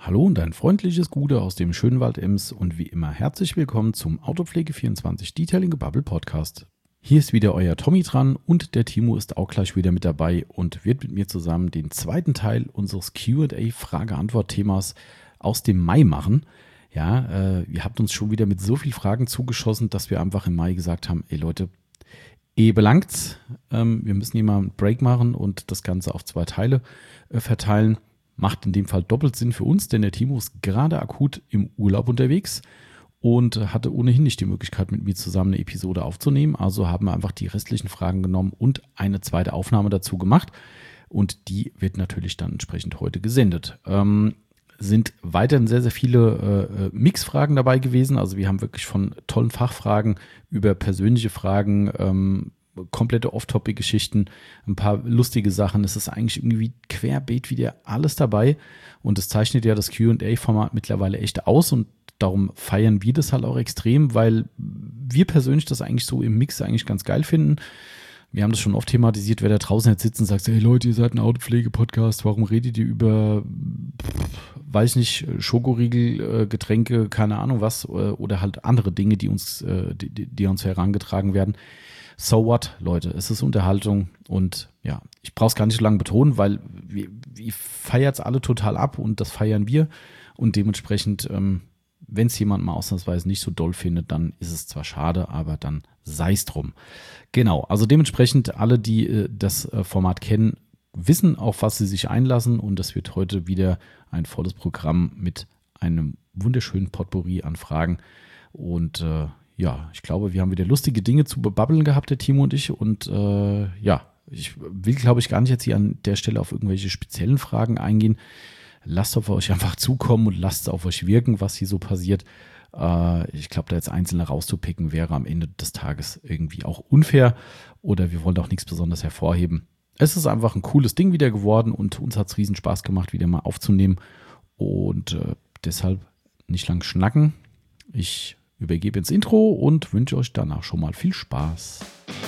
Hallo und ein freundliches Gute aus dem schönen Wald Ems und wie immer herzlich willkommen zum Autopflege24 Detailing Gebubble Podcast. Hier ist wieder euer Tommy dran und der Timo ist auch gleich wieder mit dabei und wird mit mir zusammen den zweiten Teil unseres Q&A Frage-Antwort-Themas aus dem Mai machen. Ja, ihr habt uns schon wieder mit so vielen Fragen zugeschossen, dass wir einfach im Mai gesagt haben, ey Leute, belangt's. Wir müssen hier mal einen Break machen und das Ganze auf 2 Teile verteilen. Macht in dem Fall doppelt Sinn für uns, denn der Timo ist gerade akut im Urlaub unterwegs und hatte ohnehin nicht die Möglichkeit, mit mir zusammen eine Episode aufzunehmen. Also haben wir einfach die restlichen Fragen genommen und eine zweite Aufnahme dazu gemacht. Und die wird natürlich dann entsprechend heute gesendet. Sind weiterhin sehr, sehr viele Mixfragen dabei gewesen. Also wir haben wirklich von tollen Fachfragen über persönliche Fragen, komplette Off-Topic-Geschichten, ein paar lustige Sachen. Es ist eigentlich irgendwie querbeet wieder alles dabei und es zeichnet ja das Q&A-Format mittlerweile echt aus und darum feiern wir das halt auch extrem, weil wir persönlich das eigentlich so im Mix eigentlich ganz geil finden. Wir haben das schon oft thematisiert, wer da draußen jetzt sitzt und sagt, hey Leute, ihr seid ein Autopflege-Podcast, warum redet ihr über, weiß nicht, Schokoriegel, Getränke, keine Ahnung was, oder halt andere Dinge, die uns herangetragen werden. So what, Leute, es ist Unterhaltung und ja, ich brauche es gar nicht so lange betonen, weil wir feiern es alle total ab und das feiern wir und dementsprechend, wenn es jemand mal ausnahmsweise nicht so doll findet, dann ist es zwar schade, aber dann sei es drum. Genau, also dementsprechend alle, die das Format kennen, wissen, auf was sie sich einlassen und das wird heute wieder ein volles Programm mit einem wunderschönen Potpourri an Fragen und ja, ich glaube, wir haben wieder lustige Dinge zu bebabbeln gehabt, der Timo und ich. Und ja, ich will, glaube ich, gar nicht jetzt hier an der Stelle auf irgendwelche speziellen Fragen eingehen. Lasst auf euch einfach zukommen und lasst es auf euch wirken, was hier so passiert. Ich glaube, da jetzt einzelne rauszupicken, wäre am Ende des Tages irgendwie auch unfair. Oder wir wollen auch nichts besonders hervorheben. Es ist einfach ein cooles Ding wieder geworden und uns hat es riesen Spaß gemacht, wieder mal aufzunehmen. Und deshalb nicht lang schnacken. Ich übergebe ins Intro und wünsche euch danach schon mal viel Spaß.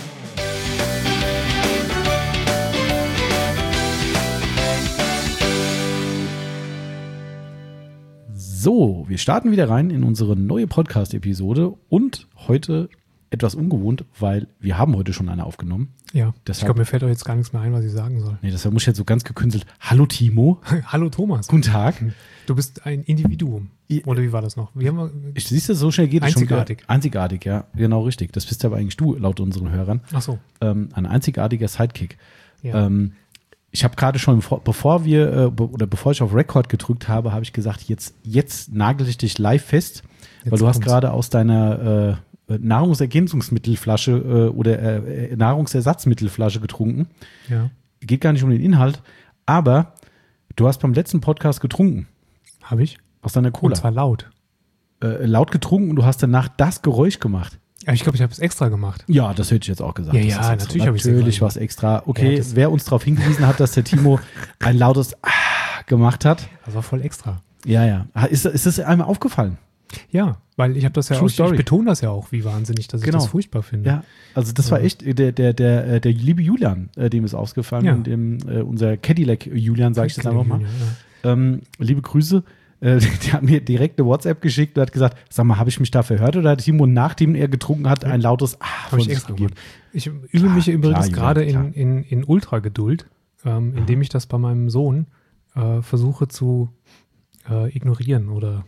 So, wir starten wieder rein in unsere neue Podcast-Episode und heute etwas ungewohnt, weil wir haben heute schon eine aufgenommen. Ja, deshalb, ich glaube, mir fällt euch jetzt gar nichts mehr ein, was ich sagen soll. Nee, deshalb muss ich jetzt so ganz gekünstelt. Hallo Timo. Hallo Thomas. Guten Tag. Du bist ein Individuum. Oder wie war das noch? Siehst du, so schnell geht es schon. Einzigartig. Einzigartig, ja, genau richtig. Das bist aber eigentlich du, laut unseren Hörern. Ach so. Ein einzigartiger Sidekick. Ja. Ich habe gerade schon, bevor ich auf Record gedrückt habe, habe ich gesagt, jetzt nagel ich dich live fest, jetzt weil du hast gerade aus deiner Nahrungsergänzungsmittelflasche oder Nahrungsersatzmittelflasche getrunken. Ja. Geht gar nicht um den Inhalt, aber du hast beim letzten Podcast getrunken. Habe ich? Aus deiner Cola. Und zwar laut. Laut getrunken und du hast danach das Geräusch gemacht. Aber ich glaube, ich habe es extra gemacht. Ja, das hätte ich jetzt auch gesagt. Ja, natürlich habe ich es extra. Natürlich war es extra. Okay, ja, wer uns darauf hingewiesen hat, dass der Timo ein lautes gemacht hat. Das war voll extra. Ja. Ist das einmal aufgefallen? Ja, weil ich habe das ja auch, ich betone das ja auch, wie wahnsinnig, dass ich das furchtbar finde. Ja, also das war echt, der liebe Julian, dem ist ausgefallen, ja. Und unser Cadillac Julian, sage ich das einfach mal. Ja. Liebe Grüße. Der hat mir direkt eine WhatsApp geschickt und hat gesagt, sag mal, habe ich mich da verhört oder hat Timo, nachdem er getrunken hat, ein lautes von sich gegeben? Ich übe mich übrigens gerade in Ultrageduld, indem ich das bei meinem Sohn versuche zu ignorieren oder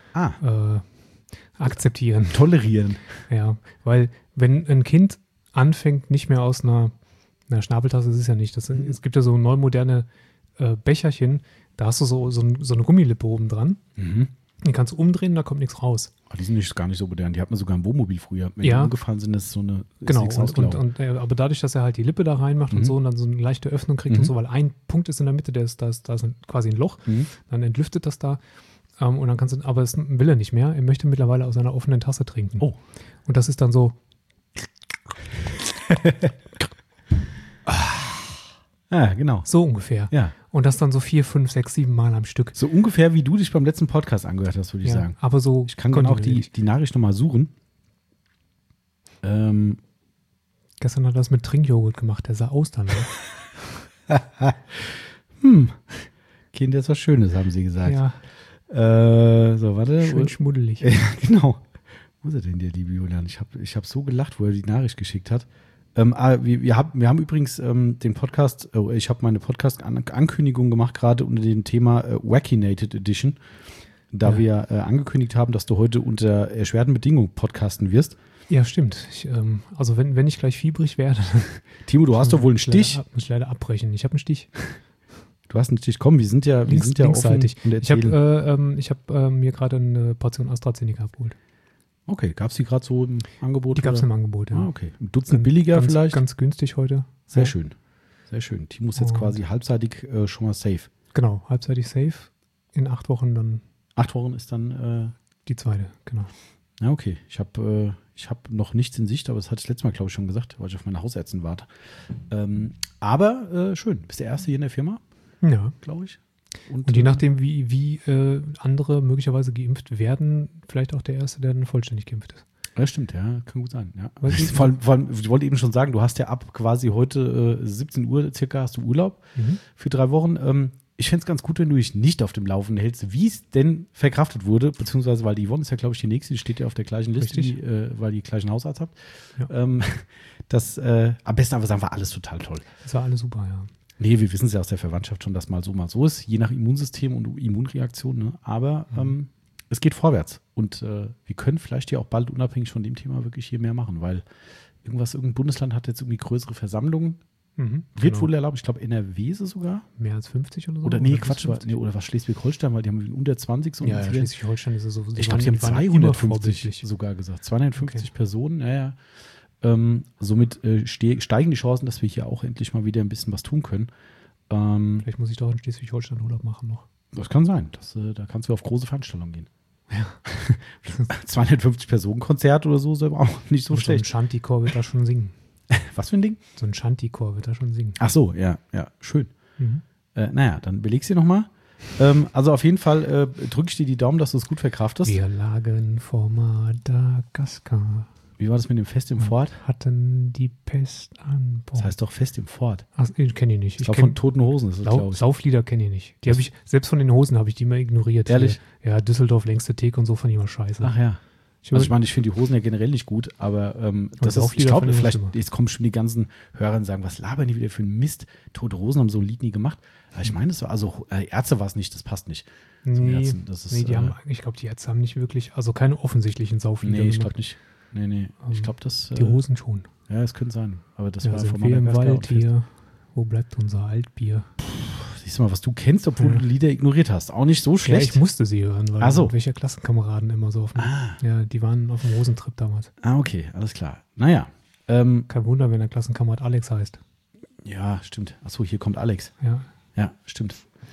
akzeptieren. Tolerieren. Ja, weil wenn ein Kind anfängt, nicht mehr aus einer Schnabeltasse, ist es ja nicht. Es gibt ja so neumoderne Becherchen, da hast du so eine Gummilippe oben dran. Mhm. Die kannst du umdrehen, da kommt nichts raus. Aber die sind gar nicht so modern. Die hat man sogar im Wohnmobil früher. Wenn die umgefallen sind, ist so eine... Genau, aber dadurch, dass er halt die Lippe da reinmacht und so und dann so eine leichte Öffnung kriegt und so, weil ein Punkt ist in der Mitte, da ist quasi ein Loch, dann entlüftet das da und dann kannst du, aber das will er nicht mehr. Er möchte mittlerweile aus einer offenen Tasse trinken. Oh. Und das ist dann so... Ja, genau. So ungefähr. Ja. Und das dann so 4, 5, 6, 7 Mal am Stück. So ungefähr, wie du dich beim letzten Podcast angehört hast, würde ich sagen. Aber so. Ich kann dann auch die Nachricht nochmal suchen. Gestern hat er das mit Trinkjoghurt gemacht, der sah aus dann. Kind ist was Schönes, haben sie gesagt. Ja. So, warte. Schön schmuddelig. Ja, genau. Wo ist er denn, der liebe Julian? Ich hab so gelacht, wo er die Nachricht geschickt hat. Wir haben übrigens den Podcast, ich habe meine Podcast-Ankündigung gemacht, gerade unter dem Thema Wackinated Edition, da wir angekündigt haben, dass du heute unter erschwerten Bedingungen podcasten wirst. Ja, stimmt. Also wenn ich gleich fiebrig werde. Timo, du hast doch wohl einen Stich. Muss ich leider abbrechen. Ich habe einen Stich. Du hast einen Stich. Komm, wir sind ja linksseitig. offen und Ich habe mir gerade eine Portion AstraZeneca abgeholt. Okay, gab es die gerade so im Angebot? Die gab es im Angebot, ja. Ah, okay. Ein Dutzend billiger vielleicht? Ganz günstig heute. Sehr schön. Sehr schön. Timo ist jetzt quasi halbseitig schon mal safe. Genau, halbseitig safe. In 8 Wochen dann. 8 Wochen ist dann die zweite, genau. Ja, okay. Ich hab noch nichts in Sicht, aber das hatte ich letztes Mal, glaube ich, schon gesagt, weil ich auf meine Hausärztin warte. Aber schön. Bist der Erste hier in der Firma? Ja. Glaube ich. Und je nachdem, wie andere möglicherweise geimpft werden, vielleicht auch der Erste, der dann vollständig geimpft ist. Ja, stimmt, ja, kann gut sein. Ja. Vor allem, ich wollte eben schon sagen, du hast ja ab quasi heute 17 Uhr circa hast du Urlaub für 3 Wochen. Ich fände es ganz gut, wenn du dich nicht auf dem Laufenden hältst, wie es denn verkraftet wurde, beziehungsweise weil die Yvonne ist ja, glaube ich, die nächste, die steht ja auf der gleichen Liste, weil ihr gleichen Hausarzt habt. Ja. Am besten einfach sagen wir alles total toll. Das war alles super, ja. Nee, wir wissen es ja aus der Verwandtschaft schon, dass mal so ist, je nach Immunsystem und Immunreaktion. Ne? Aber es geht vorwärts. Und wir können vielleicht ja auch bald unabhängig von dem Thema wirklich hier mehr machen, weil irgendein Bundesland hat jetzt irgendwie größere Versammlungen. Wird wohl erlaubt. Ich glaube, NRW ist es sogar. Mehr als 50 oder so? Oder nee, Quatsch. Oder was Schleswig-Holstein, weil die haben unter 20 so. Ja, Schleswig-Holstein ist es so. Ich glaube, die haben 250 sogar gesagt. 250 Personen, ja. Somit steigen die Chancen, dass wir hier auch endlich mal wieder ein bisschen was tun können. Vielleicht muss ich doch in Schleswig-Holstein Urlaub machen noch. Das kann sein. Da kannst du auf große Veranstaltungen gehen. Ja. 250 Personen Konzert oder so ist aber auch nicht so schlecht. So ein Shanty-Chor wird da schon singen. Was für ein Ding? So ein Shanty-Chor wird da schon singen. Ach so, ja, schön. Naja, dann belegst du nochmal. Also auf jeden Fall drücke ich dir die Daumen, dass du es gut verkraftest. Wir lagen vor Madagaskar. Wie war das mit dem Fest im Fort? Hatten die Pest an Bord. Das heißt doch Fest im Fort. Ach, ich kenne die nicht. Ich glaube, von Toten Hosen ist das, glaube ich. Sauflieder kenne ich nicht. Die habe ich, selbst von den Hosen habe ich die immer ignoriert. Ehrlich? Ja, Düsseldorf, längste Theke und so fand ich immer scheiße. Ach ja. Ich meine, ich finde die Hosen ja generell nicht gut, aber das ist, ich glaube, vielleicht, jetzt kommen schon die ganzen Hörer und sagen, was labern die wieder für einen Mist? Tote Hosen haben so ein Lied nie gemacht. Aber ich meine, Ärzte war es nicht, das passt nicht. Nee, ich glaube, die Ärzte haben nicht wirklich, also keine offensichtlichen Sauflieder. Nee, ich glaube nicht. Nee. Ich glaube, das. Die Hosen schon. Ja, das könnte sein. Aber das war sind von wir im Wald hier. Wo bleibt unser Altbier? Siehst du mal, was du kennst, obwohl du Lieder ignoriert hast. Auch nicht so schlecht. Ja, ich musste sie hören, weil welche Klassenkameraden immer so auf dem, ja, die waren auf dem Hosentrip damals. Ah, okay, alles klar. Naja. Kein Wunder, wenn der Klassenkamerad Alex heißt. Ja, stimmt. Achso, hier kommt Alex. Ja, stimmt.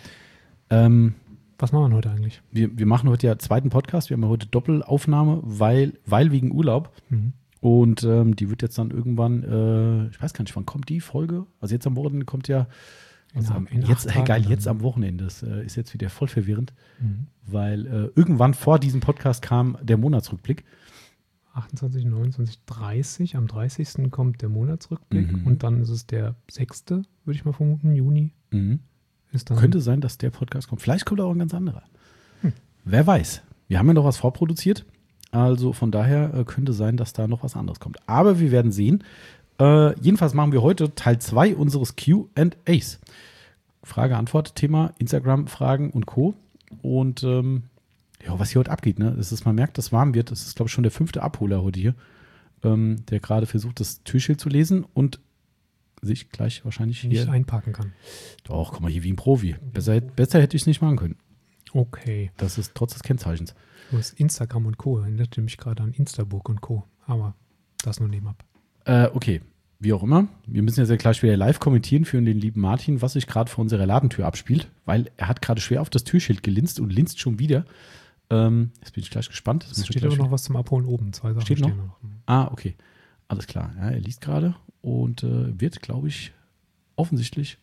Was machen wir heute eigentlich? Wir machen heute ja zweiten Podcast. Wir haben ja heute Doppelaufnahme, weil wegen Urlaub. Und die wird jetzt dann irgendwann, ich weiß gar nicht, wann kommt die Folge? Also jetzt am Wochenende kommt ja, jetzt am Wochenende. Das ist jetzt wieder voll verwirrend, weil irgendwann vor diesem Podcast kam der Monatsrückblick. 28, 29, 30. Am 30. kommt der Monatsrückblick und dann ist es der 6., würde ich mal vermuten, Juni. Ist dann könnte sein, dass der Podcast kommt. Vielleicht kommt auch ein ganz anderer. Wer weiß. Wir haben ja noch was vorproduziert. Also von daher könnte sein, dass da noch was anderes kommt. Aber wir werden sehen. Jedenfalls machen wir heute Teil 2 unseres Q&As. Frage-Antwort-Thema, Instagram-Fragen und Co. Und was hier heute abgeht, ne? Man merkt, dass es warm wird. Das ist, glaube ich, schon der 5. Abholer heute hier, der gerade versucht, das Türschild zu lesen und sich gleich wahrscheinlich hier nicht einpacken kann. Doch, guck mal, hier wie ein Profi. Besser hätte ich es nicht machen können. Okay. Das ist trotz des Kennzeichens. Du hast Instagram und Co. Erinnert mich gerade an Instabook und Co. Aber das nur nebenab. Okay, wie auch immer. Wir müssen jetzt ja gleich wieder live kommentieren für den lieben Martin, was sich gerade vor unserer Ladentür abspielt, weil er hat gerade schwer auf das Türschild gelinst und linst schon wieder. Jetzt bin ich gleich gespannt. Es steht aber noch was zum Abholen oben. 2 Sachen steht noch? Stehen noch. Ah, okay. Alles klar. Ja, er liest gerade und wird, glaube ich, offensichtlich.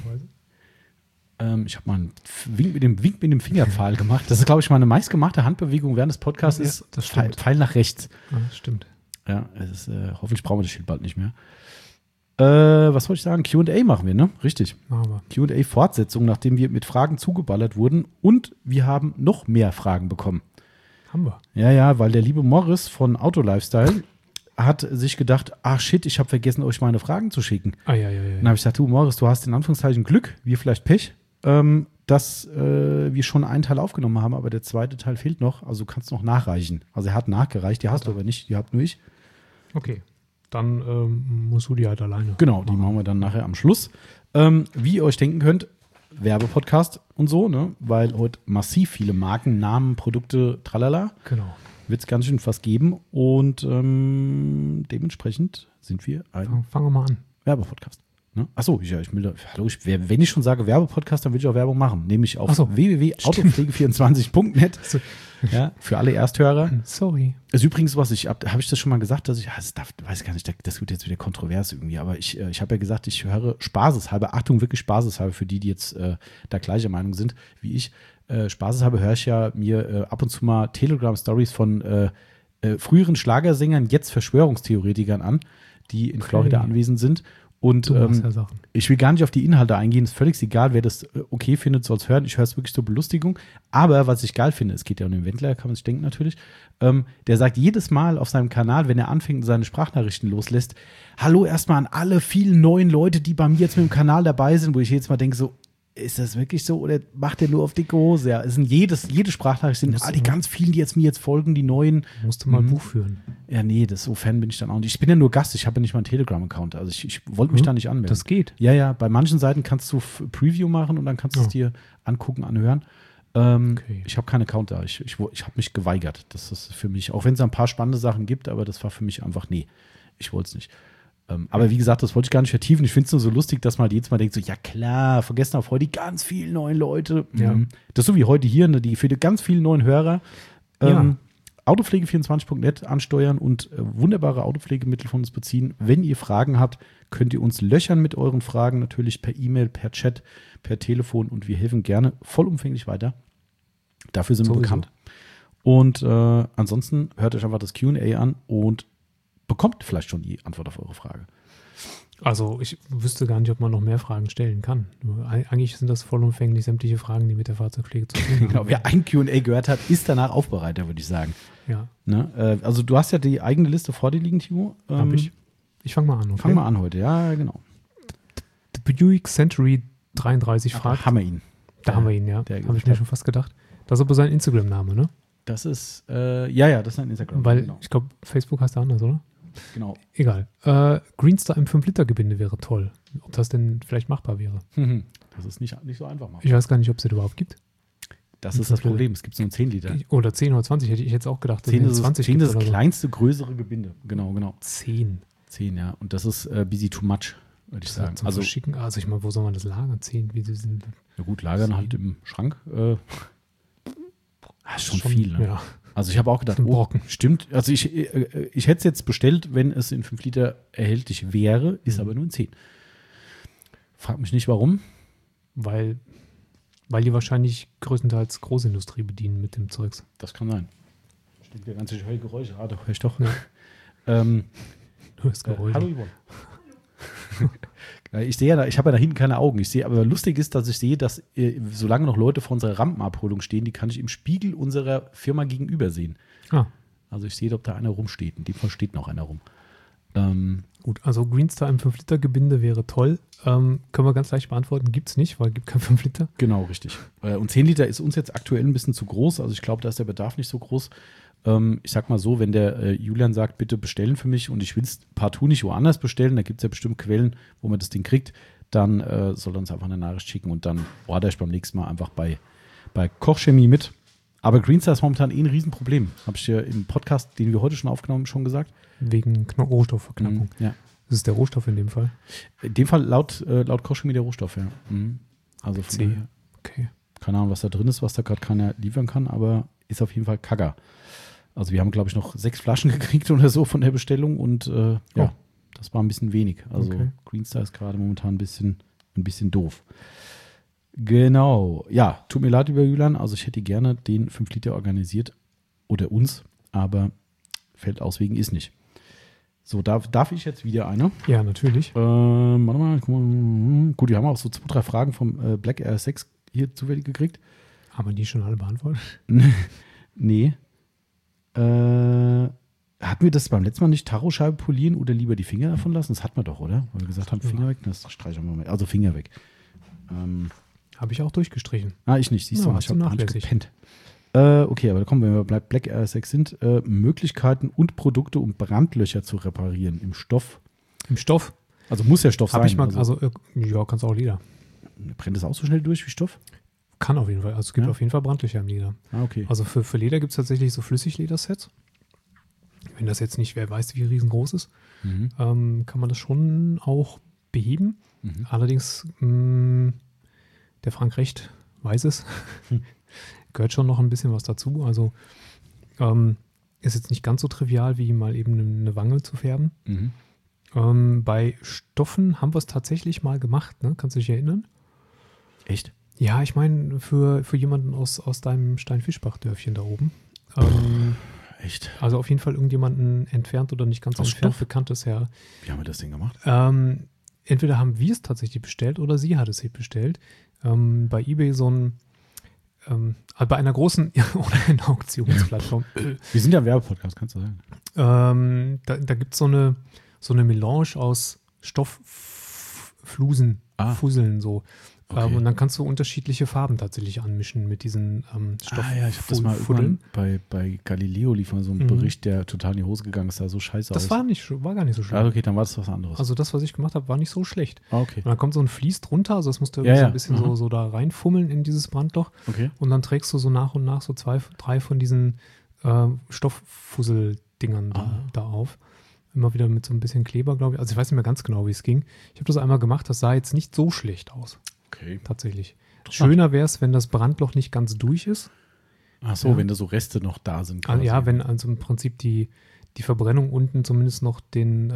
Ich habe mal einen Wink mit dem Fingerpfahl gemacht. Das ist, glaube ich, meine meistgemachte Handbewegung während des Podcasts. Ja, ist das stimmt. Pfeil nach rechts. Ja, das stimmt. Ja, hoffentlich brauchen wir das Schild bald nicht mehr. Was wollte ich sagen? Q&A machen wir, ne? Richtig. Machen wir. Q&A-Fortsetzung, nachdem wir mit Fragen zugeballert wurden. Und wir haben noch mehr Fragen bekommen. Haben wir. Ja, weil der liebe Morris von Autolifestyle hat sich gedacht, ach shit, ich habe vergessen, euch meine Fragen zu schicken. Dann habe ich gesagt, du Morris, du hast in Anführungszeichen Glück, wir vielleicht Pech, dass wir schon einen Teil aufgenommen haben, aber der zweite Teil fehlt noch, also du kannst noch nachreichen. Also er hat nachgereicht, die hast du aber nicht, die habt nur ich. Okay, dann musst du die halt alleine. Genau, die machen wir dann nachher am Schluss. Wie ihr euch denken könnt, Werbepodcast und so, ne? Weil heute massiv viele Marken, Namen, Produkte, tralala. Genau. Wird es ganz schön was geben und dementsprechend sind wir ein Fangen wir mal an. Werbepodcast. Ne? Achso, wenn ich schon sage Werbepodcast, dann will ich auch Werbung machen. Nämlich auf www.autopflege24.net. Ja, für alle Ersthörer. Sorry. Das ist übrigens was, habe ich das schon mal gesagt, dass weiß gar nicht, das wird jetzt wieder kontrovers irgendwie, aber ich habe ja gesagt, ich höre spaßeshalber, Achtung, wirklich spaßeshalber für die jetzt da gleicher Meinung sind wie ich, spaßeshalber höre ich ja mir ab und zu mal Telegram-Stories von früheren Schlagersängern, jetzt Verschwörungstheoretikern an, die in Florida anwesend sind. Und ich will gar nicht auf die Inhalte eingehen, ist völlig egal, wer das okay findet, soll es hören. Ich höre es wirklich zur Belustigung. Aber was ich geil finde, es geht ja um den Wendler, kann man sich denken natürlich, der sagt jedes Mal auf seinem Kanal, wenn er anfängt und seine Sprachnachrichten loslässt, hallo erstmal an alle vielen neuen Leute, die bei mir jetzt mit dem Kanal dabei sind, wo ich jedes Mal denke so, ist das wirklich so oder macht der nur auf dicke Hose? Ja, es sind jede Sprachnachricht sind die ganz vielen, die mir jetzt folgen, die neuen. Musst du mal ein Buch führen. Ja, nee, so Fan bin ich dann auch nicht. Ich bin ja nur Gast, ich habe ja nicht mal einen Telegram-Account. Also ich wollte mich da nicht anmelden. Das geht. Ja, bei manchen Seiten kannst du Preview machen und dann kannst du es dir angucken, anhören. Okay. Ich habe keinen Account da. Ich habe mich geweigert. Das ist für mich, auch wenn es ein paar spannende Sachen gibt, aber das war für mich einfach, nee, ich wollte es nicht. Aber wie gesagt, das wollte ich gar nicht vertiefen. Ich finde es nur so lustig, dass man jedes Mal denkt, so, ja klar, vergessen auf heute die ganz vielen neuen Leute. Ja. Das ist so wie heute hier, ne, die für die ganz vielen neuen Hörer Autopflege24.net ansteuern und wunderbare Autopflegemittel von uns beziehen. Wenn ihr Fragen habt, könnt ihr uns löchern mit euren Fragen, natürlich per E-Mail, per Chat, per Telefon und wir helfen gerne vollumfänglich weiter. Dafür sind wir bekannt. Und ansonsten hört euch einfach das Q&A an und bekommt vielleicht schon die Antwort auf eure Frage. Also ich wüsste gar nicht, ob man noch mehr Fragen stellen kann. Eigentlich sind das vollumfänglich sämtliche Fragen, die mit der Fahrzeugpflege zu tun haben. Genau, wer ein Q&A gehört hat, ist danach Aufbereiter, würde ich sagen. Ja. Ne? Also du hast ja die eigene Liste vor dir liegen, Timo. Hab ich. Ich fange mal an, okay? Fang mal an heute, ja, genau. The Buick Century 33 fragt. Da haben wir ihn. Da haben wir ihn, ja. Habe ich mir schon fast gedacht. Das ist aber sein Instagram-Name, ne? Das ist, das ist ein Instagram. Weil, ich glaube, Facebook heißt er anders, oder? Genau. Egal. Greenstar im 5-Liter-Gebinde wäre toll. Ob das denn vielleicht machbar wäre. Das ist nicht so einfach machbar. Ich weiß gar nicht, ob es das überhaupt gibt. Das ist das Problem. Es gibt so einen 10 Liter. Oder 10 oder 20, hätte ich jetzt auch gedacht. 10 ist 20 10 ist das kleinste, größere Gebinde. Genau. 10. 10, ja. Und das ist busy too much, würde ich sagen. Also schicken. Also ich meine, wo soll man das lagern? 10, wie sie sind. Ja gut, lagern 10. Halt im Schrank. Ist schon viel, ne? Ja. Also ich habe auch gedacht, stimmt. Also ich hätte es jetzt bestellt, wenn es in 5 Liter erhältlich wäre, ist aber nur in 10. Frag mich nicht, warum. Weil die wahrscheinlich größtenteils Großindustrie bedienen mit dem Zeugs. Das kann sein. Stimmt, ja ganze Geräusche. Da höre ich doch. Ja. Du hörst Geräusche. Hallo Yvonne. Ich sehe ja, ich habe ja da hinten keine Augen. Ich sehe, aber lustig ist, dass ich sehe, dass solange noch Leute vor unserer Rampenabholung stehen, die kann ich im Spiegel unserer Firma gegenüber sehen. Also ich sehe, ob da einer rumsteht. In dem Fall steht noch einer rum. Gut, also Greenstar im 5-Liter-Gebinde wäre toll. Können wir ganz leicht beantworten. Gibt es nicht, weil es gibt kein 5 Liter. Genau, richtig. Und 10 Liter ist uns jetzt aktuell ein bisschen zu groß. Also ich glaube, da ist der Bedarf nicht so groß. Ich sag mal so, wenn der Julian sagt, bitte bestellen für mich und ich will es partout nicht woanders bestellen, da gibt es ja bestimmt Quellen, wo man das Ding kriegt, dann soll er uns einfach eine Nachricht schicken und dann order ich beim nächsten Mal einfach bei Kochchemie mit. Aber Greenstar ist momentan ein Riesenproblem. Habe ich dir im Podcast, den wir heute schon aufgenommen haben, schon gesagt. Wegen Rohstoffverknappung. Ja. Das ist der Rohstoff in dem Fall? In dem Fall laut Kochchemie der Rohstoff, ja. Also C. Okay. Keine Ahnung, was da drin ist, was da gerade keiner liefern kann, aber ist auf jeden Fall Kagger. Also wir haben, glaube ich, noch 6 Flaschen gekriegt oder so von der Bestellung und das war ein bisschen wenig. Also Greenstar ist gerade momentan ein bisschen doof. Genau. Ja, tut mir leid, lieber Julian. Also ich hätte gerne den 5 Liter organisiert oder uns, aber fällt aus wegen ist nicht. So, darf ich jetzt wieder eine? Ja, natürlich. Warte mal, guck mal. Gut, wir haben auch so 2, 3 Fragen vom Black Air 6 hier zufällig gekriegt. Haben die schon alle beantwortet? Nee. Hatten wir das beim letzten Mal nicht Taroscheibe polieren oder lieber die Finger davon lassen? Das hatten wir doch, oder? Weil wir gesagt haben, Finger weg, das streichen wir mal. Also Finger weg. Habe ich auch durchgestrichen. Ich nicht, siehst du, ich habe gepennt. Okay, aber komm, wenn wir bei Black Air 6 sind, Möglichkeiten und Produkte, um Brandlöcher zu reparieren im Stoff. Im Stoff? Also muss ja Stoff sein. Habe ich mal, ja, kannst auch Leder. Brennt das auch so schnell durch wie Stoff? Kann auf jeden Fall. Also es gibt auf jeden Fall Brandlöcher im Leder. Okay. Also für Leder gibt es tatsächlich so Flüssigledersets. Wenn das jetzt nicht, wer weiß, wie riesengroß ist, kann man das schon auch beheben. Allerdings, der Frank Recht weiß es, gehört schon noch ein bisschen was dazu. Also ist jetzt nicht ganz so trivial, wie mal eben eine Wange zu färben. Bei Stoffen haben wir es tatsächlich mal gemacht, ne? Kannst du dich erinnern? Echt? Ja, ich meine, für jemanden aus deinem Steinfischbach-Dörfchen da oben. Echt? Also auf jeden Fall irgendjemanden entfernt oder nicht ganz aus entfernt Stoff? Bekanntes, ja. Wie haben wir das denn gemacht? Entweder haben wir es tatsächlich bestellt oder sie hat es sich bestellt. Bei eBay bei einer großen Online-Auktionsplattform. Wir sind ja ein Werbepodcast, kannst du sagen. Da gibt es so eine Melange aus Stoffflusen, Fusseln so. Okay. Und dann kannst du unterschiedliche Farben tatsächlich anmischen mit diesen Stofffusseln. Ja, ich habe das mal irgendwann bei Galileo lief mal so ein Bericht, der total in die Hose gegangen ist, sah so scheiße aus. Das war gar nicht so schlimm. Okay, dann war das was anderes. Also das, was ich gemacht habe, war nicht so schlecht. Okay. Und dann kommt so ein Vlies drunter, also das musst du so ein bisschen so da reinfummeln in dieses Brandloch. Okay. Und dann trägst du so nach und nach so 2, 3 von diesen Stofffusseldingern da auf. Immer wieder mit so ein bisschen Kleber, glaube ich. Also ich weiß nicht mehr ganz genau, wie es ging. Ich habe das einmal gemacht, das sah jetzt nicht so schlecht aus. Okay. Tatsächlich. Schöner wäre es, wenn das Brandloch nicht ganz durch ist. Ach so, wenn da so Reste noch da sind. Quasi. Ja, wenn also im Prinzip die Verbrennung unten zumindest noch die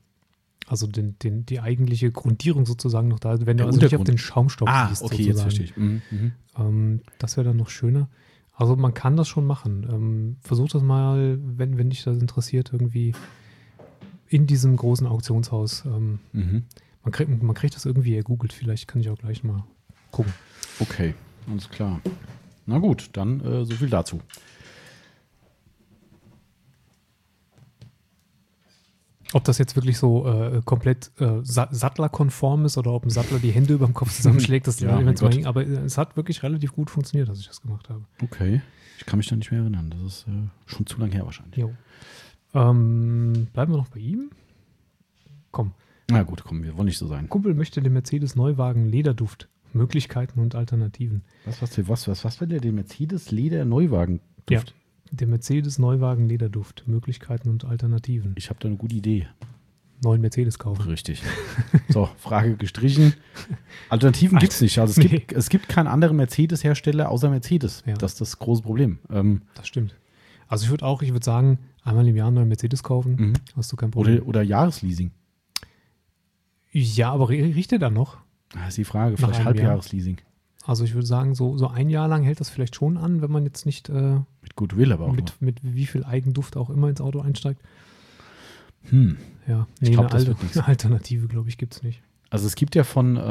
eigentliche Grundierung sozusagen noch da ist, wenn du also nicht auf den Schaumstoff siehst. Okay, jetzt verstehe ich. Das wäre dann noch schöner. Also man kann das schon machen. Versuch das mal, wenn dich das interessiert, irgendwie in diesem großen Auktionshaus. Man kriegt das irgendwie ergoogelt. Vielleicht kann ich auch gleich mal gucken. Okay, alles klar. Na gut, dann so viel dazu. Ob das jetzt wirklich so komplett sattlerkonform ist oder ob ein Sattler die Hände über dem Kopf zusammenschlägt, das aber es hat wirklich relativ gut funktioniert, dass ich das gemacht habe. Okay, ich kann mich da nicht mehr erinnern. Das ist schon zu lange her wahrscheinlich. Jo. Bleiben wir noch bei ihm? Komm. Na gut, komm, wir wollen nicht so sein. Kumpel möchte den Mercedes-Neuwagen Lederduft. Möglichkeiten und Alternativen. Was will der Mercedes-Leder-Neuwagen-Duft? Ja, der Mercedes-Neuwagen Lederduft. Möglichkeiten und Alternativen. Ich habe da eine gute Idee. Neuen Mercedes kaufen. Richtig. So, Frage gestrichen. Alternativen gibt es nicht. Also es gibt keinen anderen Mercedes-Hersteller außer Mercedes. Ja. Das ist das große Problem. Das stimmt. Also ich würde sagen, einmal im Jahr einen neuen Mercedes kaufen. Hast du kein Problem. Oder Jahresleasing. Ja, aber riecht der dann noch? Das ist die Frage. Vielleicht Halbjahresleasing. Also ich würde sagen, so ein Jahr lang hält das vielleicht schon an, wenn man jetzt nicht mit Goodwill aber auch mit wie viel Eigenduft auch immer ins Auto einsteigt. Ja, eine Alternative, glaube ich, gibt es nicht. Also es gibt ja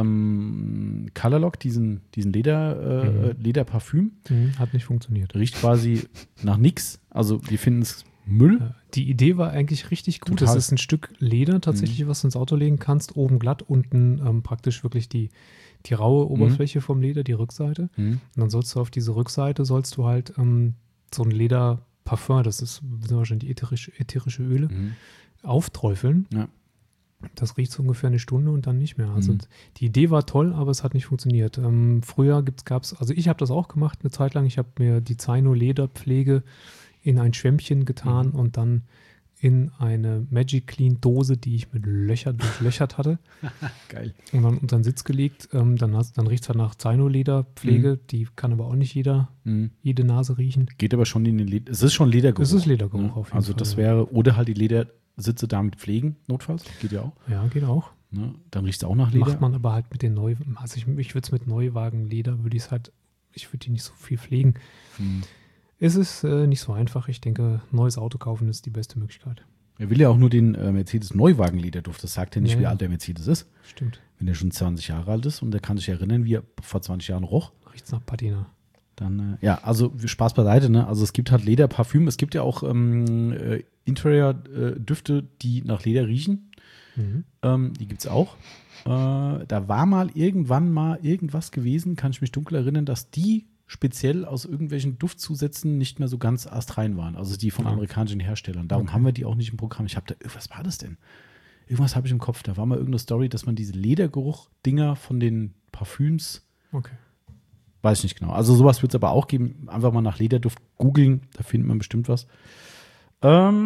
von Colorlock diesen Lederparfüm. Hat nicht funktioniert. Riecht quasi nach nix. Also die finden es Müll. Ja, die Idee war eigentlich richtig gut. Total. Das ist ein Stück Leder tatsächlich, was du ins Auto legen kannst. Oben glatt, unten praktisch wirklich die raue Oberfläche vom Leder, die Rückseite. Und dann sollst du auf diese Rückseite halt so ein Lederparfum, das sind wahrscheinlich ätherische Öle, aufträufeln. Ja. Das riecht so ungefähr eine Stunde und dann nicht mehr. Also die Idee war toll, aber es hat nicht funktioniert. Früher gab's, also ich habe das auch gemacht eine Zeit lang. Ich habe mir die Zaino Lederpflege in ein Schwämmchen getan und dann in eine Magic Clean Dose, die ich mit Löchern durchlöchert hatte. Geil. Und dann unter den Sitz gelegt. Dann riecht es halt nach Zaino Lederpflege. Die kann aber auch nicht jede Nase riechen. Geht aber schon in den Leder. Es ist schon Ledergeruch. Es ist Ledergeruch auf jeden Fall. Also das wäre, oder halt die Ledersitze damit pflegen, notfalls. Geht ja auch. Ja, geht auch. Ne? Dann riecht es auch nach Leder. Macht man aber halt mit den Neuwagen. Also ich würde es mit Neuwagen Leder, ich würde die nicht so viel pflegen. Es ist nicht so einfach. Ich denke, neues Auto kaufen ist die beste Möglichkeit. Er will ja auch nur den Mercedes-Neuwagen-Lederduft. Das sagt ja nicht, Ja, wie ja. alt der Mercedes ist. Stimmt. Wenn er schon 20 Jahre alt ist und der kann sich erinnern, wie er vor 20 Jahren roch. Riecht's nach Patina. Dann, also Spaß beiseite, ne? Also es gibt halt Lederparfüm. Es gibt ja auch Interior-Düfte, die nach Leder riechen. Die gibt es auch. Da war irgendwann mal irgendwas gewesen, kann ich mich dunkel erinnern, dass die speziell aus irgendwelchen Duftzusätzen nicht mehr so ganz astrein waren. Also die von amerikanischen Herstellern. Darum haben wir die auch nicht im Programm. Was war das denn? Irgendwas habe ich im Kopf. Da war mal irgendeine Story, dass man diese Ledergeruch-Dinger von den Parfüms, weiß ich nicht genau. Also sowas wird es aber auch geben. Einfach mal nach Lederduft googeln, da findet man bestimmt was. So,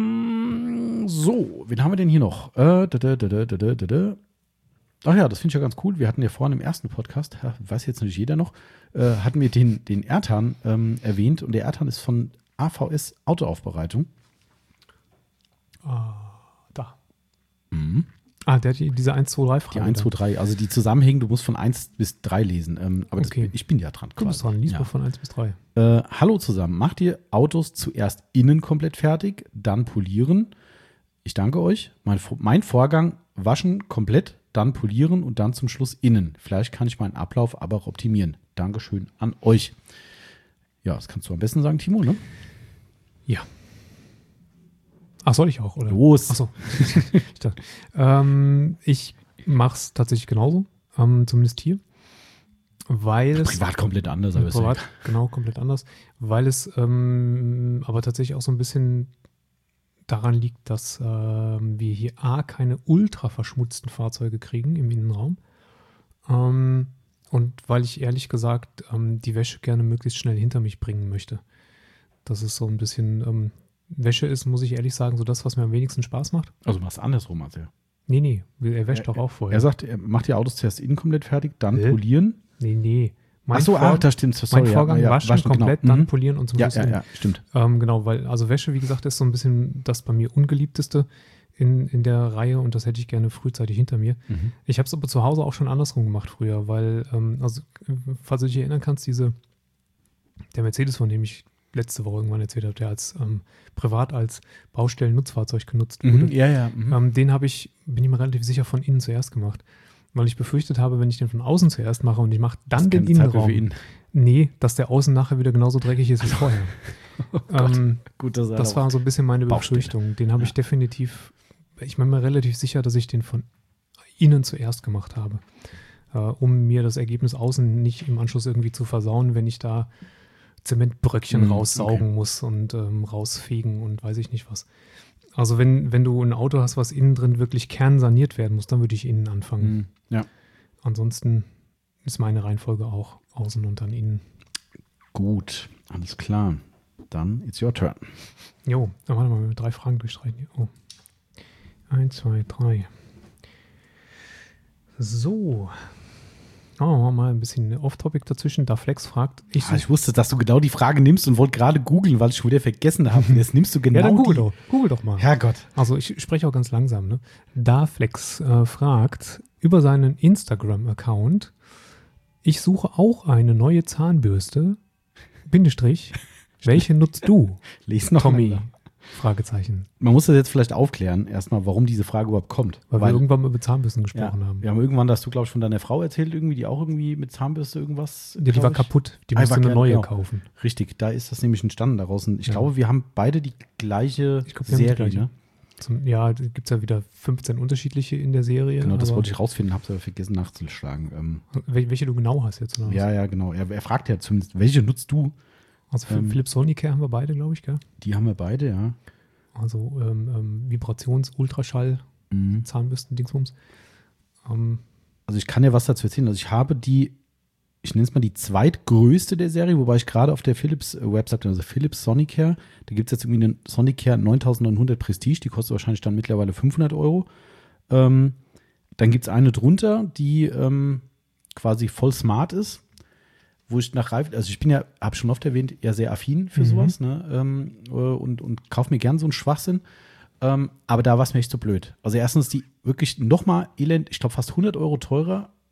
wen haben wir denn hier noch? Ach ja, das finde ich ja ganz cool. Wir hatten ja vorhin im ersten Podcast, weiß jetzt natürlich jeder noch, hatten wir den Ertan erwähnt. Und der Ertan ist von AVS Autoaufbereitung. Da. Mhm. Der hat diese 1, 2, 3 Frage. Die 1, 2, 3, also die zusammenhängen, du musst von 1 bis 3 lesen. Aber ich bin ja dran. Du bist dran, lies mal von 1 bis 3. Hallo zusammen, macht ihr Autos zuerst innen komplett fertig, dann polieren? Ich danke euch. Mein Vorgang, waschen komplett, dann polieren und dann zum Schluss innen. Vielleicht kann ich meinen Ablauf aber auch optimieren. Dankeschön an euch. Ja, das kannst du am besten sagen, Timo, ne? Ja. Ach, soll ich auch, oder? Los. Ach so. Ich mache es tatsächlich genauso, zumindest hier. Weil es privat komplett anders. Aber privat, genau, komplett anders. Weil es aber tatsächlich auch so ein bisschen daran liegt, dass wir hier keine ultra verschmutzten Fahrzeuge kriegen im Innenraum. Und weil ich ehrlich gesagt die Wäsche gerne möglichst schnell hinter mich bringen möchte. Das ist so ein bisschen, Wäsche ist, muss ich ehrlich sagen, so das, was mir am wenigsten Spaß macht. Also machst du andersrum als er. Nee, er wäscht doch auch vorher. Er sagt, er macht die Autos zuerst innen komplett fertig, dann polieren. Nee. Da stimmt. Sorry, mein Vorgang, waschen komplett, genau. dann polieren und zum Schluss. Ja, stimmt. Genau, weil, also Wäsche, wie gesagt, ist so ein bisschen das bei mir ungeliebteste in der Reihe und das hätte ich gerne frühzeitig hinter mir. Ich habe es aber zu Hause auch schon andersrum gemacht früher, weil, falls du dich erinnern kannst, der Mercedes, von dem ich letzte Woche irgendwann erzählt habe, der privat als Baustellen-Nutzfahrzeug genutzt wurde, den bin ich mir relativ sicher von innen zuerst gemacht. Weil ich befürchtet habe, wenn ich den von außen zuerst mache und ich mache dann den Innenraum, dass der außen nachher wieder genauso dreckig ist wie vorher. Gut, das war so ein bisschen meine Befürchtung. Den habe ich definitiv, ich bin mir relativ sicher, dass ich den von innen zuerst gemacht habe, um mir das Ergebnis außen nicht im Anschluss irgendwie zu versauen, wenn ich da Zementbröckchen raussaugen muss und rausfegen und weiß ich nicht was. Also wenn du ein Auto hast, was innen drin wirklich kernsaniert werden muss, dann würde ich innen anfangen. Ja. Ansonsten ist meine Reihenfolge auch außen und dann innen. Gut, alles klar. Dann it's your turn. Jo, dann warte mal, 3 Fragen durchstreichen. Oh. 1, 2, 3. So. Machen wir mal ein bisschen Off-Topic dazwischen. Da Flex fragt. Ich wusste, dass du genau die Frage nimmst und wollte gerade googeln, weil ich schon wieder vergessen habe. Jetzt nimmst du genau ja, dann google doch mal. Herrgott. Also ich spreche auch ganz langsam. Ne? Da Flex fragt über seinen Instagram-Account, ich suche auch eine neue Zahnbürste, Bindestrich, welche nutzt du? Lies noch Tommy. mal. Fragezeichen. Man muss das jetzt vielleicht aufklären, erstmal, warum diese Frage überhaupt kommt. Weil wir irgendwann mal über Zahnbürsten gesprochen haben. Wir haben irgendwann, hast du, glaube ich, von deiner Frau erzählt, irgendwie, die auch irgendwie mit Zahnbürste irgendwas. Ja, die war kaputt. Die musste eine neue kaufen. Richtig, da ist das nämlich entstanden daraus. Und ich glaube, wir haben beide die gleiche Serie. Ne? Da gibt es ja wieder 15 unterschiedliche in der Serie. Genau, das wollte ich rausfinden, habe es aber vergessen nachzuschlagen. Welche du genau hast jetzt? Oder? Ja, genau. Er fragt ja zumindest, welche nutzt du? Also für Philips Sonicare haben wir beide, glaube ich, gell? Die haben wir beide, ja. Also Vibrations-Ultraschall, Zahnbürsten, Dingsbums. Also ich kann ja was dazu erzählen. Also ich habe ich nenne es mal die zweitgrößte der Serie, wobei ich gerade auf der Philips-Website bin, also Philips Sonicare, da gibt es jetzt irgendwie eine Sonicare 9900 Prestige, die kostet wahrscheinlich dann mittlerweile 500 €. Dann gibt es eine drunter, die quasi voll smart ist, wo ich also ich bin ja, habe schon oft erwähnt, ja sehr affin für sowas, ne? Und kaufe mir gern so einen Schwachsinn. Aber da war es mir echt so blöd. Also erstens die wirklich nochmal elend, ich glaube fast 100 € teurer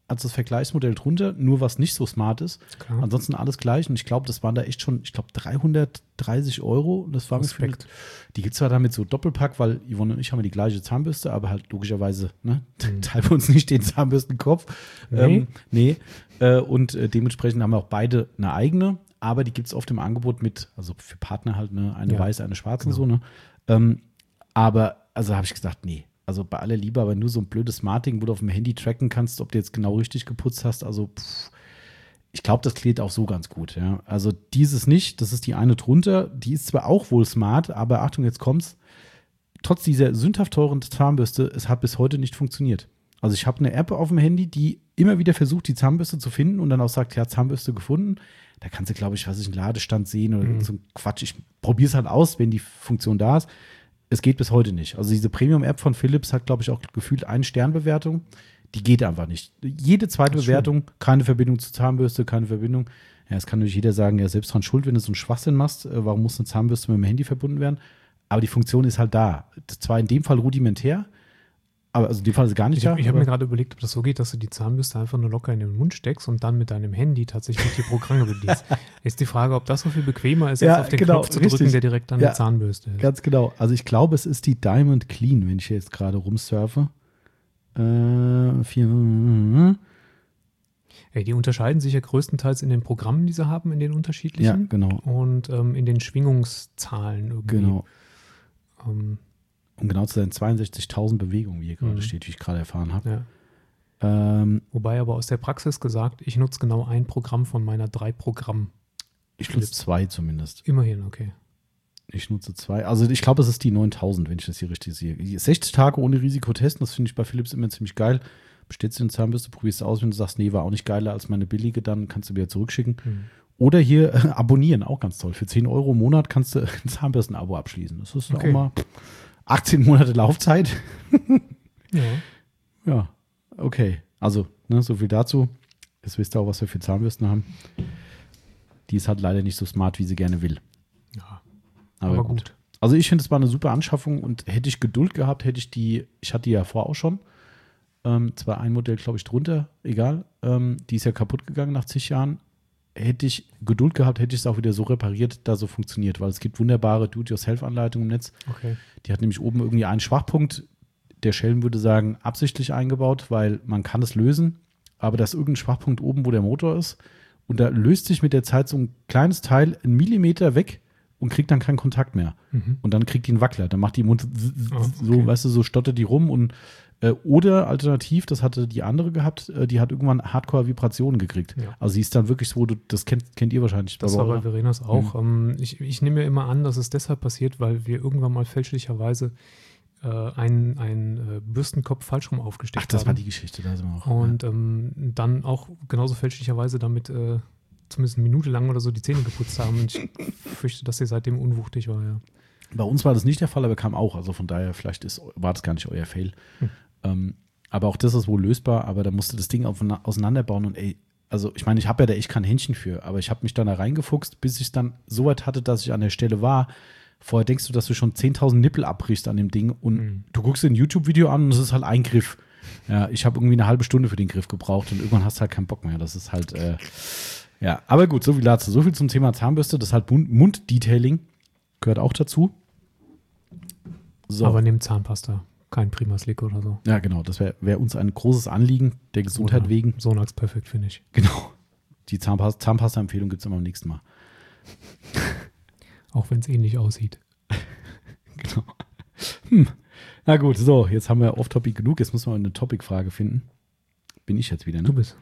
als das Vergleichsmodell drunter, nur was nicht so smart ist. Klar. Ansonsten alles gleich. Und ich glaube, das waren da echt schon, 330 Euro. Und das war Respekt. Die gibt es zwar damit so Doppelpack, weil Yvonne und ich haben ja die gleiche Zahnbürste, aber halt logischerweise teilen wir uns nicht den Zahnbürstenkopf. Nee. Und dementsprechend haben wir auch beide eine eigene, aber die gibt es oft im Angebot mit, also für Partner halt, eine weiße, eine schwarze und so. Ne? Aber, also habe ich gesagt, nee. Also bei aller Liebe, aber nur so ein blödes Smart-Ding, wo du auf dem Handy tracken kannst, ob du jetzt genau richtig geputzt hast. Also ich glaube, das klärt auch so ganz gut. Ja. Also dieses nicht, das ist die eine drunter. Die ist zwar auch wohl smart, aber Achtung, jetzt kommt's. Trotz dieser sündhaft teuren Zahnbürste, es hat bis heute nicht funktioniert. Also ich habe eine App auf dem Handy, die immer wieder versucht, die Zahnbürste zu finden und dann auch sagt, ja, Zahnbürste gefunden. Da kannst du, glaube ich, einen Ladestand sehen oder so ein Quatsch. Ich probiere es halt aus, wenn die Funktion da ist. Es geht bis heute nicht. Also diese Premium-App von Philips hat, glaube ich, auch gefühlt 1-Stern-Bewertung. Die geht einfach nicht. Jede zweite Bewertung, keine Verbindung zur Zahnbürste, keine Verbindung. Ja, es kann natürlich jeder sagen, ja, selbst dran schuld, wenn du so einen Schwachsinn machst. Warum muss eine Zahnbürste mit dem Handy verbunden werden? Aber die Funktion ist halt da. Zwar in dem Fall rudimentär, aber also in dem Fall ist es gar nicht da. Ich habe mir gerade überlegt, ob das so geht, dass du die Zahnbürste einfach nur locker in den Mund steckst und dann mit deinem Handy tatsächlich die Programme bedienst. Ist die Frage, ob das so viel bequemer ist, als auf den Knopf zu drücken, der direkt an der Zahnbürste ist. Ganz genau. Also ich glaube, es ist die Diamond Clean, wenn ich jetzt gerade rumsurfe. Die unterscheiden sich ja größtenteils in den Programmen, die sie haben, in den unterschiedlichen. Ja, genau. Und in den Schwingungszahlen irgendwie. Genau. Um genau zu sein, 62.000 Bewegungen, wie hier gerade steht, wie ich gerade erfahren habe. Ja. Wobei aber aus der Praxis gesagt, ich nutze genau ein Programm von meiner 3 Programmen. Ich nutze 2 zumindest. Immerhin, okay. Ich nutze 2. Also ich glaube, es ist die 9.000, wenn ich das hier richtig sehe. 60 Tage ohne Risiko testen, das finde ich bei Philips immer ziemlich geil. Bestellst du eine Zahnbürste, probierst du aus, wenn du sagst, nee, war auch nicht geiler als meine billige, dann kannst du wieder zurückschicken. Oder hier abonnieren, auch ganz toll. Für 10 Euro im Monat kannst du ein Zahnbürsten-Abo abschließen. Das ist auch mal 18 Monate Laufzeit. Ja, okay. Also, so viel dazu. Jetzt wisst ihr auch, was wir für Zahnbürsten haben. Die ist halt leider nicht so smart, wie sie gerne will. Ja, aber gut. Also ich finde, es war eine super Anschaffung und hätte ich Geduld gehabt, ich hatte die ja vorher auch schon. Zwar ein Modell, glaube ich, drunter, egal. Die ist ja kaputt gegangen nach zig Jahren. Hätte ich Geduld gehabt, hätte ich es auch wieder so repariert, dass so funktioniert, weil es gibt wunderbare Do-it-yourself-Anleitungen im Netz. Okay. Die hat nämlich oben irgendwie einen Schwachpunkt. Der Schelm würde sagen, absichtlich eingebaut, weil man kann es lösen, aber da ist irgendein Schwachpunkt oben, wo der Motor ist und da löst sich mit der Zeit so ein kleines Teil einen Millimeter weg und kriegt dann keinen Kontakt mehr. Und dann kriegt die einen Wackler. Dann macht die Mund so, weißt du, so stottert die rum und oder alternativ, das hatte die andere gehabt, die hat irgendwann Hardcore-Vibrationen gekriegt. Ja. Also sie ist dann wirklich so, das kennt ihr wahrscheinlich. Das war bei Verenas auch. Ich nehme mir immer an, dass es deshalb passiert, weil wir irgendwann mal fälschlicherweise einen Bürstenkopf falsch rum aufgesteckt haben. Ach, das war die Geschichte. Da sind wir auch. Und dann auch genauso fälschlicherweise damit zumindest eine Minute lang oder so die Zähne geputzt haben. Und ich fürchte, dass sie seitdem unwuchtig war, ja. Bei uns war das nicht der Fall, aber kam auch. Also von daher, vielleicht war das gar nicht euer Fail. Aber auch das ist wohl lösbar, aber da musste das Ding auseinanderbauen und also ich meine, ich habe ja da echt kein Händchen für, aber ich habe mich dann da reingefuchst, bis ich dann so weit hatte, dass ich an der Stelle war. Vorher denkst du, dass du schon 10.000 Nippel abbrichst an dem Ding und du guckst dir ein YouTube-Video an und es ist halt ein Griff. Ja, ich habe irgendwie eine halbe Stunde für den Griff gebraucht und irgendwann hast du halt keinen Bock mehr. Das ist halt, ja, aber gut, so viel dazu. So viel zum Thema Zahnbürste, das ist halt Munddetailing, gehört auch dazu. So. Aber nehmt Zahnpasta. Kein Primaslick oder so. Ja, genau. Das wär uns ein großes Anliegen, der Gesundheit wegen. Sonax perfekt, finde ich. Genau. Die Zahnpasta-Empfehlung gibt es immer beim nächsten Mal. Auch wenn es ähnlich aussieht. Genau. Na gut, so, jetzt haben wir Off-Topic genug. Jetzt müssen wir eine Topic-Frage finden. Bin ich jetzt wieder, ne? Du bist.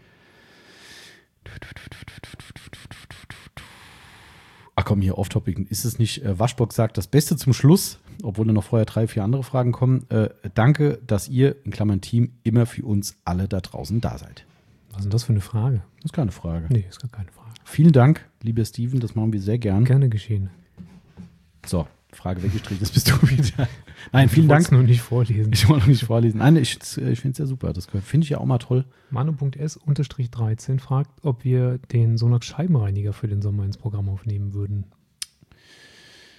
Ach komm, hier Off-Topic. Ist es nicht, Waschbock sagt das Beste zum Schluss, obwohl da noch vorher 3, 4 andere Fragen kommen. Danke, dass ihr, in Klammern Team, immer für uns alle da draußen da seid. Was ist denn das für eine Frage? Das ist keine Frage. Nee, ist gar keine Frage. Vielen Dank, lieber Steven, das machen wir sehr gern. Gerne geschehen. So, Frage weggestrichen, das bist du wieder. Nein, vielen Dank. Ich wollte es nur nicht vorlesen. Ich wollte noch nicht vorlesen. Nein, ich finde es ja super. Das finde ich ja auch mal toll. Manu.s-13 fragt, ob wir den Sonax Scheibenreiniger für den Sommer ins Programm aufnehmen würden.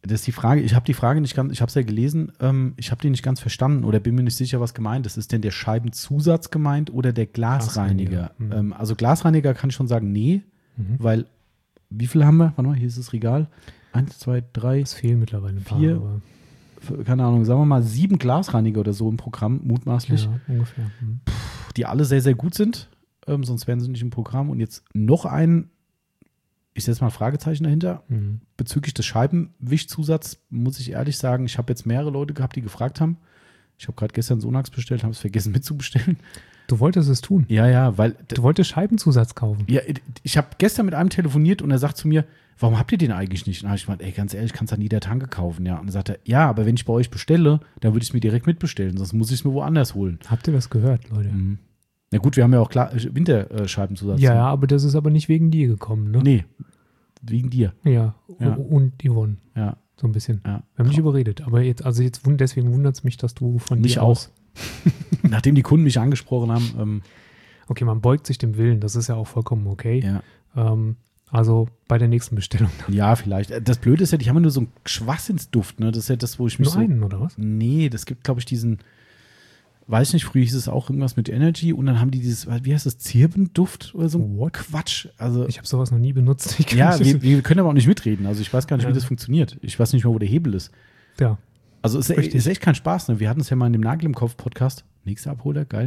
Das ist die Frage, ich habe die Frage nicht ganz, ich habe es ja gelesen, ich habe die nicht ganz verstanden oder bin mir nicht sicher, was gemeint ist. Ist denn der Scheibenzusatz gemeint oder der Glasreiniger? Also Glasreiniger kann ich schon sagen, nee, weil, wie viel haben wir? Warte mal, hier ist das Regal. 1, 2, 3. Es fehlen mittlerweile ein paar. 4, keine Ahnung, sagen wir mal 7 Glasreiniger oder so im Programm, mutmaßlich. Ja, ungefähr. Die alle sehr, sehr gut sind, sonst wären sie nicht im Programm. Und jetzt noch ein, ich setze mal ein Fragezeichen dahinter. Bezüglich des Scheibenwischzusatzes muss ich ehrlich sagen, ich habe jetzt mehrere Leute gehabt, die gefragt haben. Ich habe gerade gestern Sonax bestellt, habe es vergessen mitzubestellen. Du wolltest es tun? Ja, weil... Du wolltest Scheibenzusatz kaufen? Ja, ich habe gestern mit einem telefoniert und er sagt zu mir, warum habt ihr den eigentlich nicht? Und dann habe ich gemeint, ey, ganz ehrlich, kannst du an jeder Tanke kaufen. Ja. Und dann sagt er, ja, aber wenn ich bei euch bestelle, dann würde ich es mir direkt mitbestellen, sonst muss ich es mir woanders holen. Habt ihr das gehört, Leute? Na gut, wir haben ja auch Winterscheibenzusatz. Ja, aber das ist aber nicht wegen dir gekommen, ne? Nee, wegen dir. Ja, und Yvonne. Ja. So ein bisschen. Ja. Wir haben dich überredet. Aber jetzt deswegen wundert es mich, dass du von mich dir auch. aus... Nachdem die Kunden mich angesprochen haben. Okay, man beugt sich dem Willen, das ist ja auch vollkommen okay. Ja. Also bei der nächsten Bestellung. Ja, vielleicht. Das Blöde ist ja, die haben ja nur so einen Schwachsinnsduft, ne? Das ist ja das, wo ich mich nur einen, oder was? Nee, das gibt, glaube ich, diesen, weiß nicht, früher hieß es auch irgendwas mit Energy und dann haben die dieses, wie heißt das, Zirbenduft oder so? Quatsch. Also, ich habe sowas noch nie benutzt. Wir können aber auch nicht mitreden. Also ich weiß gar nicht, wie das funktioniert. Ich weiß nicht mehr, wo der Hebel ist. Ja. Also ist echt kein Spaß. Ne? Wir hatten es ja mal in dem Nagel im Kopf-Podcast. Nächster Abholer, geil.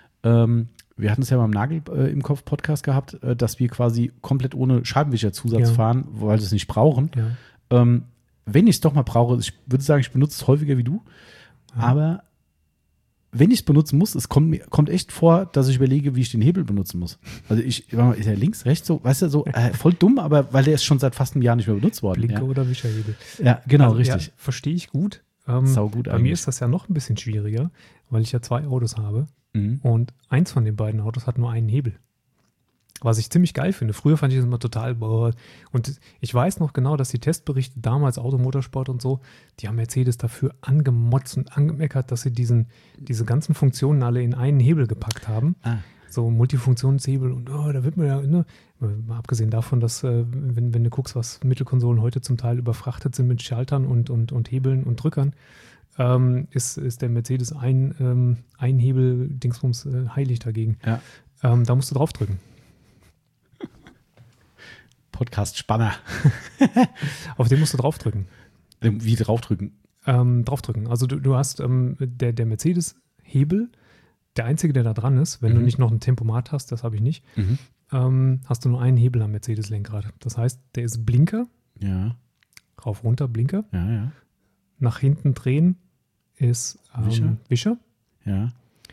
Wir hatten es ja mal im Nagel im Kopf-Podcast gehabt, dass wir quasi komplett ohne Scheibenwischer-Zusatz fahren, weil wir es nicht brauchen. Ja. Wenn ich es doch mal brauche, ich würde sagen, ich benutze es häufiger wie du. Ja. Aber wenn ich es benutzen muss, es kommt echt vor, dass ich überlege, wie ich den Hebel benutzen muss. Also ist er links, rechts, so, weißt du, so voll dumm, aber weil der ist schon seit fast einem Jahr nicht mehr benutzt worden. Blinker oder Wischerhebel. Ja, genau, richtig. Ja, verstehe ich gut. Sau gut bei mir ist das ja noch ein bisschen schwieriger, weil ich ja 2 Autos habe und eins von den beiden Autos hat nur einen Hebel. Was ich ziemlich geil finde. Früher fand ich das immer total, und ich weiß noch genau, dass die Testberichte damals, Automotorsport und so, die haben Mercedes dafür angemotzt und angemeckert, dass sie diese ganzen Funktionen alle in einen Hebel gepackt haben. So Multifunktionshebel und da wird man ja, ne, mal abgesehen davon, dass, wenn du guckst, was Mittelkonsolen heute zum Teil überfrachtet sind mit Schaltern und Hebeln und Drückern, ist der Mercedes ein Hebel-Dingsbums heilig dagegen. Ja. Da musst du draufdrücken. Podcast-Spanner. Auf den musst du draufdrücken. Wie draufdrücken? Draufdrücken. Also du hast der Mercedes-Hebel, der einzige, der da dran ist, wenn du nicht noch ein Tempomat hast, das habe ich nicht, hast du nur einen Hebel am Mercedes-Lenkrad. Das heißt, der ist Blinker. Ja. Rauf, runter, Blinker. Ja. Nach hinten drehen ist Wischer. Ja.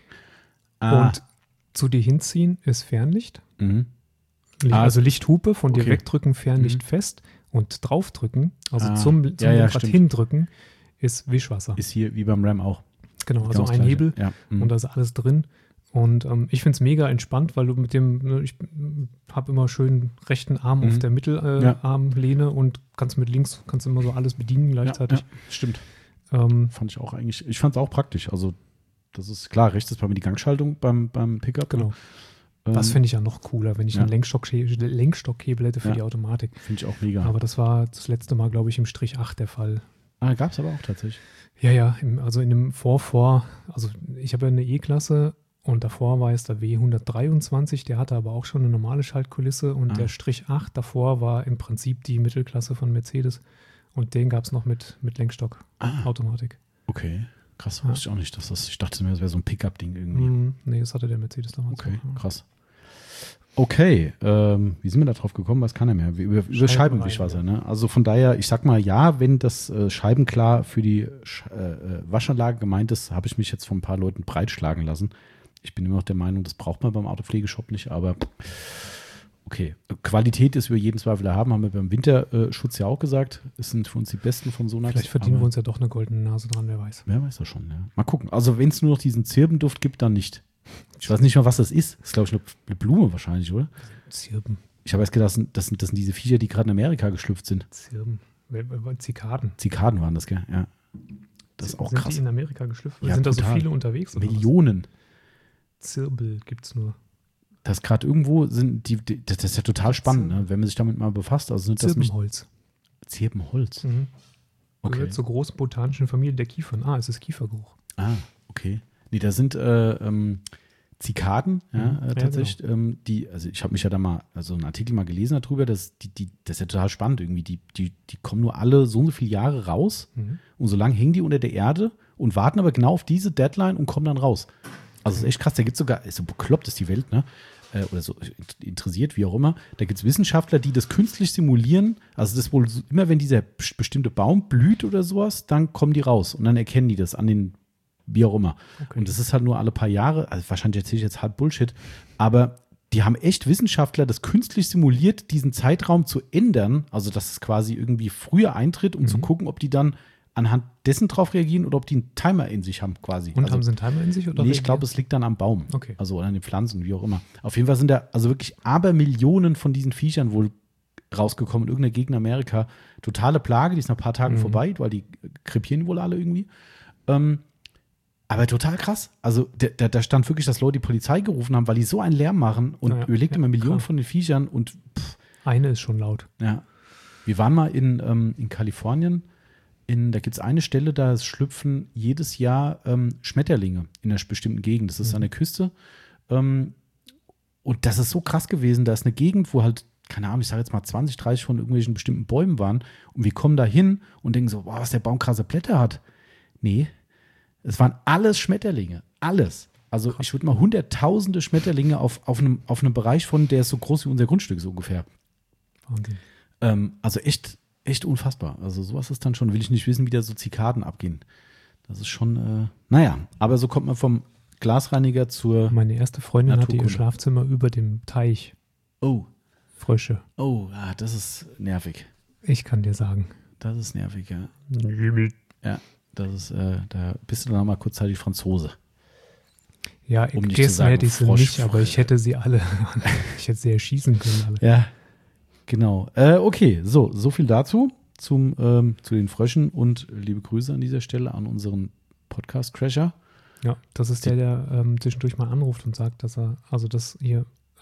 Und zu dir hinziehen ist Fernlicht. Also Lichthupe, von dir wegdrücken, Fernlicht fest und draufdrücken, also zum Lenkrad hindrücken, ist Wischwasser. Ist hier wie beim Ram auch. Genau, also ein Hebel und da ist alles drin. Und ich finde es mega entspannt, weil du mit dem, ich habe immer schön rechten Arm auf der Mittelarmlehne und kannst immer so alles bedienen gleichzeitig. Ja, stimmt. Fand ich auch eigentlich, ich fand es auch praktisch. Also das ist klar, rechts ist bei mir die Gangschaltung beim Pickup. Genau. Das finde ich ja noch cooler, wenn ich einen Lenkstockhebel hätte für die Automatik. Finde ich auch mega. Aber das war das letzte Mal, glaube ich, im Strich 8 der Fall. Gab es aber auch tatsächlich. Ja, also in dem also ich habe ja eine E-Klasse und davor war es der W123, der hatte aber auch schon eine normale Schaltkulisse und der Strich 8 davor war im Prinzip die Mittelklasse von Mercedes und den gab es noch mit Lenkstock-Automatik. Okay. Krass, wusste ich auch nicht, ich dachte mir, das wäre so ein Pickup-Ding irgendwie. Nee, das hatte der Mercedes damals. Okay, krass. Okay, wie sind wir da drauf gekommen? Weiß keiner mehr. Über Scheibenwischwasser, ne? Also von daher, ich sag mal, ja, wenn das scheibenklar für die Waschanlage gemeint ist, habe ich mich jetzt von ein paar Leuten breitschlagen lassen. Ich bin immer noch der Meinung, das braucht man beim Autopflegeshop nicht, aber okay. Qualität ist über jeden Zweifel erhaben, haben wir beim Winterschutz ja auch gesagt. Es sind für uns die besten von Sonax. Vielleicht verdienen wir uns ja doch eine goldene Nase dran, wer weiß. Wer weiß das schon, ja. Mal gucken. Also wenn es nur noch diesen Zirbenduft gibt, dann nicht. Ich weiß nicht mal, was das ist. Das ist, glaube ich, eine Blume wahrscheinlich, oder? Zirben. Ich habe erst gedacht, das sind diese Viecher, die gerade in Amerika geschlüpft sind. Zirben. Zikaden. Zikaden waren das, gell? Ja. Das ist auch krass. Sind die in Amerika geschlüpft? Ja, sind da so total. viele unterwegs? Oder Millionen. Was? Zirbel gibt es nur. Das gerade irgendwo sind das ist ja total spannend, ne? Wenn man sich damit mal befasst. Also Zirbenholz. Zirbenholz. Gehört zur großen botanischen Familie der Kiefern. Es ist Kiefergeruch. Okay. Nee, da sind Zikaden, tatsächlich, genau. also ich habe mich ja da mal, also einen Artikel mal gelesen darüber, das ist ja total spannend irgendwie, die kommen nur alle so und so viele Jahre raus und so lange hängen die unter der Erde und warten aber genau auf diese Deadline und kommen dann raus. Also das ist echt krass, da gibt es sogar, so bekloppt ist die Welt, ne? Oder so interessiert, wie auch immer. Da gibt es Wissenschaftler, die das künstlich simulieren. Also das wohl immer, wenn dieser bestimmte Baum blüht oder sowas, dann kommen die raus und dann erkennen die das an den, wie auch immer. Okay. Und das ist halt nur alle paar Jahre, also wahrscheinlich erzähle ich jetzt halb Bullshit, aber die haben echt Wissenschaftler das künstlich simuliert, diesen Zeitraum zu ändern, also dass es quasi irgendwie früher eintritt, um zu gucken, ob die dann anhand dessen drauf reagieren oder ob die einen Timer in sich haben quasi. Und also, haben sie einen Timer in sich? Oder nee, ich glaube, es liegt dann am Baum. Okay. Also an den Pflanzen, wie auch immer. Auf jeden Fall sind da also wirklich Abermillionen von diesen Viechern wohl rausgekommen in irgendeiner Gegend in Amerika. Totale Plage, die ist nach ein paar Tagen vorbei, weil die krepieren wohl alle irgendwie. Aber total krass. Also da stand wirklich, dass Leute die Polizei gerufen haben, weil die so einen Lärm machen und überlegt immer Millionen von den Viechern und eine ist schon laut. Ja. Wir waren mal in Kalifornien. Da gibt es eine Stelle, da schlüpfen jedes Jahr Schmetterlinge in einer bestimmten Gegend. Das ist an der Küste. Und das ist so krass gewesen. Da ist eine Gegend, wo halt, keine Ahnung, ich sage jetzt mal 20, 30 von irgendwelchen bestimmten Bäumen waren. Und wir kommen da hin und denken so, wow, was der Baum krasse Blätter hat. Nee, es waren alles Schmetterlinge. Alles. Also ich würde mal hunderttausende Schmetterlinge auf einem Bereich von, der ist so groß wie unser Grundstück, so ungefähr. Wahnsinn. Also echt unfassbar. Also sowas ist dann schon, will ich nicht wissen, wie da so Zikaden abgehen. Das ist schon, naja, aber so kommt man vom Glasreiniger zur Meine erste Freundin hatte ihr Naturkunde. Schlafzimmer über dem Teich. Oh, Frösche. das ist nervig. Ich kann dir sagen. Das ist nervig, ja. Ja, das ist, da bist du dann mal kurzzeitig Franzose. Ja, Um nicht zu gegessen sagen hätte ich sie Frosch. nicht, aber ich hätte sie alle, ich hätte sie erschießen können alle. Ja, genau. Okay, so viel dazu zu den Fröschen und liebe Grüße an dieser Stelle an unseren Podcast-Crasher. Ja, das ist der zwischendurch mal anruft und sagt, dass er, also das hier,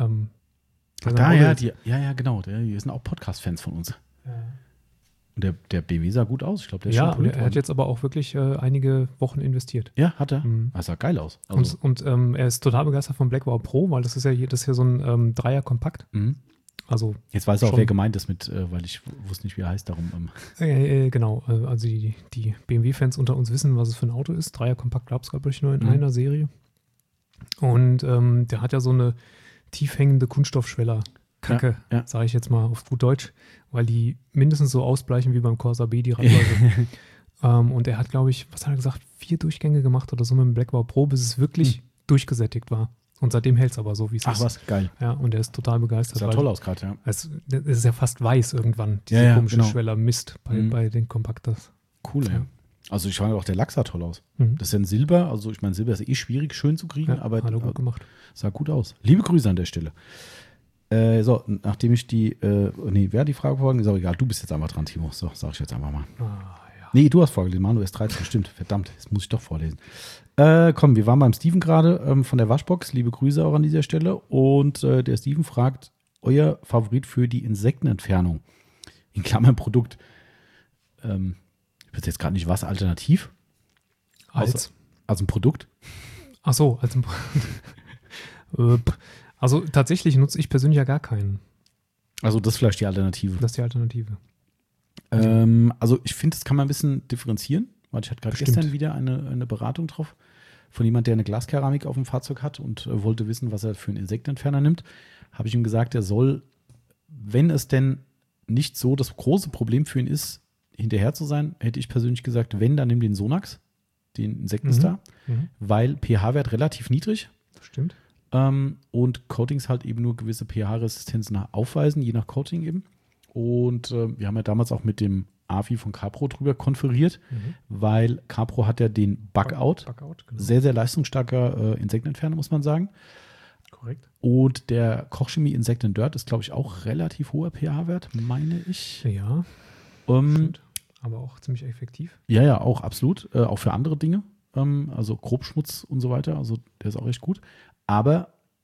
Genau. Die sind auch Podcast-Fans von uns. Ja. Und der BMW sah gut aus. Ich glaube, der ist Ja, schon und poliert er hat worden. jetzt aber auch wirklich einige Wochen investiert. Ja, hat er. Mhm. Das sah geil aus. Also, Und er ist total begeistert vom Blackwell Pro, weil das ist ja so ein Dreier-Kompakt. Also jetzt weiß er auch, schon- wer gemeint ist mit, weil ich wusste nicht, wie er heißt, darum. Genau, also die BMW-Fans unter uns wissen, was es für ein Auto ist. Dreier-Kompakt gab es, glaube ich, nur in einer Serie. Und der hat ja so eine tief hängende Kunststoffschweller-Kacke, Ja. sage ich jetzt mal auf gut Deutsch, weil die mindestens so ausbleichen wie beim Corsa B, die Radläufe. Und er hat, glaube ich, was hat er gesagt, 4 Durchgänge gemacht oder so mit dem Blackwell Pro, bis es wirklich durchgesättigt war. Und seitdem hält es aber so, wie es ist. Ach was, geil. Ja, und er ist total begeistert. Sah toll aus gerade, ja. Es ist ja fast weiß irgendwann, diese Ja, komische genau. Schweller Mist bei den Kompaktas. Cool, ja. Ja. Also ich fand auch, der Lack sah toll aus. Mhm. Das ist ja ein Silber, also ich meine, Silber ist schwierig, schön zu kriegen, Ja, aber hat er gut gemacht. sah gut aus. Liebe Grüße an der Stelle. So, nachdem ich wer hat die Frage vorhin? Ist auch egal, du bist jetzt einfach dran, Timo. So, sag ich jetzt einfach mal. Ja. Nee, du hast vorgelesen, Manu ist 13, stimmt. Verdammt, jetzt muss ich doch vorlesen. Komm, wir waren beim Steven gerade von der Waschbox. Liebe Grüße auch an dieser Stelle. Und der Steven fragt, euer Favorit für die Insektenentfernung? In Klammern Produkt. Ich weiß jetzt gerade nicht, was alternativ? Als ein Produkt? Ach so, also tatsächlich nutze ich persönlich ja gar keinen. Also das ist vielleicht die Alternative. Das ist die Alternative. Also ich finde, das kann man ein bisschen differenzieren, weil ich hatte gerade Bestimmt. gestern wieder eine Beratung drauf von jemand, der eine Glaskeramik auf dem Fahrzeug hat und wollte wissen, was er für einen Insektenentferner nimmt. Habe ich ihm gesagt, er soll, wenn es denn nicht so das große Problem für ihn ist, hinterher zu sein, hätte ich persönlich gesagt, wenn, dann nimm den Sonax, den Insektenstar, weil pH-Wert relativ niedrig Stimmt. und Coatings halt eben nur gewisse pH-Resistenzen aufweisen, je nach Coating eben. Und wir haben ja damals auch mit dem AFI von Capro drüber konferiert, weil Capro hat ja den Bugout. Bugout, genau. Sehr, sehr leistungsstarker Insektenentferner, muss man sagen. Korrekt. Und der Kochchemie Insect and Dirt ist, glaube ich, auch relativ hoher pH-Wert, meine ich. Ja, Stimmt. aber auch ziemlich effektiv. Ja, auch absolut. Auch für andere Dinge. Also Grobschmutz und so weiter. Also der ist auch echt gut. Aber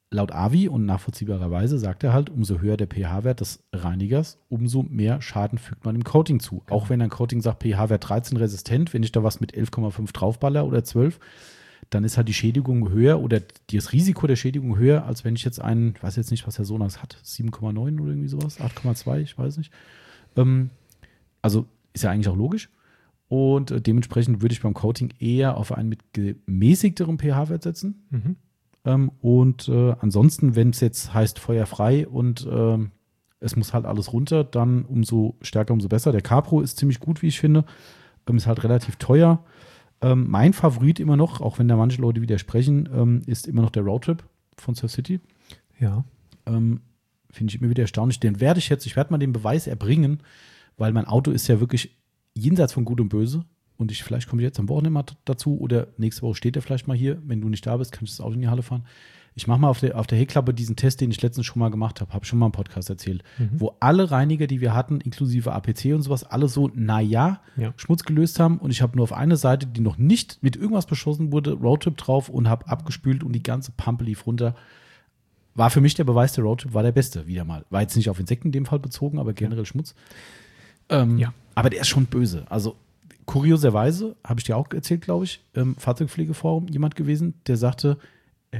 laut AVI und nachvollziehbarerweise sagt er halt, umso höher der pH-Wert des Reinigers, umso mehr Schaden fügt man dem Coating zu. Genau. Auch wenn ein Coating sagt, pH-Wert 13 resistent, wenn ich da was mit 11,5 draufballer oder 12, dann ist halt die Schädigung höher oder das Risiko der Schädigung höher, als wenn ich jetzt einen, ich weiß jetzt nicht, was der Sonax hat, 7,9 oder irgendwie sowas, 8,2, ich weiß nicht. Also ist ja eigentlich auch logisch. Und dementsprechend würde ich beim Coating eher auf einen mit gemäßigterem pH-Wert setzen. Ansonsten, wenn es jetzt heißt feuerfrei und es muss halt alles runter, dann umso stärker, umso besser. Der Capro ist ziemlich gut, wie ich finde. Ist halt relativ teuer. Mein Favorit immer noch, auch wenn da manche Leute widersprechen, ist immer noch der Roadtrip von Surf City. Ja. Finde ich immer wieder erstaunlich. Ich werde mal den Beweis erbringen, weil mein Auto ist ja wirklich jenseits von Gut und Böse. Und vielleicht komme ich jetzt am Wochenende mal dazu oder nächste Woche steht er vielleicht mal hier. Wenn du nicht da bist, kann ich das Auto in die Halle fahren. Ich mache mal auf der Heckklappe diesen Test, den ich letztens schon mal gemacht habe. Habe schon mal im Podcast erzählt. Wo alle Reiniger, die wir hatten, inklusive APC und sowas, alle so, Schmutz gelöst haben. Und ich habe nur auf eine Seite, die noch nicht mit irgendwas beschossen wurde, Roadtrip drauf und habe abgespült und die ganze Pampe lief runter. War für mich der Beweis, der Roadtrip war der beste, wieder mal. War jetzt nicht auf Insekten in dem Fall bezogen, aber generell Schmutz. Aber der ist schon böse. Also kurioserweise, habe ich dir auch erzählt, glaube ich, Fahrzeugpflegeforum jemand gewesen, der sagte, er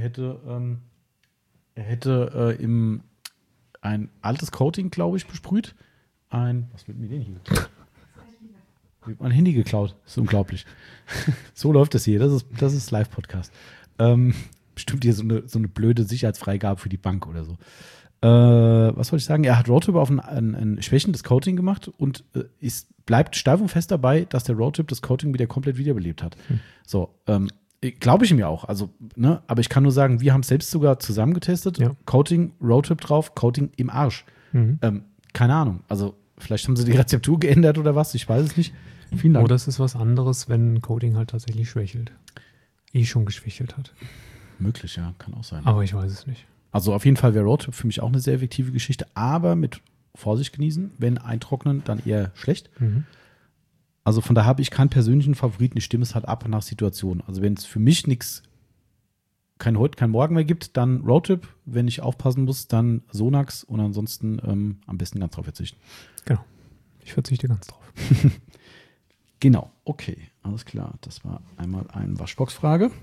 hätte ein altes Coating, glaube ich, besprüht. Was wird mir denn hier geklaut? Mir wird mein Handy geklaut. Das ist unglaublich. So läuft das hier. Das ist Live-Podcast. Bestimmt hier so eine blöde Sicherheitsfreigabe für die Bank oder so. Was wollte ich sagen? Er hat Roadtrip auf ein schwächendes Coating gemacht und bleibt steif und fest dabei, dass der Roadtrip das Coating wieder komplett wiederbelebt hat. So, glaube ich ihm ja auch. Also, ne, aber ich kann nur sagen, wir haben es selbst sogar zusammen getestet. Ja. Coating, Roadtrip drauf, Coating im Arsch. Keine Ahnung. Also, vielleicht haben sie die Rezeptur geändert oder was. Ich weiß es nicht. Vielen Dank. Oder es ist was anderes, wenn ein Coating halt tatsächlich schwächelt. Schon geschwächelt hat. Möglich, ja. Kann auch sein. Aber ich weiß es nicht. Also auf jeden Fall wäre Roadtrip für mich auch eine sehr effektive Geschichte, aber mit Vorsicht genießen. Wenn eintrocknen, dann eher schlecht. Also von daher habe ich keinen persönlichen Favoriten. Ich stimme es halt ab nach Situation. Also wenn es für mich kein Heute, kein Morgen mehr gibt, dann Roadtrip. Wenn ich aufpassen muss, dann Sonax und ansonsten am besten ganz drauf verzichten. Genau. Ich verzichte ganz drauf. Genau. Okay. Alles klar. Das war einmal eine Waschbox-Frage.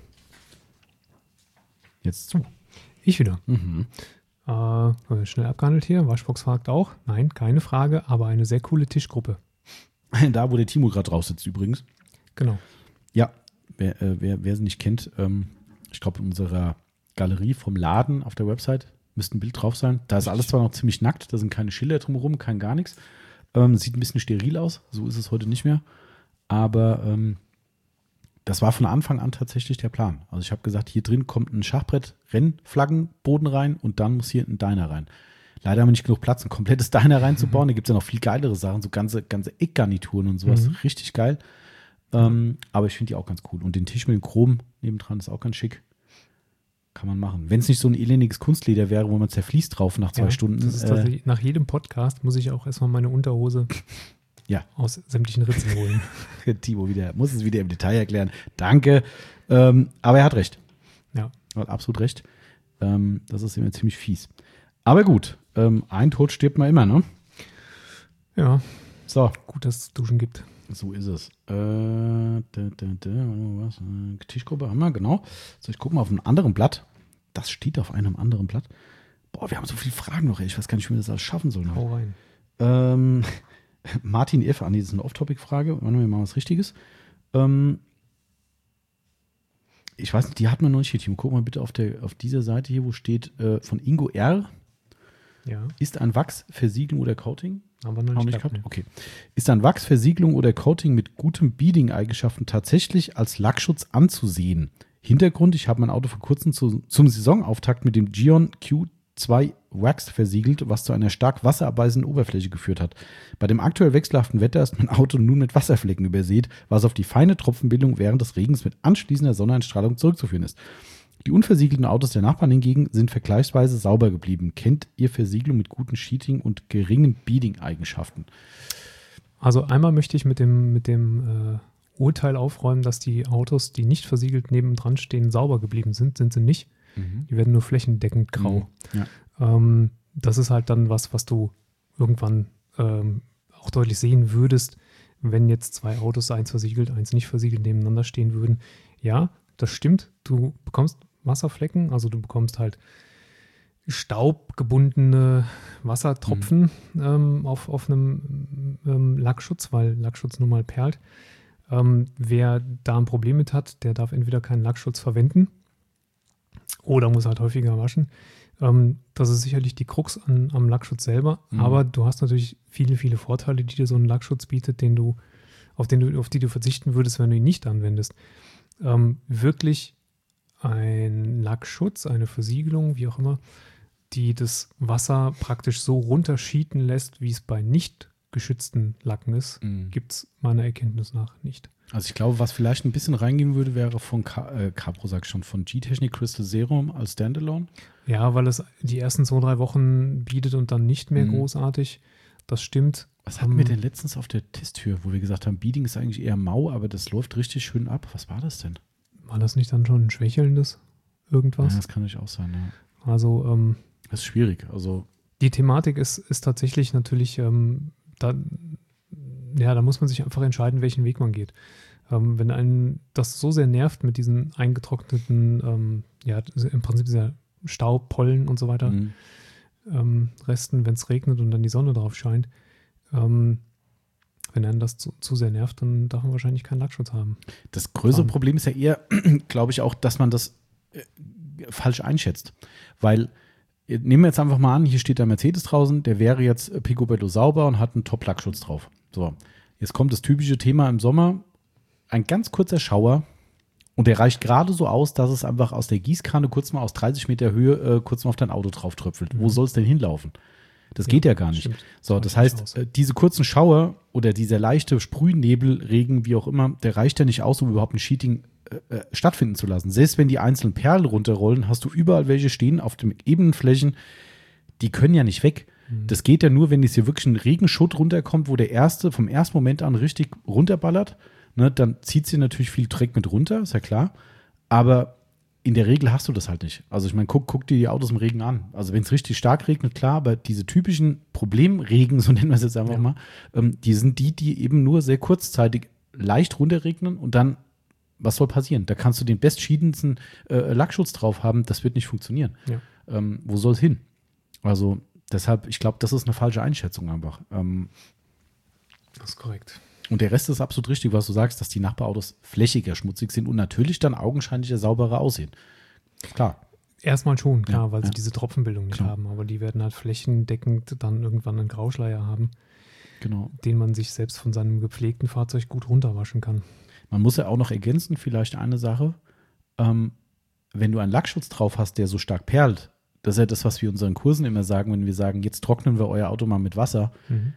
Jetzt zu. Ich wieder. Schnell abgehandelt hier. Waschbox fragt auch. Nein, keine Frage, aber eine sehr coole Tischgruppe. Da, wo der Timo gerade drauf sitzt übrigens. Genau. Ja, wer sie nicht kennt, ich glaube in unserer Galerie vom Laden auf der Website müsste ein Bild drauf sein. Da ist alles zwar noch ziemlich nackt, da sind keine Schilder drumherum, kein gar nichts. Sieht ein bisschen steril aus, so ist es heute nicht mehr. Aber das war von Anfang an tatsächlich der Plan. Also ich habe gesagt, hier drin kommt ein Schachbrett, Rennflaggenboden rein und dann muss hier ein Diner rein. Leider haben wir nicht genug Platz, ein komplettes Diner reinzubauen. Da gibt es ja noch viel geilere Sachen, so ganze Eckgarnituren und sowas. Richtig geil. Aber ich finde die auch ganz cool. Und den Tisch mit dem Chrom nebendran ist auch ganz schick. Kann man machen. Wenn es nicht so ein elendiges Kunstleder wäre, wo man zerfließt drauf nach 2 Stunden. Das ist tatsächlich, nach jedem Podcast muss ich auch erstmal meine Unterhose aus sämtlichen Ritzen holen. Timo muss es wieder im Detail erklären. Danke. Aber er hat recht. Ja. Er hat absolut recht. Das ist immer ziemlich fies. Aber gut, ein Tod stirbt man immer, ne? Ja. So. Gut, dass es Duschen gibt. So ist es. Tischgruppe haben wir, genau. So, ich gucke mal auf einem anderen Blatt. Das steht auf einem anderen Blatt. Boah, wir haben so viele Fragen noch, ey. Ich weiß gar nicht, wie wir das alles schaffen sollen. Hau rein. Martin F. Das ist eine Off-Topic-Frage. Wir machen was Richtiges. Ich weiß nicht, die hat man noch nicht hier, Timo. Guck mal bitte auf dieser Seite hier, wo steht von Ingo R. Ja. Ist ein Wachs, Versiegelung oder Coating? Haben wir noch nicht gehabt. Nee. Okay. Ist ein Wachs, Versiegelung oder Coating mit gutem Beading-Eigenschaften tatsächlich als Lackschutz anzusehen? Hintergrund, ich habe mein Auto vor kurzem zum Saisonauftakt mit dem Gion Q2 Wax versiegelt, was zu einer stark wasserabweisenden Oberfläche geführt hat. Bei dem aktuell wechselhaften Wetter ist mein Auto nun mit Wasserflecken übersät, was auf die feine Tropfenbildung während des Regens mit anschließender Sonneneinstrahlung zurückzuführen ist. Die unversiegelten Autos der Nachbarn hingegen sind vergleichsweise sauber geblieben. Kennt ihr Versiegelung mit guten Sheeting und geringen Beading-Eigenschaften? Also einmal möchte ich mit dem Urteil aufräumen, dass die Autos, die nicht versiegelt nebendran stehen, sauber geblieben sind. Sind sie nicht. Die werden nur flächendeckend grau. Ja. Das ist halt dann was du irgendwann auch deutlich sehen würdest, wenn jetzt zwei Autos, eins versiegelt, eins nicht versiegelt, nebeneinander stehen würden. Ja, das stimmt. Du bekommst Wasserflecken, also du bekommst halt staubgebundene Wassertropfen auf einem Lackschutz, weil Lackschutz nun mal perlt. Wer da ein Problem mit hat, der darf entweder keinen Lackschutz verwenden oder muss halt häufiger waschen. Das ist sicherlich die Krux am Lackschutz selber, aber du hast natürlich viele, viele Vorteile, die dir so ein Lackschutz bietet, auf die du verzichten würdest, wenn du ihn nicht anwendest. Wirklich ein Lackschutz, eine Versiegelung, wie auch immer, die das Wasser praktisch so runterschieten lässt, wie es bei nicht geschützten Lacken ist, gibt es meiner Erkenntnis nach nicht. Also ich glaube, was vielleicht ein bisschen reingehen würde, wäre von Capro, sag ich schon, von G-Technic Crystal Serum als Standalone. Ja, weil es die ersten 2-3 Wochen bietet und dann nicht mehr großartig. Das stimmt. Was hatten wir denn letztens auf der Testtür, wo wir gesagt haben, Beading ist eigentlich eher mau, aber das läuft richtig schön ab. Was war das denn? War das nicht dann schon ein schwächelndes irgendwas? Ja, das kann natürlich auch sein, ja. Also das ist schwierig. Also die Thematik ist tatsächlich natürlich, da muss man sich einfach entscheiden, welchen Weg man geht. Wenn einen das so sehr nervt mit diesen eingetrockneten, im Prinzip dieser Staub, Pollen und so weiter, Resten, wenn es regnet und dann die Sonne drauf scheint, wenn einen das zu sehr nervt, dann darf man wahrscheinlich keinen Lackschutz haben. Das größere Problem ist ja eher, glaube ich auch, dass man das falsch einschätzt. Weil, nehmen wir jetzt einfach mal an, hier steht der Mercedes draußen, der wäre jetzt picobello sauber und hat einen Top-Lackschutz drauf. So, jetzt kommt das typische Thema im Sommer, ein ganz kurzer Schauer und der reicht gerade so aus, dass es einfach aus der Gießkanne kurz mal aus 30 Meter Höhe kurz mal auf dein Auto drauf tröpfelt. Wo soll es denn hinlaufen? Das geht ja gar nicht. Stimmt. So, das heißt, diese kurzen Schauer oder dieser leichte Sprühnebelregen, wie auch immer, der reicht ja nicht aus, um überhaupt ein Sheeting stattfinden zu lassen. Selbst wenn die einzelnen Perlen runterrollen, hast du überall welche stehen auf den ebenen Flächen, die können ja nicht weg. Das geht ja nur, wenn jetzt hier wirklich ein Regenschutt runterkommt, wo der erste vom ersten Moment an richtig runterballert. Ne, dann zieht sie natürlich viel Dreck mit runter, ist ja klar. Aber in der Regel hast du das halt nicht. Also ich meine, guck dir die Autos im Regen an. Also wenn es richtig stark regnet, klar, aber diese typischen Problemregen, so nennen wir es jetzt einfach mal, die sind die eben nur sehr kurzzeitig leicht runterregnen und dann, was soll passieren? Da kannst du den bestschiedensten Lackschutz drauf haben, das wird nicht funktionieren. Ja. Wo soll es hin? Also deshalb, ich glaube, das ist eine falsche Einschätzung einfach. Das ist korrekt. Und der Rest ist absolut richtig, was du sagst, dass die Nachbarautos flächiger, schmutzig sind und natürlich dann augenscheinlicher sauberer aussehen. Klar. Erstmal schon, klar, weil sie diese Tropfenbildung nicht haben, aber die werden halt flächendeckend dann irgendwann einen Grauschleier haben, den man sich selbst von seinem gepflegten Fahrzeug gut runterwaschen kann. Man muss ja auch noch ergänzen, vielleicht eine Sache, wenn du einen Lackschutz drauf hast, der so stark perlt, das ist ja das, was wir in unseren Kursen immer sagen, wenn wir sagen, jetzt trocknen wir euer Auto mal mit Wasser.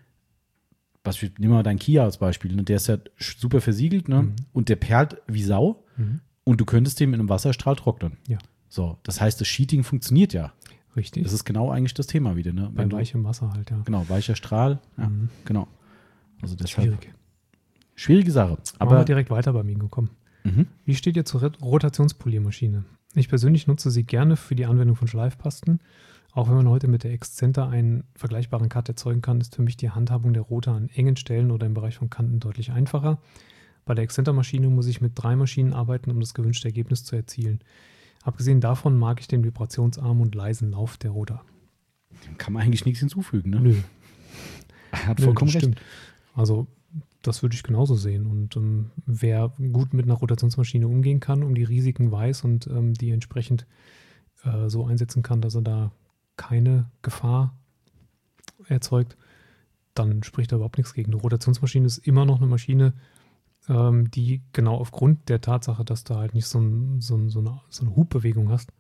Nehmen wir mal deinen Kia als Beispiel, ne? Der ist ja super versiegelt, ne? Und der perlt wie Sau und du könntest den mit einem Wasserstrahl trocknen. Ja. So, das heißt, das Sheeting funktioniert ja. Richtig. Das ist genau eigentlich das Thema wieder, ne? Bei weichem Wasser halt, ja. Genau, weicher Strahl, genau. Also deshalb Schwierig. Schwierige Sache. Aber wir direkt weiter beim Ingo, komm. Wie steht ihr zur Rotationspoliermaschine? Ich persönlich nutze sie gerne für die Anwendung von Schleifpasten. Auch wenn man heute mit der Excenter einen vergleichbaren Cut erzeugen kann, ist für mich die Handhabung der Rota an engen Stellen oder im Bereich von Kanten deutlich einfacher. Bei der Excenter-Maschine muss ich mit 3 Maschinen arbeiten, um das gewünschte Ergebnis zu erzielen. Abgesehen davon mag ich den vibrationsarmen und leisen Lauf der Rota. Dem kann man eigentlich nichts hinzufügen, ne? Nö. Er hat vollkommen recht. Stimmt. Also das würde ich genauso sehen. Und wer gut mit einer Rotationsmaschine umgehen kann, die Risiken weiß und die entsprechend so einsetzen kann, dass er da keine Gefahr erzeugt, dann spricht da überhaupt nichts gegen. Eine Rotationsmaschine ist immer noch eine Maschine, die genau aufgrund der Tatsache, dass du halt nicht so eine Hubbewegung hast,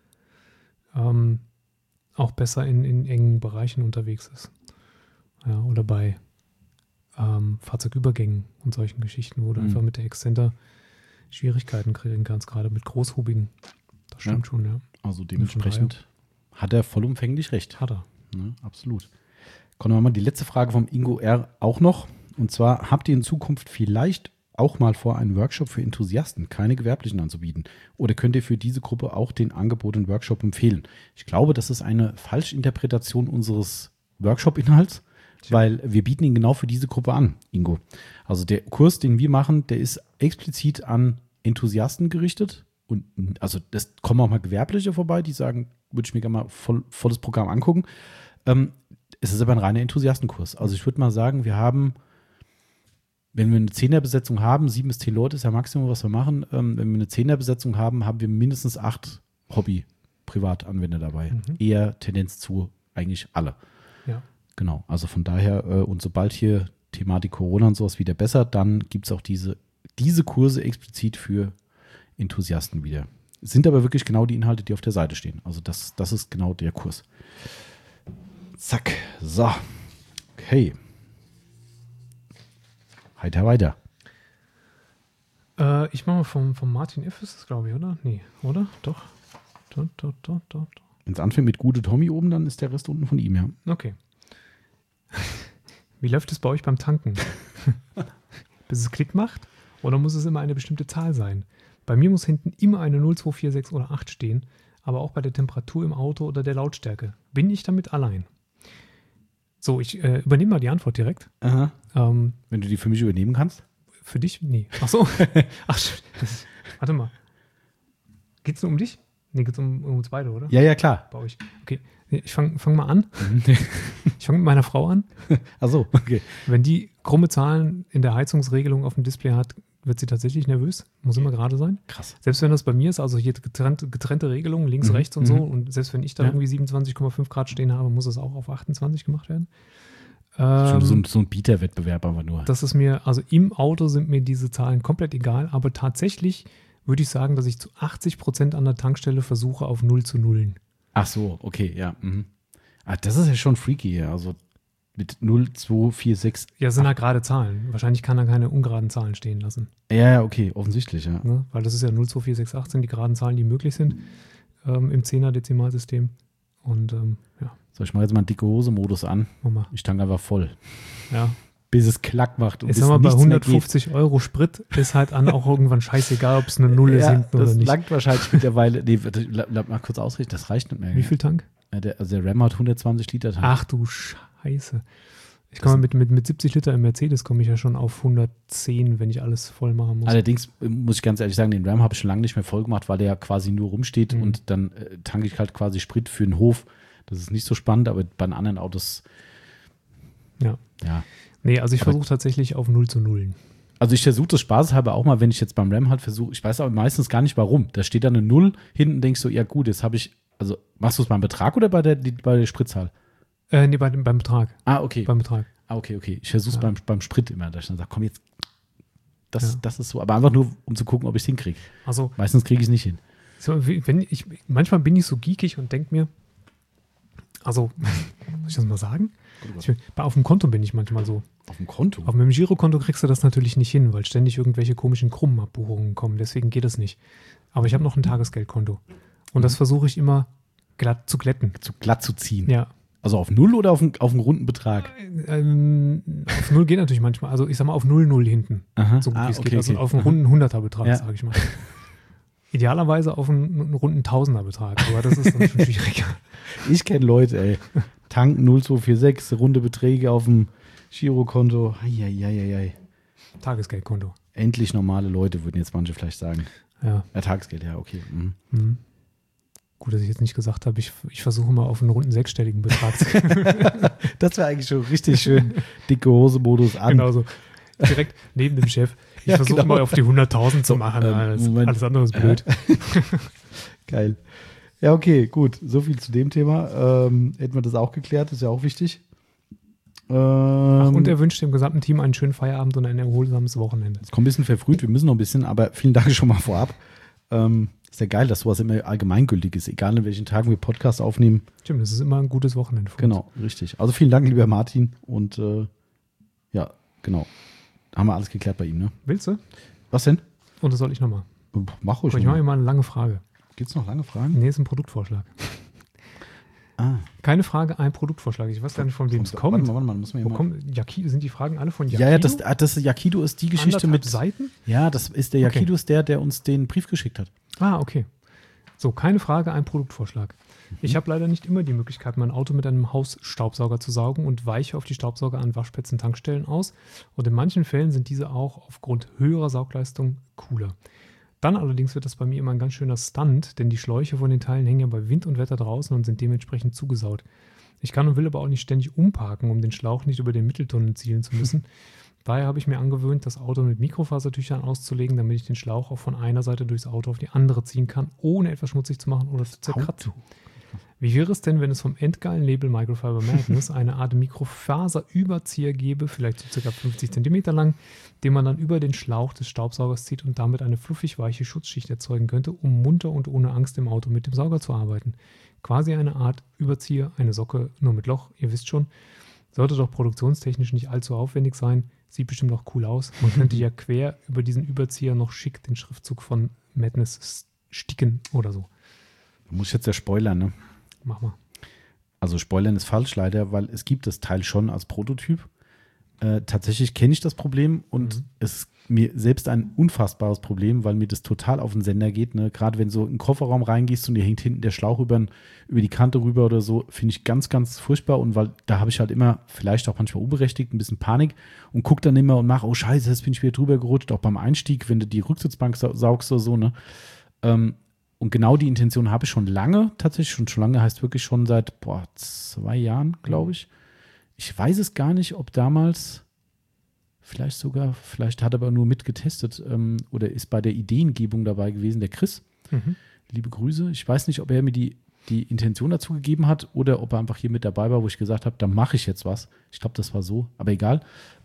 auch besser in engen Bereichen unterwegs ist. Ja, oder bei Fahrzeugübergängen und solchen Geschichten, wo du einfach mit der Excenter Schwierigkeiten kriegen kannst, gerade mit großhubigen. Das stimmt schon, ja. Also dementsprechend hat er vollumfänglich recht. Hat er. Ja, absolut. Kommen wir mal die letzte Frage vom Ingo R. auch noch. Und zwar, habt ihr in Zukunft vielleicht auch mal vor, einen Workshop für Enthusiasten, keine Gewerblichen anzubieten? Oder könnt ihr für diese Gruppe auch den angebotenen Workshop empfehlen? Ich glaube, das ist eine Falschinterpretation unseres Workshop-Inhalts, weil wir bieten ihn genau für diese Gruppe an, Ingo. Also der Kurs, den wir machen, der ist explizit an Enthusiasten gerichtet. Und also das kommen auch mal Gewerbliche vorbei, die sagen, würde ich mir gerne mal volles Programm angucken. Es ist aber ein reiner Enthusiastenkurs. Also ich würde mal sagen, wir haben, wenn wir eine 10er-Besetzung haben, 7 bis 10 Leute ist ja Maximum, was wir machen. Wenn wir eine 10er-Besetzung haben, haben wir mindestens 8 Hobby-Privatanwender dabei. Eher Tendenz zu eigentlich alle. Ja. Genau, also von daher, und sobald hier Thematik Corona und sowas wieder besser, dann gibt es auch diese Kurse explizit für Enthusiasten wieder. Es sind aber wirklich genau die Inhalte, die auf der Seite stehen. Also das ist genau der Kurs. Zack, so. Okay. Weiter. Ich mache mal vom Martin F. ist es, glaube ich, oder? Nee, oder? Doch. Wenn es anfängt mit Gute Tommy oben, dann ist der Rest unten von ihm, ja. Okay. Wie läuft es bei euch beim Tanken? Bis es Klick macht? Oder muss es immer eine bestimmte Zahl sein? Bei mir muss hinten immer eine 0, 2, 4, 6 oder 8 stehen, aber auch bei der Temperatur im Auto oder der Lautstärke. Bin ich damit allein? So, ich übernehme mal die Antwort direkt. Aha. Wenn du die für mich übernehmen kannst? Für dich? Nee. Ach so. Warte mal. Geht es nur um dich? Nee, geht es um uns beide, oder? Ja, klar. Bei euch. Okay. Ich fang mal an. Ich fange mit meiner Frau an. Ach so, okay. Wenn die krumme Zahlen in der Heizungsregelung auf dem Display hat, wird sie tatsächlich nervös. Muss immer gerade sein. Krass. Selbst wenn das bei mir ist, also hier getrennte Regelungen, links, rechts und so. Und selbst wenn ich da irgendwie 27,5 Grad stehen habe, muss es auch auf 28 gemacht werden. Schon so ein Bieterwettbewerb aber nur. Das ist mir, also im Auto sind mir diese Zahlen komplett egal, aber tatsächlich würde ich sagen, dass ich zu 80% an der Tankstelle versuche, auf 0 zu nullen. Ach so, okay, ja. Das ist ja schon freaky hier. Also mit 0, 2, 4, 6. Ja, das sind ja gerade Zahlen. Wahrscheinlich kann er keine ungeraden Zahlen stehen lassen. Ja, okay, offensichtlich, ja. Ne? Weil das ist ja 0, 2, 4, 6, 8 sind die geraden Zahlen, die möglich sind im 10er-Dezimalsystem. Und ja. So, ich mache jetzt mal einen Dicke-Hose-Modus an. Mama. Ich tanke einfach voll. Ja. Bis es Klack macht. Und ich sag mal, bei 150 € Sprit ist halt auch irgendwann scheißegal, ob es eine Null ist hinten oder nicht. Das langt wahrscheinlich mittlerweile. Nee, lass mal kurz ausrichten, das reicht nicht mehr. Wie viel Tank? Ja, der Ram hat 120 Liter Tank. Ach du Scheiße. Ich komme mit 70 Liter im Mercedes komme ich ja schon auf 110, wenn ich alles voll machen muss. Allerdings muss ich ganz ehrlich sagen, den Ram habe ich schon lange nicht mehr voll gemacht, weil der ja quasi nur rumsteht und dann tanke ich halt quasi Sprit für den Hof. Das ist nicht so spannend, aber bei den anderen Autos ja. Nee, also ich versuche tatsächlich auf 0 zu nullen. Also ich versuche das spaßeshalber auch mal, wenn ich jetzt beim Ram halt versuche, ich weiß aber meistens gar nicht warum. Da steht dann eine 0, hinten denkst du, ja gut, jetzt habe ich, also machst du es beim Betrag oder bei der Spritzahl? Nee, beim Betrag. Ah, okay. Beim Betrag. Ah, okay. Ich versuche es beim Sprit immer, dass ich dann sage, komm jetzt, das ist so, aber einfach nur, um zu gucken, ob ich es hinkriege. Also, meistens kriege ich es nicht hin. So, manchmal bin ich so geekig und denke mir, also, soll ich das mal sagen? Auf dem Konto bin ich manchmal so. Auf dem Konto? Auf meinem Girokonto kriegst du das natürlich nicht hin, weil ständig irgendwelche komischen Krummenabbuchungen kommen. Deswegen geht das nicht. Aber ich habe noch ein Tagesgeldkonto. Und das versuche ich immer glatt zu glätten. Glatt zu ziehen? Ja. Also auf 0 oder auf einen runden Betrag? Auf 0 geht natürlich manchmal. Also ich sag mal auf 0,0 hinten. Aha. So gut wie es Okay, geht. Also auf einen runden 100er-Betrag, sage ich mal. Idealerweise auf einen runden 1000er-Betrag. Aber das ist dann schon schwieriger. Ich kenne Leute, ey. Tank 0246, runde Beträge auf dem Girokonto. Eieieiei. Tagesgeldkonto. Endlich normale Leute, würden jetzt manche vielleicht sagen. Ja. Tagesgeld, ja, okay. Gut, dass ich jetzt nicht gesagt habe, ich versuche mal auf einen runden sechsstelligen Betrag zu kommen. Das wäre eigentlich schon richtig schön. Dicke Hose-Modus an. Genau so. Direkt neben dem Chef. Ich versuche mal auf die 100.000 zu machen. Alles andere ist blöd. Geil. Ja, okay, gut. So viel zu dem Thema. Hätten wir das auch geklärt, ist ja auch wichtig. Und er wünscht dem gesamten Team einen schönen Feierabend und ein erholsames Wochenende. Es kommt ein bisschen verfrüht, wir müssen noch ein bisschen, aber vielen Dank schon mal vorab. Ist ja geil, dass sowas immer allgemeingültig ist, egal in welchen Tagen wir Podcasts aufnehmen. Stimmt, das ist immer ein gutes Wochenende für uns. Genau, richtig. Also vielen Dank, lieber Martin. Und ja, genau. Haben wir alles geklärt bei ihm, ne? Willst du? Was denn? Oder soll ich nochmal? Mach ruhig. Ich mache mir mal eine lange Frage. Gibt es noch lange Fragen? Nee, ist ein Produktvorschlag. Keine Frage, ein Produktvorschlag. Ich weiß gar nicht, von wem es kommt. Warte mal, muss man Yakido, sind die Fragen alle von Yakido? Ja, das Yakido ist die Geschichte mit Seiten? Ja, das ist der Yakido, ist der uns den Brief geschickt hat. Okay. So, keine Frage, ein Produktvorschlag. Ich habe leider nicht immer die Möglichkeit, mein Auto mit einem Hausstaubsauger zu saugen und weiche auf die Staubsauger an Waschplätzen, Tankstellen aus. Und in manchen Fällen sind diese auch aufgrund höherer Saugleistung cooler. Dann allerdings wird das bei mir immer ein ganz schöner Stunt, denn die Schläuche von den Teilen hängen ja bei Wind und Wetter draußen und sind dementsprechend zugesaut. Ich kann und will aber auch nicht ständig umparken, um den Schlauch nicht über den Mitteltunnel zielen zu müssen. Daher habe ich mir angewöhnt, das Auto mit Mikrofasertüchern auszulegen, damit ich den Schlauch auch von einer Seite durchs Auto auf die andere ziehen kann, ohne etwas schmutzig zu machen oder zu zerkratzen. Wie wäre es denn, wenn es vom endgeilen Label Microfiber Madness eine Art Mikrofaserüberzieher gäbe, vielleicht so ca. 50 cm lang, den man dann über den Schlauch des Staubsaugers zieht und damit eine fluffig weiche Schutzschicht erzeugen könnte, um munter und ohne Angst im Auto mit dem Sauger zu arbeiten. Quasi eine Art Überzieher, eine Socke, nur mit Loch, ihr wisst schon. Sollte doch produktionstechnisch nicht allzu aufwendig sein, sieht bestimmt auch cool aus. Man könnte ja quer über diesen Überzieher noch schick den Schriftzug von Madness sticken oder so. Du musst jetzt ja spoilern, ne? Mach mal. Also spoilern ist falsch leider, weil es gibt das Teil schon als Prototyp. Tatsächlich kenne ich das Problem und es ist mir selbst ein unfassbares Problem, weil mir das total auf den Sender geht. Ne? Gerade wenn du so in den Kofferraum reingehst und dir hängt hinten der Schlauch über die Kante rüber oder so, finde ich ganz, ganz furchtbar. Und weil da habe ich halt immer, vielleicht auch manchmal unberechtigt, ein bisschen Panik und gucke dann immer und mache, oh Scheiße, jetzt bin ich wieder drüber gerutscht, auch beim Einstieg, wenn du die Rücksitzbank saugst oder so. Ne? Und genau die Intention habe ich schon lange, tatsächlich schon lange, heißt wirklich schon seit 2 Jahren, glaube ich. Ich weiß es gar nicht, ob damals, vielleicht hat er aber nur mitgetestet oder ist bei der Ideengebung dabei gewesen, der Chris. Liebe Grüße. Ich weiß nicht, ob er mir die Intention dazu gegeben hat oder ob er einfach hier mit dabei war, wo ich gesagt habe, da mache ich jetzt was. Ich glaube, das war so, aber egal.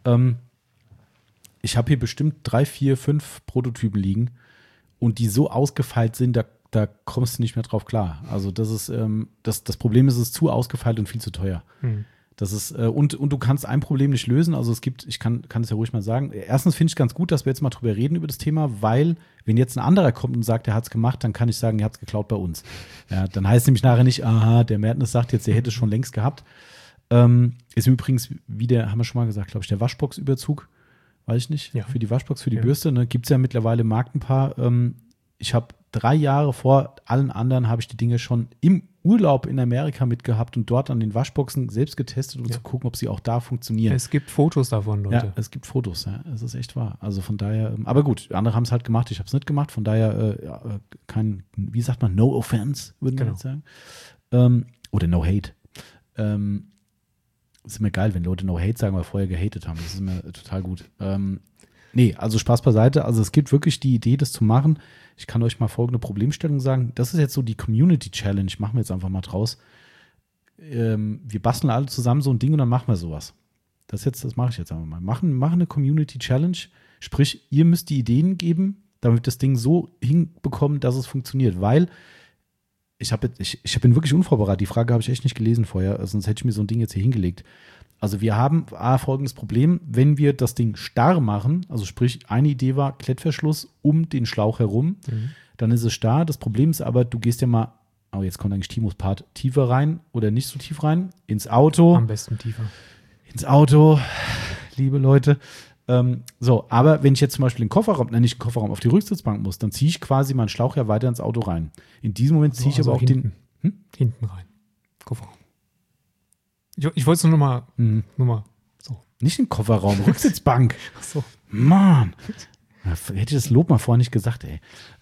Ich habe hier bestimmt 3, 4, 5 Prototypen liegen und die so ausgefeilt sind, da kommst du nicht mehr drauf klar. Also das ist das Problem ist, es ist zu ausgefeilt und viel zu teuer. Das ist, und du kannst ein Problem nicht lösen. Also ich kann es ja ruhig mal sagen. Erstens finde ich ganz gut, dass wir jetzt mal drüber reden über das Thema, weil wenn jetzt ein anderer kommt und sagt, er hat es gemacht, dann kann ich sagen, er hat es geklaut bei uns. Ja, dann heißt es nämlich nachher nicht, aha, der Madness sagt jetzt, er hätte es schon längst gehabt. Ist übrigens wieder, haben wir schon mal gesagt, glaube ich, der Waschbox-Überzug. Weiß ich nicht. Ja. Für die Waschbox, für die Bürste. Ne, gibt es ja mittlerweile im Markt ein paar. Ich habe 3 Jahre vor allen anderen habe ich die Dinge schon im Urlaub in Amerika mitgehabt und dort an den Waschboxen selbst getestet, um zu gucken, ob sie auch da funktionieren. Es gibt Fotos davon, Leute. Ja, es gibt Fotos, ja. Es ist echt wahr. Also von daher, aber gut, andere haben es halt gemacht, ich habe es nicht gemacht, von daher wie sagt man, no offense, würden wir jetzt sagen. Oder no hate. Ist immer geil, wenn Leute no hate sagen, weil vorher gehatet haben. Das ist immer total gut. Nee, also Spaß beiseite. Also es gibt wirklich die Idee, das zu machen. Ich kann euch mal folgende Problemstellung sagen. Das ist jetzt so die Community Challenge. Machen wir jetzt einfach mal draus. Wir basteln alle zusammen so ein Ding und dann machen wir sowas. Das mache ich jetzt einfach mal. Machen eine Community Challenge. Sprich, ihr müsst die Ideen geben, damit wir das Ding so hinbekommen, dass es funktioniert. Weil ich bin wirklich unvorbereitet. Die Frage habe ich echt nicht gelesen vorher. Sonst hätte ich mir so ein Ding jetzt hier hingelegt. Also wir haben folgendes Problem, wenn wir das Ding starr machen, also sprich, eine Idee war Klettverschluss um den Schlauch herum, dann ist es starr. Das Problem ist aber, du gehst ja mal, jetzt kommt eigentlich Timos Part, tiefer rein oder nicht so tief rein, ins Auto. Am besten tiefer. Ins Auto, liebe Leute. Aber wenn ich jetzt zum Beispiel nicht den Kofferraum, auf die Rücksitzbank muss, dann ziehe ich quasi meinen Schlauch ja weiter ins Auto rein. In diesem Moment ziehe ich aber auch hinten rein. Kofferraum. Ich wollte es nur mal so. Nicht im Kofferraum, Rücksitzbank. Ach so. Mann. Hätte ich das Lob mal vorher nicht gesagt, ey.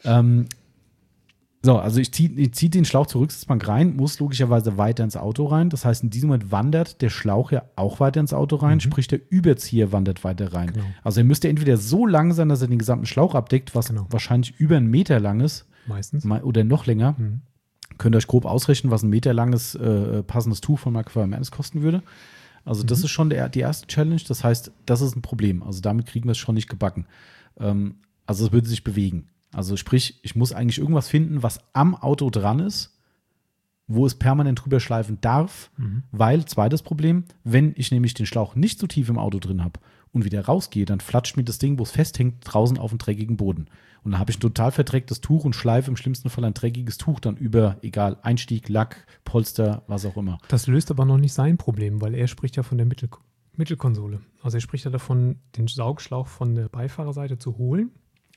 Also ich zieh den Schlauch zur Rücksitzbank rein, muss logischerweise weiter ins Auto rein. Das heißt, in diesem Moment wandert der Schlauch ja auch weiter ins Auto rein, sprich der Überzieher wandert weiter rein. Genau. Also er müsste entweder so lang sein, dass er den gesamten Schlauch abdeckt, was wahrscheinlich über 1 Meter lang ist. Meistens. Oder noch länger. Könnt ihr euch grob ausrechnen, was ein Meter langes passendes Tuch von Microfiber Madness kosten würde. Also das ist schon die erste Challenge. Das heißt, das ist ein Problem. Also damit kriegen wir es schon nicht gebacken. Also es würde sich bewegen. Also sprich, ich muss eigentlich irgendwas finden, was am Auto dran ist, wo es permanent drüber schleifen darf. Weil, zweites Problem, wenn ich nämlich den Schlauch nicht so tief im Auto drin habe und wieder rausgehe, dann flatscht mir das Ding, wo es festhängt, draußen auf den dreckigen Boden. Und dann habe ich ein total verdrecktes Tuch und schleife im schlimmsten Fall ein dreckiges Tuch dann über, egal, Einstieg, Lack, Polster, was auch immer. Das löst aber noch nicht sein Problem, weil er spricht ja von der Mittelkonsole. Also er spricht ja davon, den Saugschlauch von der Beifahrerseite zu holen,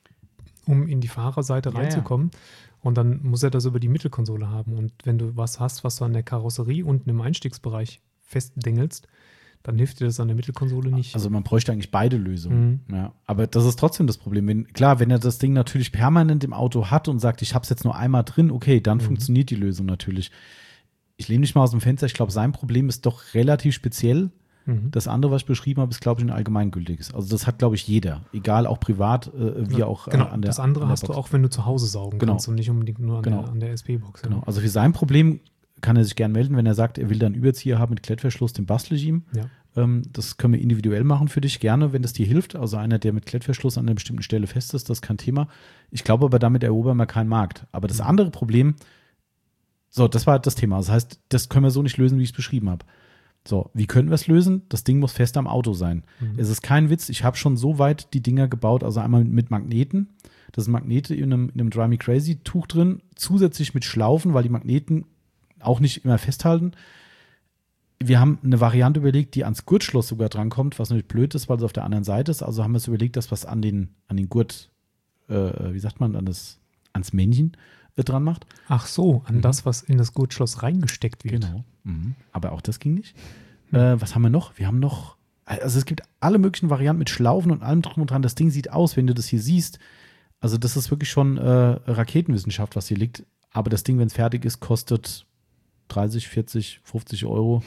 um in die Fahrerseite reinzukommen. Ja. Und dann muss er das über die Mittelkonsole haben. Und wenn du was hast, was du an der Karosserie unten im Einstiegsbereich festdingelst, dann hilft dir das an der Mittelkonsole nicht. Also man bräuchte eigentlich beide Lösungen. Ja, aber das ist trotzdem das Problem. Wenn er das Ding natürlich permanent im Auto hat und sagt, ich habe es jetzt nur einmal drin, okay, dann funktioniert die Lösung natürlich. Ich lehne mich mal aus dem Fenster. Ich glaube, sein Problem ist doch relativ speziell. Das andere, was ich beschrieben habe, ist, glaube ich, ein allgemeingültiges. Also das hat, glaube ich, jeder. Egal, auch privat, wie auch genau, an der das andere an der hast Box. du auch, wenn du zu Hause saugen kannst und nicht unbedingt nur an der SP-Box. Genau. Also für sein Problem kann er sich gern melden, wenn er sagt, er will dann Überzieher haben mit Klettverschluss, den bastel ich ihm. Ja. Das können wir individuell machen für dich, gerne, wenn das dir hilft. Also einer, der mit Klettverschluss an einer bestimmten Stelle fest ist, das ist kein Thema. Ich glaube aber, damit erobern wir keinen Markt. Aber das andere Problem, so, das war das Thema. Das heißt, das können wir so nicht lösen, wie ich es beschrieben habe. So, wie können wir es lösen? Das Ding muss fest am Auto sein. Es ist kein Witz, ich habe schon so weit die Dinger gebaut, also einmal mit Magneten. Das sind Magnete in einem Drive Me Crazy Tuch drin, zusätzlich mit Schlaufen, weil die Magneten auch nicht immer festhalten. Wir haben eine Variante überlegt, die ans Gurtschloss sogar drankommt, was natürlich blöd ist, weil es auf der anderen Seite ist. Also haben wir es überlegt, dass was an den Gurt, wie sagt man, ans Männchen dran macht. Ach so, an das, was in das Gurtschloss reingesteckt wird. Genau. Aber auch das ging nicht. Was haben wir noch? Wir haben noch, also es gibt alle möglichen Varianten mit Schlaufen und allem drum und dran. Das Ding sieht aus, wenn du das hier siehst. Also das ist wirklich schon Raketenwissenschaft, was hier liegt. Aber das Ding, wenn es fertig ist, kostet 30, 40, 50 Euro.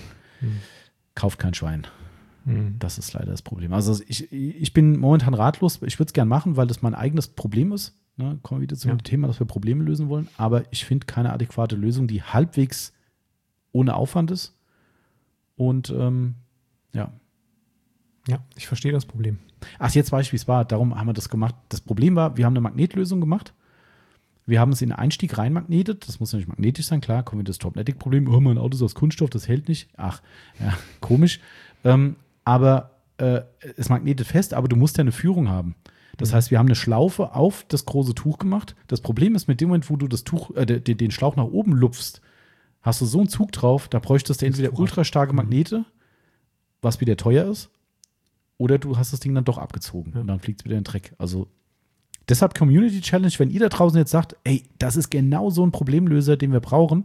Kauft kein Schwein. Das ist leider das Problem. Also ich bin momentan ratlos. Ich würde es gern machen, weil das mein eigenes Problem ist. Ne? Kommen wir wieder zum Thema, dass wir Probleme lösen wollen. Aber ich finde keine adäquate Lösung, die halbwegs ohne Aufwand ist. Und ja. Ja, ich verstehe das Problem. Ach, jetzt weiß ich, wie es war. Darum haben wir das gemacht. Das Problem war, wir haben eine Magnetlösung gemacht. Wir haben es in den Einstieg reinmagnetet. Das muss natürlich magnetisch sein, klar. Kommen wir das Topnetic-Problem. Oh, mein Auto ist aus Kunststoff, das hält nicht. Ach, ja, komisch. Aber es magnetet fest, aber du musst ja eine Führung haben. Das heißt, wir haben eine Schlaufe auf das große Tuch gemacht. Das Problem ist, mit dem Moment, wo du das Tuch, den Schlauch nach oben lupfst, hast du so einen Zug drauf, da bräuchtest du entweder ultra starke Magnete, was wieder teuer ist, oder du hast das Ding dann doch abgezogen und dann fliegt es wieder in den Dreck. Also deshalb Community Challenge, wenn ihr da draußen jetzt sagt, ey, das ist genau so ein Problemlöser, den wir brauchen,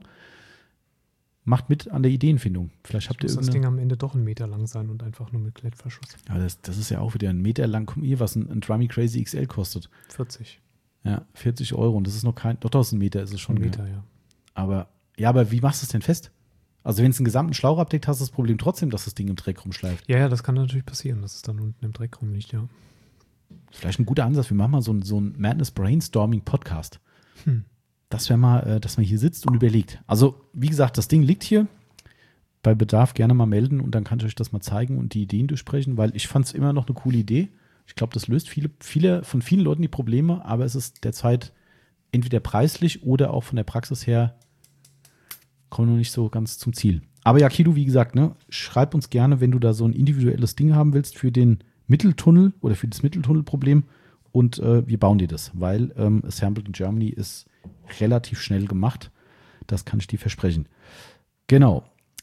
macht mit an der Ideenfindung. Vielleicht habt ihr muss das Ding am Ende doch 1 Meter lang sein und einfach nur mit Klettverschluss. Ja, das ist ja auch wieder 1 Meter lang. Guck mal hier, was ein Drive Me Crazy XL kostet. 40. Ja, 40 Euro. Und das ist noch kein, doch, das ist 1 Meter, ist es schon. 1 Meter, ja. Aber wie machst du es denn fest? Also wenn es einen gesamten Schlauch abdeckt, hast du das Problem trotzdem, dass das Ding im Dreck rumschleift. Ja, das kann natürlich passieren, dass es dann unten im Dreck rumliegt, ja. Vielleicht ein guter Ansatz. Wir machen mal so ein Madness Brainstorming Podcast. Das wäre mal, dass man hier sitzt und überlegt. Also, wie gesagt, das Ding liegt hier. Bei Bedarf gerne mal melden und dann kann ich euch das mal zeigen und die Ideen durchsprechen, weil ich fand es immer noch eine coole Idee. Ich glaube, das löst von vielen Leuten die Probleme, aber es ist derzeit entweder preislich oder auch von der Praxis her kommen wir noch nicht so ganz zum Ziel. Aber ja, Kido, wie gesagt, ne, schreib uns gerne, wenn du da so ein individuelles Ding haben willst für den Mitteltunnel oder für das Mitteltunnelproblem und wir bauen dir das, weil Assembled in Germany ist relativ schnell gemacht. Das kann ich dir versprechen. Genau.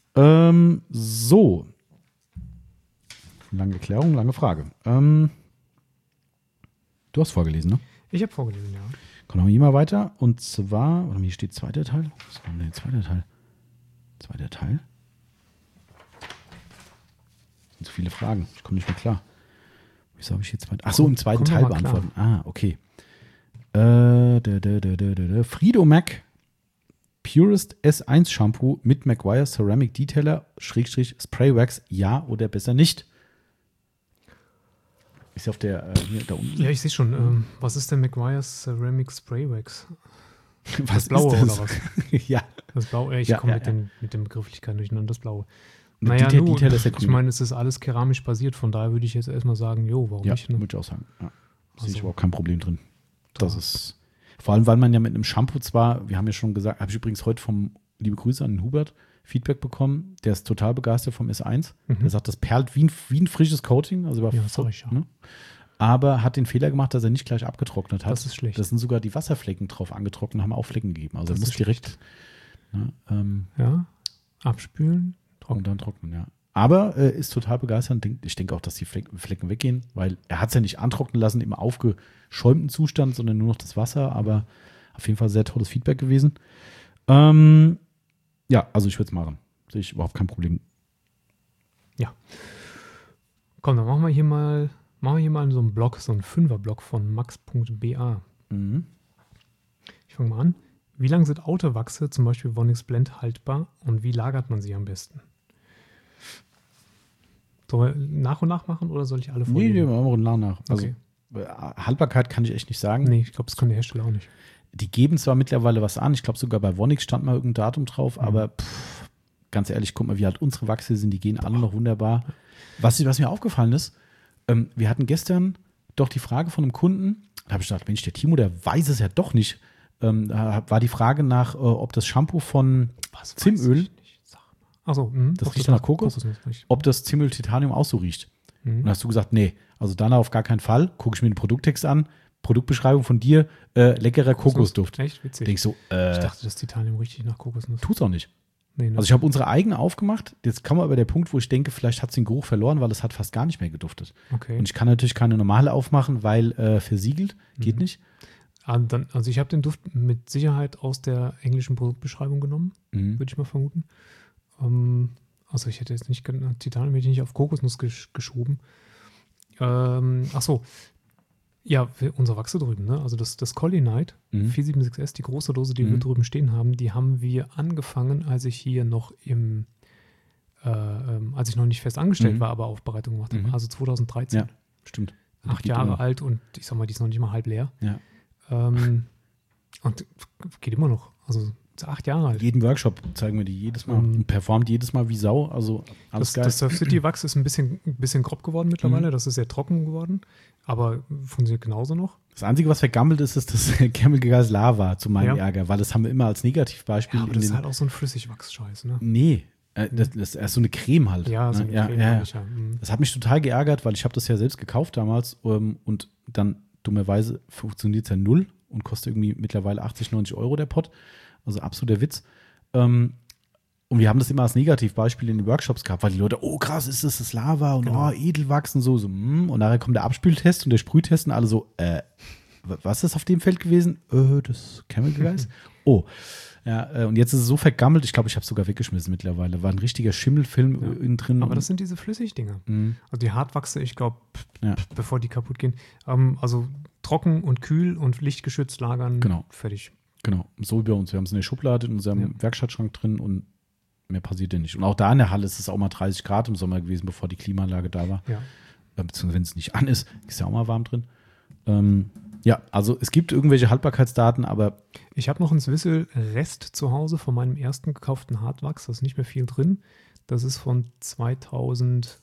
So. Lange Erklärung, lange Frage. Du hast vorgelesen, ne? Ich habe vorgelesen, ja. Kommen wir hier mal weiter. Und zwar, hier steht zweiter Teil. Was war denn der zweite Teil? Zweiter Teil? Das sind so viele Fragen. Ich komme nicht mehr klar. Wieso habe ich jetzt Ach so, im zweiten Teil beantworten. Okay. Frido Mac Purist S1 Shampoo mit Meguiar Ceramic Detailer / Spray Wax, ja oder besser nicht? Ist auf der hier da unten. Ja, ich sehe schon. Was ist denn Meguiar Ceramic Spray Wax? Was das Blaue ist das? oder was? Ja. Das Blaue, ich komme mit den Begrifflichkeiten durcheinander, das Blaue. Naja, Detailer ist ja ich meine, es ist alles keramisch basiert, von daher würde ich jetzt erstmal sagen, warum nicht? Ne? Würde ich auch sagen. Ja. Sehe ich überhaupt kein Problem drin. Das ist, vor allem, weil man ja mit einem Shampoo zwar, wir haben ja schon gesagt, habe ich übrigens heute liebe Grüße an den Hubert, Feedback bekommen. Der ist total begeistert vom S1. Der sagt, das perlt wie ein frisches Coating. Also sag ich ja. Ne? Aber hat den Fehler gemacht, dass er nicht gleich abgetrocknet hat. Das ist schlecht. Da sind sogar die Wasserflecken drauf angetrocknet, haben auch Flecken gegeben. Also er muss direkt abspülen, trocknen. Und dann trocknen, ja. Aber ist total begeistert. Ich denke auch, dass die Flecken weggehen, weil er hat es ja nicht antrocknen lassen im aufgeschäumten Zustand, sondern nur noch das Wasser. Aber auf jeden Fall sehr tolles Feedback gewesen. Ja, also ich würde es machen. Sehe ich überhaupt kein Problem. Ja. Komm, dann machen wir hier mal so einen Blog, so einen 5er-Blog von max.ba. Ich fange mal an. Wie lange sind Autowachse, zum Beispiel Vonix Blend, haltbar und wie lagert man sie am besten? Sollen wir nach und nach machen oder soll ich alle vorlesen? Nee, wir machen nach und nach. Also, Okay. Haltbarkeit kann ich echt nicht sagen. Nee, ich glaube, das kann der Hersteller auch nicht. Die geben zwar mittlerweile was an. Ich glaube, sogar bei Vonix stand mal irgendein Datum drauf, aber ganz ehrlich, guck mal, wie halt unsere Wachse sind. Die gehen alle noch wunderbar. Was mir aufgefallen ist, wir hatten gestern doch die Frage von einem Kunden, da habe ich gedacht, Mensch, der Timo, der weiß es ja doch nicht. War die Frage nach, ob das Shampoo von Zimtöl, Achso, das riecht nach Kokos, ob das Zimtöl Titanium auch so riecht. Und hast du gesagt, nee, also danach auf gar keinen Fall. Gucke ich mir den Produkttext an, Produktbeschreibung von dir, leckerer Kokosduft. Echt witzig. Denk ich so, ich dachte, das Titanium richtig nach Kokosnuss. Tut's auch nicht. Nee, ne? Also ich habe unsere eigene aufgemacht. Jetzt kam aber der Punkt, wo ich denke, vielleicht hat es den Geruch verloren, weil es hat fast gar nicht mehr geduftet. Okay. Und ich kann natürlich keine normale aufmachen, weil versiegelt, geht nicht. Also ich habe den Duft mit Sicherheit aus der englischen Produktbeschreibung genommen, würde ich mal vermuten. Also ich hätte jetzt nicht, Titanium hätte ich nicht auf Kokosnuss geschoben. Achso, ja, unsere Wachse drüben, ne? Also das Collie Night 476S, die große Dose, die wir drüben stehen haben, die haben wir angefangen, als ich hier noch als ich noch nicht fest angestellt war, aber Aufbereitung gemacht habe. Also 2013. Ja, stimmt. 8 Jahre alt und ich sag mal, die ist noch nicht mal halb leer. Ja. Und geht immer noch. Also 8 Jahre alt. Jeden Workshop zeigen wir die jedes Mal und performt jedes Mal wie Sau. Also alles geil. Das Surf City Wachs ist ein bisschen grob geworden mittlerweile. Das ist sehr trocken geworden, aber funktioniert genauso noch. Das Einzige, was vergammelt ist, ist das Chemical Lava zu meinem Ärger, weil das haben wir immer als Negativbeispiel. Ja, aber das ist halt auch so ein Flüssigwachs-Scheiß, ne? Nee, das ist so eine Creme halt. Ja, so eine Creme. Ja. Das hat mich total geärgert, weil ich habe das ja selbst gekauft damals und dann dummerweise funktioniert es ja null und kostet irgendwie mittlerweile 80, 90 Euro der Pott. Also absoluter Witz. Und wir haben das immer als Negativbeispiel in den Workshops gehabt, weil die Leute, oh krass, ist das Lava und Edelwachs und so. Und nachher kommt der Abspültest und der Sprühtest und alle so, was ist auf dem Feld gewesen? Das Chemical Guys? Oh. Ja, und jetzt ist es so vergammelt, ich glaube, ich habe es sogar weggeschmissen mittlerweile. War ein richtiger Schimmelfilm innen drin. Aber das sind diese Flüssigdinger. Also die Hartwachse, ich glaube, bevor die kaputt gehen. Also trocken und kühl und lichtgeschützt lagern, fertig. Genau, so wie bei uns. Wir haben es in der Schublade in unserem Werkstattschrank drin und mehr passiert ja nicht. Und auch da in der Halle ist es auch mal 30 Grad im Sommer gewesen, bevor die Klimaanlage da war. Ja. Beziehungsweise wenn es nicht an ist ja auch mal warm drin. Ja, also es gibt irgendwelche Haltbarkeitsdaten, aber ich habe noch einen Swisel-Rest zu Hause von meinem ersten gekauften Hartwachs. Da ist nicht mehr viel drin. Das ist von 2007.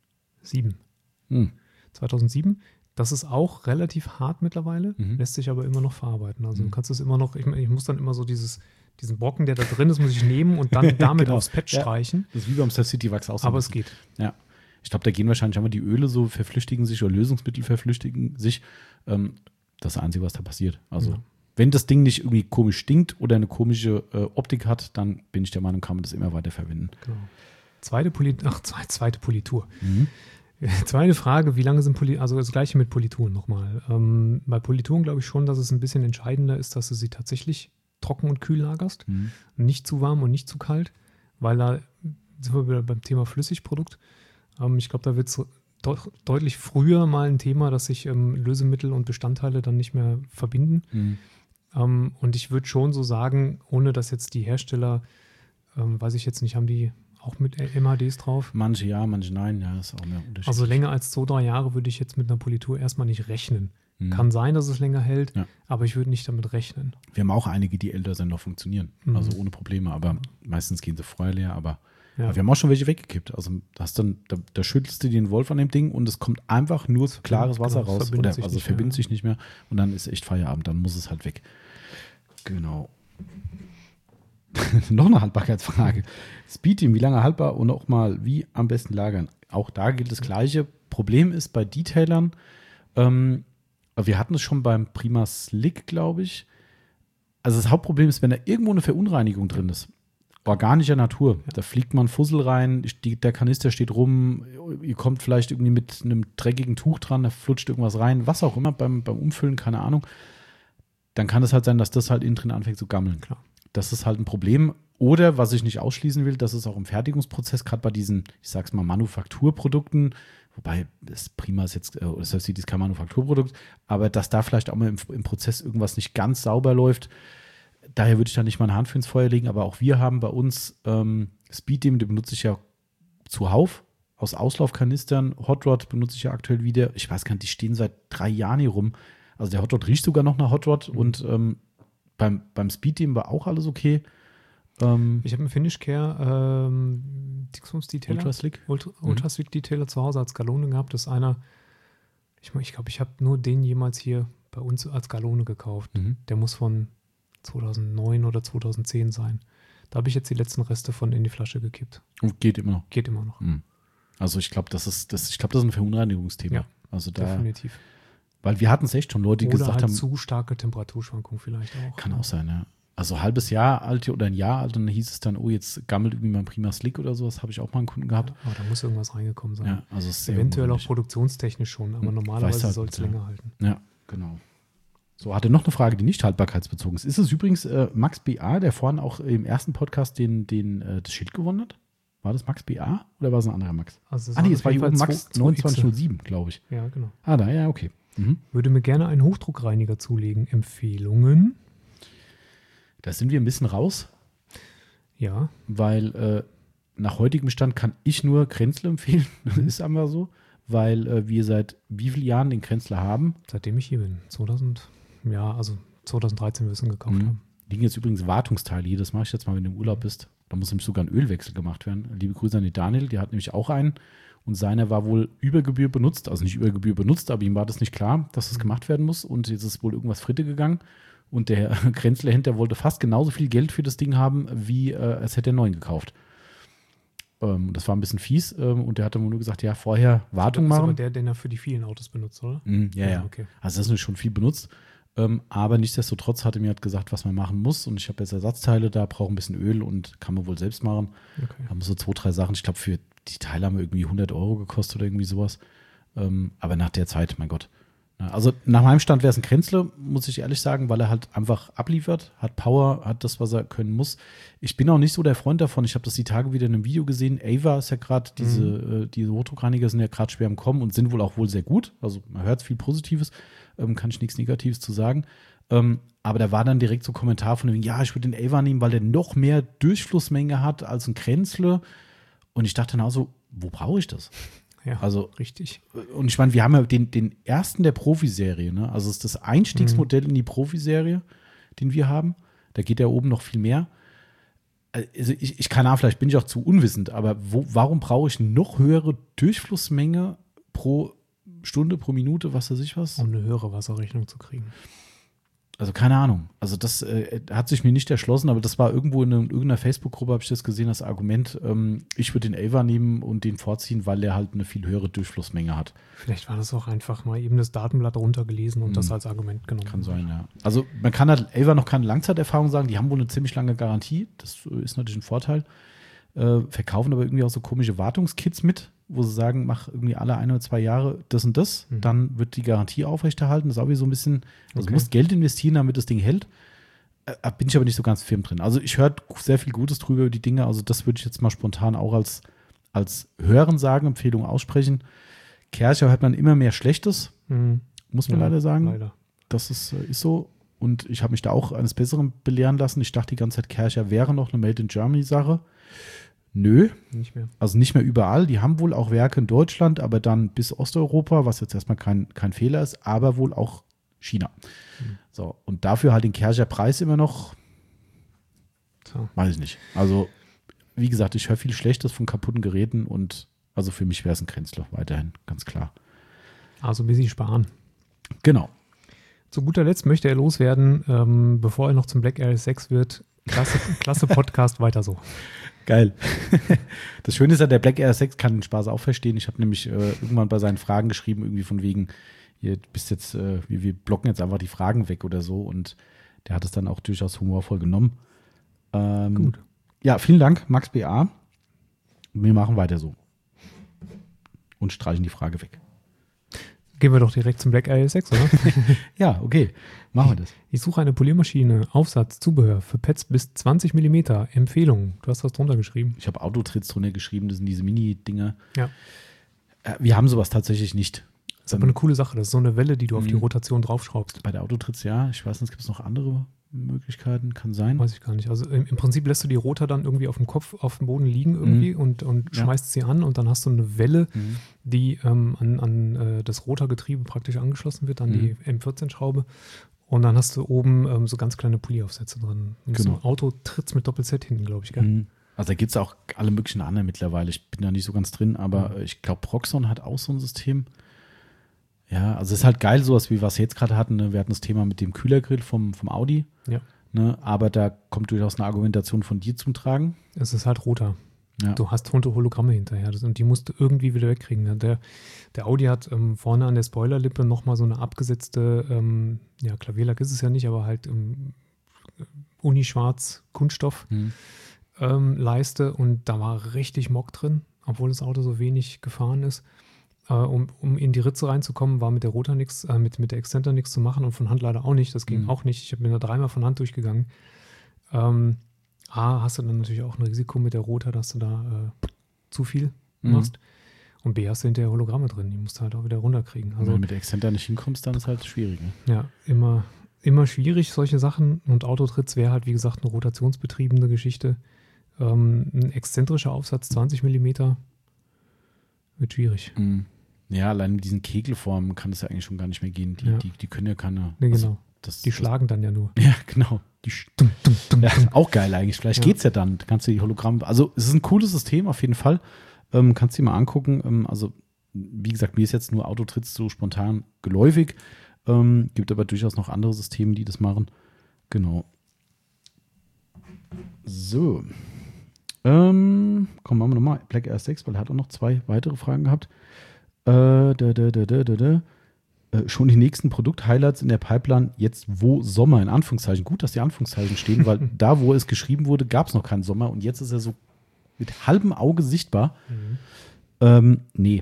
2007. Das ist auch relativ hart mittlerweile, lässt sich aber immer noch verarbeiten. Also du kannst es immer noch, ich muss dann immer so diesen Brocken, der da drin ist, muss ich nehmen und dann damit aufs Pad streichen. Das ist wie beim Surf City Wachs auch so. Aber es geht. Ja. Ich glaube, da gehen wahrscheinlich einmal die Öle so verflüchtigen sich oder Lösungsmittel verflüchtigen sich. Das ist das Einzige, was da passiert. Also wenn das Ding nicht irgendwie komisch stinkt oder eine komische Optik hat, dann bin ich der Meinung, kann man das immer weiter verwenden. Genau. Zweite Politur. Zweite Frage, wie lange sind also das gleiche mit Polituren nochmal. Bei Polituren glaube ich schon, dass es ein bisschen entscheidender ist, dass du sie tatsächlich trocken und kühl lagerst. Nicht zu warm und nicht zu kalt, weil da sind wir wieder beim Thema Flüssigprodukt. Ich glaube, da wird es deutlich früher mal ein Thema, dass sich Lösemittel und Bestandteile dann nicht mehr verbinden. Und ich würde schon so sagen, ohne dass jetzt die Hersteller, weiß ich jetzt nicht, haben die auch mit MHDs drauf? Manche ja, manche nein, ja, ist auch mehr unterschiedlich. Also länger als 2-3 Jahre würde ich jetzt mit einer Politur erstmal nicht rechnen. Kann sein, dass es länger hält, aber ich würde nicht damit rechnen. Wir haben auch einige, die älter sind, noch funktionieren. Also ohne Probleme, aber meistens gehen sie vorher leer, aber wir haben auch schon welche weggekippt. Also da schüttelst du den Wolf an dem Ding und es kommt einfach nur klares Wasser raus. Es verbindet sich nicht mehr und dann ist echt Feierabend, dann muss es halt weg. Genau. Noch eine Haltbarkeitsfrage. Speedteam, wie lange haltbar und auch mal wie am besten lagern? Auch da gilt das Gleiche. Problem ist bei Detailern, wir hatten es schon beim Prima Slick, glaube ich. Also das Hauptproblem ist, wenn da irgendwo eine Verunreinigung drin ist, organischer Natur, da fliegt man Fussel rein, der Kanister steht rum, ihr kommt vielleicht irgendwie mit einem dreckigen Tuch dran, da flutscht irgendwas rein, was auch immer beim Umfüllen, keine Ahnung. Dann kann es halt sein, dass das halt innen drin anfängt zu gammeln. Klar. Das ist halt ein Problem. Oder, was ich nicht ausschließen will, dass es auch im Fertigungsprozess, gerade bei diesen, ich sag's mal, Manufakturprodukten, wobei das Prima ist jetzt, das heißt, ist kein Manufakturprodukt, aber dass da vielleicht auch mal im Prozess irgendwas nicht ganz sauber läuft. Daher würde ich da nicht mal eine Hand für ins Feuer legen, aber auch wir haben bei uns Speedteam, den benutze ich ja zuhauf, aus Auslaufkanistern. Hot Rod benutze ich ja aktuell wieder. Ich weiß gar nicht, die stehen seit 3 Jahren hier rum. Also der Hot Rod riecht sogar noch nach Hot Rod und beim Speedteam war auch alles okay. Ich habe einen Finish Care Detailer. Ultra Slick Detailer zu Hause als Galone gehabt. Das ist einer, ich glaube, ich habe nur den jemals hier bei uns als Galone gekauft. Der muss von 2009 oder 2010 sein. Da habe ich jetzt die letzten Reste von in die Flasche gekippt. Und geht immer noch. Geht immer noch. Also ich glaube, das ist ein Verunreinigungsthema. Ja, also da, definitiv. Weil wir hatten es echt schon Leute, die oder gesagt halt haben. zu starke Temperaturschwankungen vielleicht auch. Kann auch sein, ja. Also ein halbes Jahr alt oder ein Jahr alt und dann hieß es dann, oh, jetzt gammelt irgendwie mein Prima Slick oder sowas, habe ich auch mal einen Kunden gehabt. Ja, aber da muss irgendwas reingekommen sein. Ja, also es ist eventuell auch produktionstechnisch schon, aber normalerweise soll es länger halten. Ja, genau. So, hatte noch eine Frage, die nicht haltbarkeitsbezogen ist. Ist es übrigens Max BA, der vorhin auch im ersten Podcast das Schild gewonnen hat? War das Max BA oder war es ein anderer Max? Also es war hier oben Max 2907, glaube ich. Ja, genau. Ja, okay. Würde mir gerne einen Hochdruckreiniger zulegen. Empfehlungen? Da sind wir ein bisschen raus. Ja. Weil nach heutigem Stand kann ich nur Kränzle empfehlen. Das ist einfach so. Weil wir seit wie vielen Jahren den Kränzler haben? Seitdem ich hier bin. 2013 wir es gekauft haben. Liegen jetzt übrigens Wartungsteile hier. Das mache ich jetzt mal, wenn du im Urlaub bist. Da muss nämlich sogar ein Ölwechsel gemacht werden. Liebe Grüße an den Daniel. Der hat nämlich auch einen. Und seiner war wohl über Gebühr benutzt. Also nicht über Gebühr benutzt, aber ihm war das nicht klar, dass das gemacht werden muss. Und jetzt ist wohl irgendwas Fritte gegangen. Und der Kränzler wollte fast genauso viel Geld für das Ding haben, wie als hätte er einen neuen gekauft. Das war ein bisschen fies. Und der hatte nur gesagt, ja, vorher Wartung machen. Das ist aber den er für die vielen Autos benutzt, oder? Ja. Okay. Also das ist schon viel benutzt. Aber nichtsdestotrotz hatte mir halt gesagt, was man machen muss. Und ich habe jetzt Ersatzteile da, brauche ein bisschen Öl und kann man wohl selbst machen. Okay. Haben so 2, 3 Sachen. Ich glaube, für die Teile haben wir irgendwie 100 € gekostet oder irgendwie sowas. Aber nach der Zeit, mein Gott. Also nach meinem Stand wäre es ein Kränzle, muss ich ehrlich sagen, weil er halt einfach abliefert, hat Power, hat das, was er können muss. Ich bin auch nicht so der Freund davon. Ich habe das die Tage wieder in einem Video gesehen. Ava ist ja gerade, diese Hochdruckreiniger sind ja gerade schwer im Kommen und sind wohl sehr gut. Also man hört viel Positives, kann ich nichts Negatives zu sagen. Aber da war dann direkt so ein Kommentar von dem, ja, ich würde den Ava nehmen, weil der noch mehr Durchflussmenge hat als ein Kränzle. Und ich dachte dann auch so, wo brauche ich das? Ja, also richtig. Und ich meine, wir haben ja den ersten der Profiserie, ne? Also es ist das Einstiegsmodell in die Profiserie, den wir haben. Da geht ja oben noch viel mehr. Also ich keine Ahnung, vielleicht bin ich auch zu unwissend, aber warum brauche ich noch höhere Durchflussmenge pro Stunde, pro Minute, was weiß ich was? Um eine höhere Wasserrechnung zu kriegen. Also keine Ahnung. Also das hat sich mir nicht erschlossen, aber das war irgendwo in irgendeiner Facebook-Gruppe, habe ich das gesehen, das Argument, ich würde den Ava nehmen und den vorziehen, weil er halt eine viel höhere Durchflussmenge hat. Vielleicht war das auch einfach mal eben das Datenblatt runtergelesen und das als Argument genommen. Kann sein, ja. Also man kann halt Ava noch keine Langzeiterfahrung sagen, die haben wohl eine ziemlich lange Garantie, das ist natürlich ein Vorteil. Verkaufen aber irgendwie auch so komische Wartungskits mit, wo sie sagen, mach irgendwie alle 1 oder 2 Jahre das und das, dann wird die Garantie aufrechterhalten. Das ist auch wie so ein bisschen, also du musst Geld investieren, damit das Ding hält. Bin ich aber nicht so ganz firm drin. Also ich höre sehr viel Gutes drüber über die Dinge, also das würde ich jetzt mal spontan auch als Hören sagen, Empfehlung aussprechen. Kärcher hört man immer mehr Schlechtes, muss man leider sagen. Leider. Das ist so. Und ich habe mich da auch eines Besseren belehren lassen. Ich dachte die ganze Zeit, Kärcher wäre noch eine Made-in-Germany-Sache. Nö. Nicht mehr. Also nicht mehr überall. Die haben wohl auch Werke in Deutschland, aber dann bis Osteuropa, was jetzt erstmal kein Fehler ist, aber wohl auch China. So, und dafür halt den Kärcher Preis immer noch, weiß ich nicht. Also, wie gesagt, ich höre viel Schlechtes von kaputten Geräten und also für mich wäre es ein Kränzler weiterhin, ganz klar. Also ein bisschen sparen. Genau. Zu guter Letzt möchte er loswerden, bevor er noch zum Black RS6 wird, Klasse Podcast, weiter so. Geil. Das Schöne ist ja, der Black Air 6 kann den Spaß auch verstehen. Ich habe nämlich irgendwann bei seinen Fragen geschrieben, irgendwie von wegen, ihr bist jetzt, wir blocken jetzt einfach die Fragen weg oder so. Und der hat es dann auch durchaus humorvoll genommen. Gut. Ja, vielen Dank, Max B.A. Wir machen weiter so. Und streichen die Frage weg. Gehen wir doch direkt zum Black Air 6, oder? Ja, okay. Machen wir das. Ich suche eine Poliermaschine, Aufsatz, Zubehör für Pets bis 20 mm. Empfehlung. Du hast was drunter geschrieben. Ich habe Autotritts drunter geschrieben, das sind diese Mini-Dinger. Ja. Wir haben sowas tatsächlich nicht. Das ist aber eine coole Sache. Das ist so eine Welle, die du auf die Rotation draufschraubst. Bei der Autotritts, ja. Ich weiß nicht, gibt es noch andere Möglichkeiten? Kann sein. Weiß ich gar nicht. Also im Prinzip lässt du die Rotor dann irgendwie auf dem Kopf, auf dem Boden liegen irgendwie und schmeißt sie an und dann hast du eine Welle, die an das Rotorgetriebe praktisch angeschlossen wird, an die M14-Schraube. Und dann hast du oben so ganz kleine Pulliaufsätze drin. Und Genau. so Autotritts mit Doppel-Z hinten, glaube ich, gell? Also da gibt es auch alle möglichen anderen mittlerweile. Ich bin da nicht so ganz drin, aber ich glaube, Proxon hat auch so ein System. Ja, also es ist halt geil, sowas wie was wir jetzt gerade hatten. Ne? Wir hatten das Thema mit dem Kühlergrill vom Audi. Ja. Ne? Aber da kommt durchaus eine Argumentation von dir zum Tragen. Es ist halt Rotor. Ja. Du hast Hologramme hinterher und die musst du irgendwie wieder wegkriegen. Ne? Der Audi hat vorne an der Spoilerlippe nochmal so eine abgesetzte, Klavierlack ist es ja nicht, aber halt Unischwarz Kunststoff Leiste und da war richtig Mock drin, obwohl das Auto so wenig gefahren ist. Um in die Ritze reinzukommen, war mit der Rotor nichts, mit der Exzenter nichts zu machen und von Hand leider auch nicht. Das ging auch nicht. Ich bin da dreimal von Hand durchgegangen. Hast du dann natürlich auch ein Risiko mit der Rotor, dass du da zu viel machst. Und B, hast du hinterher Hologramme drin. Die musst du halt auch wieder runterkriegen. Also, wenn du mit der Exzenter nicht hinkommst, dann ist halt schwierig. Ne? Ja, immer schwierig, solche Sachen. Und Autotritts wäre halt, wie gesagt, eine rotationsbetriebene Geschichte. Ein exzentrischer Aufsatz, 20 mm, wird schwierig. Ja, allein mit diesen Kegelformen kann es ja eigentlich schon gar nicht mehr gehen. Die können ja keine. Nee, also, genau. Die schlagen dann ja nur. Ja, genau. Ja, auch geil eigentlich. Vielleicht geht's ja dann. Kannst du die Hologramme. Also, es ist ein cooles System auf jeden Fall. Kannst du dir mal angucken. Also, wie gesagt, mir ist jetzt nur Autotritts so spontan geläufig. Gibt aber durchaus noch andere Systeme, die das machen. Genau. So. Kommen wir nochmal. Black Air 6, weil er hat auch noch 2 weitere Fragen gehabt. Schon die nächsten Produkt-Highlights in der Pipeline, jetzt wo Sommer, in Anführungszeichen. Gut, dass die Anführungszeichen stehen, weil da, wo es geschrieben wurde, gab es noch keinen Sommer und jetzt ist er so mit halbem Auge sichtbar. Nee.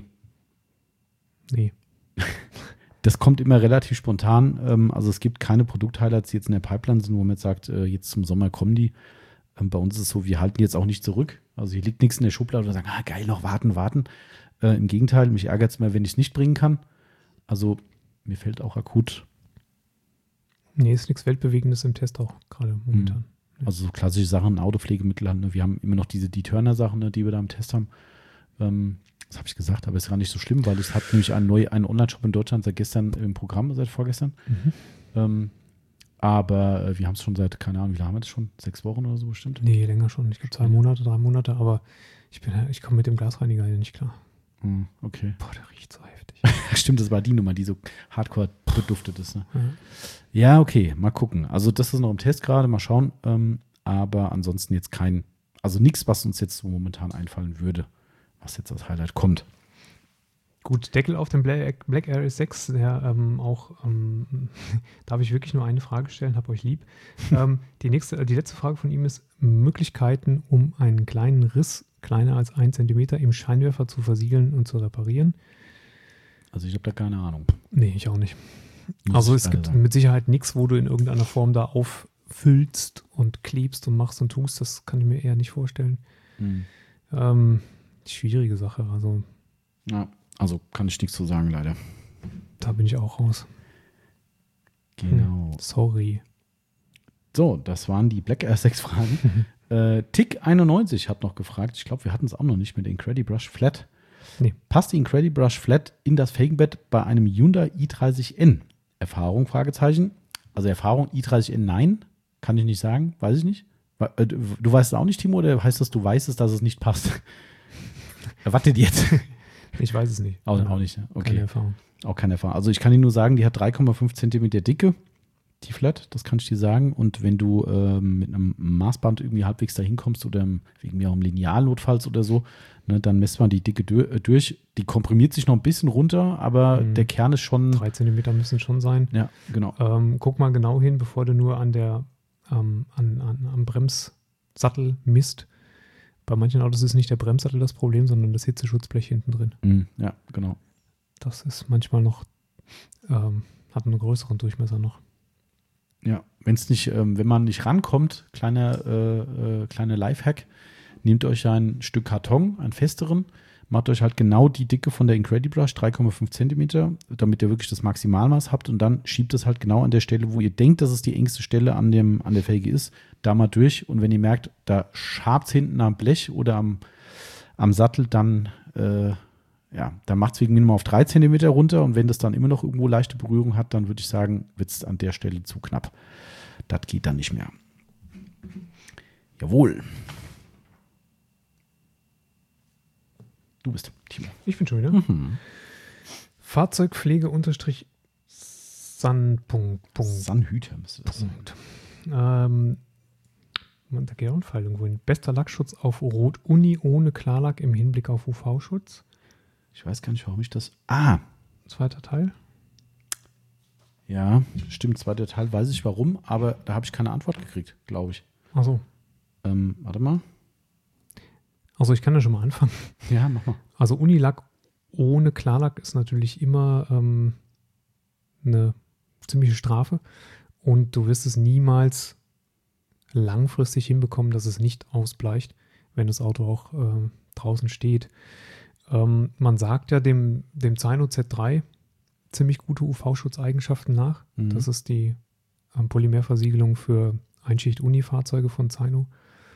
Das kommt immer relativ spontan. Also es gibt keine Produkt-Highlights, die jetzt in der Pipeline sind, wo man jetzt sagt, jetzt zum Sommer kommen die. Bei uns ist es so, wir halten jetzt auch nicht zurück. Also hier liegt nichts in der Schublade und sagen, geil, noch warten. Im Gegenteil, mich ärgert es immer, wenn ich es nicht bringen kann. Also mir fällt auch akut. Nee, ist nichts Weltbewegendes im Test auch gerade momentan. Also so klassische Sachen, Autopflegemittel. Ne? Wir haben immer noch diese Turner-Sachen, ne, die wir da im Test haben. Das habe ich gesagt, aber ist gar nicht so schlimm, weil es hat nämlich einen Online-Shop in Deutschland seit gestern im Programm, seit vorgestern. Aber wir haben es schon seit, keine Ahnung, wie lange haben wir das schon? 6 Wochen oder so bestimmt? Nee, länger schon. Ich glaube 2 Monate, 3 Monate, aber ich komme mit dem Glasreiniger hier nicht klar. Okay. Boah, der riecht so heftig. Stimmt, das war die Nummer, die so hardcore beduftet ist. Ne? Ja, okay, mal gucken. Also das ist noch im Test gerade, mal schauen. Aber ansonsten jetzt nichts, was uns jetzt so momentan einfallen würde, was jetzt als Highlight kommt. Gut, Deckel auf dem Black Air 6, der darf ich wirklich nur eine Frage stellen, hab euch lieb. Die letzte Frage von ihm ist, Möglichkeiten, um einen kleinen Riss, kleiner als 1 cm, im Scheinwerfer zu versiegeln und zu reparieren. Also ich habe da keine Ahnung. Nee, ich auch nicht. Also es gibt mit Sicherheit nichts, wo du in irgendeiner Form da auffüllst und klebst und machst und tust. Das kann ich mir eher nicht vorstellen. Schwierige Sache. Also kann ich nichts zu sagen, leider. Da bin ich auch raus. Genau. Sorry. So, das waren die Black Air 6 Fragen. Tick91 hat noch gefragt, ich glaube, wir hatten es auch noch nicht mit Incredibrush Flat. Nee. Passt die Incredibrush Flat in das Felgenbett bei einem Hyundai i30N? Erfahrung, Fragezeichen. Also Erfahrung, i30N, nein. Kann ich nicht sagen, weiß ich nicht. Du weißt es auch nicht, Timo, oder heißt das, du weißt es, dass es nicht passt? Wartet jetzt. Ich weiß es nicht. Auch nicht, okay. Keine Erfahrung. Auch keine Erfahrung. Also ich kann Ihnen nur sagen, die hat 3,5 Zentimeter Dicke. Die relativ flat, das kann ich dir sagen. Und wenn du mit einem Maßband irgendwie halbwegs dahin kommst oder wegen mir auch im Lineal notfalls oder so, ne, dann misst man die Dicke durch. Die komprimiert sich noch ein bisschen runter, aber der Kern ist schon 3 Zentimeter müssen schon sein. Ja, genau. Guck mal genau hin, bevor du nur am Bremssattel misst. Bei manchen Autos ist nicht der Bremssattel das Problem, sondern das Hitzeschutzblech hinten drin. Ja, genau. Das ist manchmal noch, hat einen größeren Durchmesser noch. Ja, wenn man nicht rankommt, kleiner Lifehack, nehmt euch ein Stück Karton, einen festeren, macht euch halt genau die Dicke von der Incredibrush, 3,5 Zentimeter, damit ihr wirklich das Maximalmaß habt und dann schiebt es halt genau an der Stelle, wo ihr denkt, dass es die engste Stelle an der Felge ist, da mal durch und wenn ihr merkt, da schabt es hinten am Blech oder am Sattel, dann dann macht es wegen mir mal auf 3 Zentimeter runter und wenn das dann immer noch irgendwo leichte Berührung hat, dann würde ich sagen, wird es an der Stelle zu knapp. Das geht dann nicht mehr. Jawohl. Du bist, Timo. Ich bin schon wieder. Fahrzeugpflege Sanhüter müsste das sein. Da geht auch ein Pfeil irgendwo hin. Bester Lackschutz auf Rot Uni ohne Klarlack im Hinblick auf UV-Schutz. Ich weiß gar nicht, warum ich das. Zweiter Teil. Ja, stimmt, zweiter Teil, weiß ich warum, aber da habe ich keine Antwort gekriegt, glaube ich. Ach so. Warte mal. Also ich kann ja schon mal anfangen. Ja, mach mal. Also Unilack ohne Klarlack ist natürlich immer eine ziemliche Strafe und du wirst es niemals langfristig hinbekommen, dass es nicht ausbleicht, wenn das Auto auch draußen steht. Man sagt ja dem Zaino Z3 ziemlich gute UV-Schutzeigenschaften nach. Das ist die Polymerversiegelung für Einschicht-Uni-Fahrzeuge von Zaino.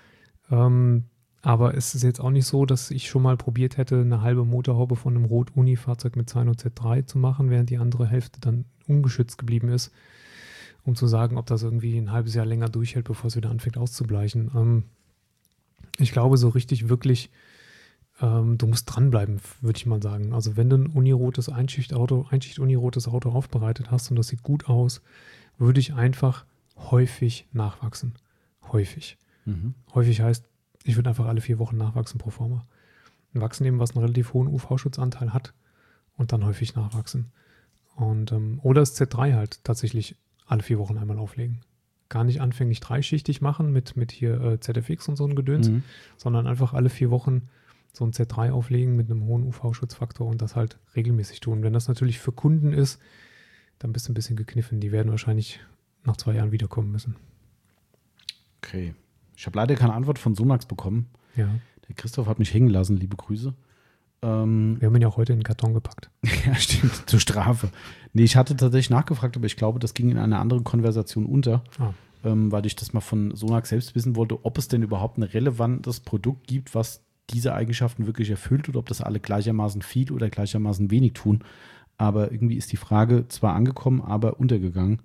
Aber es ist jetzt auch nicht so, dass ich schon mal probiert hätte, eine halbe Motorhaube von einem Rot-Uni-Fahrzeug mit Zaino Z3 zu machen, während die andere Hälfte dann ungeschützt geblieben ist, um zu sagen, ob das irgendwie ein halbes Jahr länger durchhält, bevor es wieder anfängt auszubleichen. Ich glaube, so richtig wirklich, du musst dranbleiben, würde ich mal sagen. Also wenn du ein unirotes Einschicht-unirotes Auto aufbereitet hast und das sieht gut aus, würde ich einfach häufig nachwachsen. Häufig. Häufig heißt, ich würde einfach alle 4 Wochen nachwachsen pro forma. Wachsen eben, was einen relativ hohen UV-Schutzanteil hat und dann häufig nachwachsen. Und, oder das Z3 halt tatsächlich alle 4 Wochen einmal auflegen. Gar nicht anfänglich dreischichtig machen mit hier ZFX und so ein Gedöns, sondern einfach alle 4 Wochen so ein Z3 auflegen mit einem hohen UV-Schutzfaktor und das halt regelmäßig tun. Wenn das natürlich für Kunden ist, dann bist du ein bisschen gekniffen. Die werden wahrscheinlich nach 2 Jahren wiederkommen müssen. Okay. Ich habe leider keine Antwort von Sonax bekommen. Ja. Der Christoph hat mich hängen lassen, liebe Grüße. Wir haben ihn ja auch heute in den Karton gepackt. Ja, stimmt, zur Strafe. Nee, ich hatte tatsächlich nachgefragt, aber ich glaube, das ging in einer anderen Konversation unter, weil ich das mal von Sonax selbst wissen wollte, ob es denn überhaupt ein relevantes Produkt gibt, was diese Eigenschaften wirklich erfüllt oder ob das alle gleichermaßen viel oder gleichermaßen wenig tun. Aber irgendwie ist die Frage zwar angekommen, aber untergegangen.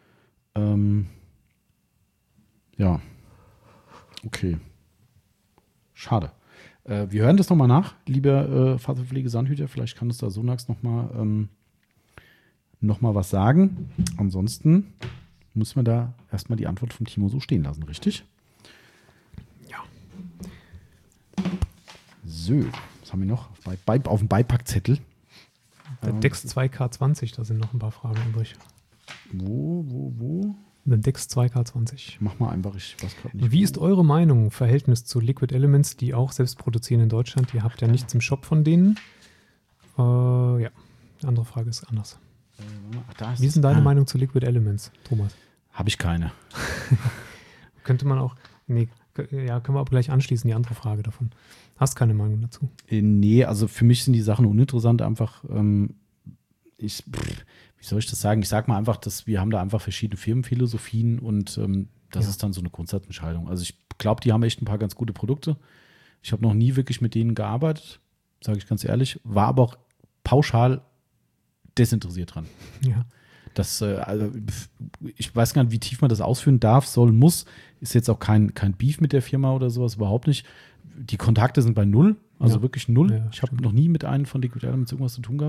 Ja. Okay. Schade. Wir hören das nochmal nach, lieber Fahrzeugpflege-Sanhüter. Vielleicht kann uns da Sonax nochmal was sagen. Ansonsten muss man da erstmal die Antwort vom Timo so stehen lassen, richtig? Ja. So, was haben wir noch? Auf dem Beipackzettel. Der Dex 2K20, da sind noch ein paar Fragen übrig. Wo? Der Dex 2K20. Mach mal einfach, ich weiß gerade nicht. Wie ist eure Meinung, Verhältnis zu Liquid Elements, die auch selbst produzieren in Deutschland? Ihr habt ja nichts im Shop von denen. Ja, die andere Frage ist anders. Wie ist denn deine Meinung zu Liquid Elements, Thomas? Habe ich keine. Könnte man auch, können wir aber gleich anschließen, die andere Frage davon. Hast keine Meinung dazu? Nee, also für mich sind die Sachen uninteressant, einfach, wie soll ich das sagen? Ich sag mal einfach, dass wir haben da einfach verschiedene Firmenphilosophien und das ist dann so eine Grundsatzentscheidung. Also ich glaube, die haben echt ein paar ganz gute Produkte. Ich habe noch nie wirklich mit denen gearbeitet, sage ich ganz ehrlich, war aber auch pauschal desinteressiert dran. Ja. Also ich weiß gar nicht, wie tief man das ausführen darf, soll, muss. Ist jetzt auch kein Beef mit der Firma oder sowas, überhaupt nicht. Die Kontakte sind bei 0, also wirklich 0. Ja, ich habe noch nie mit einem von Liquid Elements irgendwas zu tun gehabt.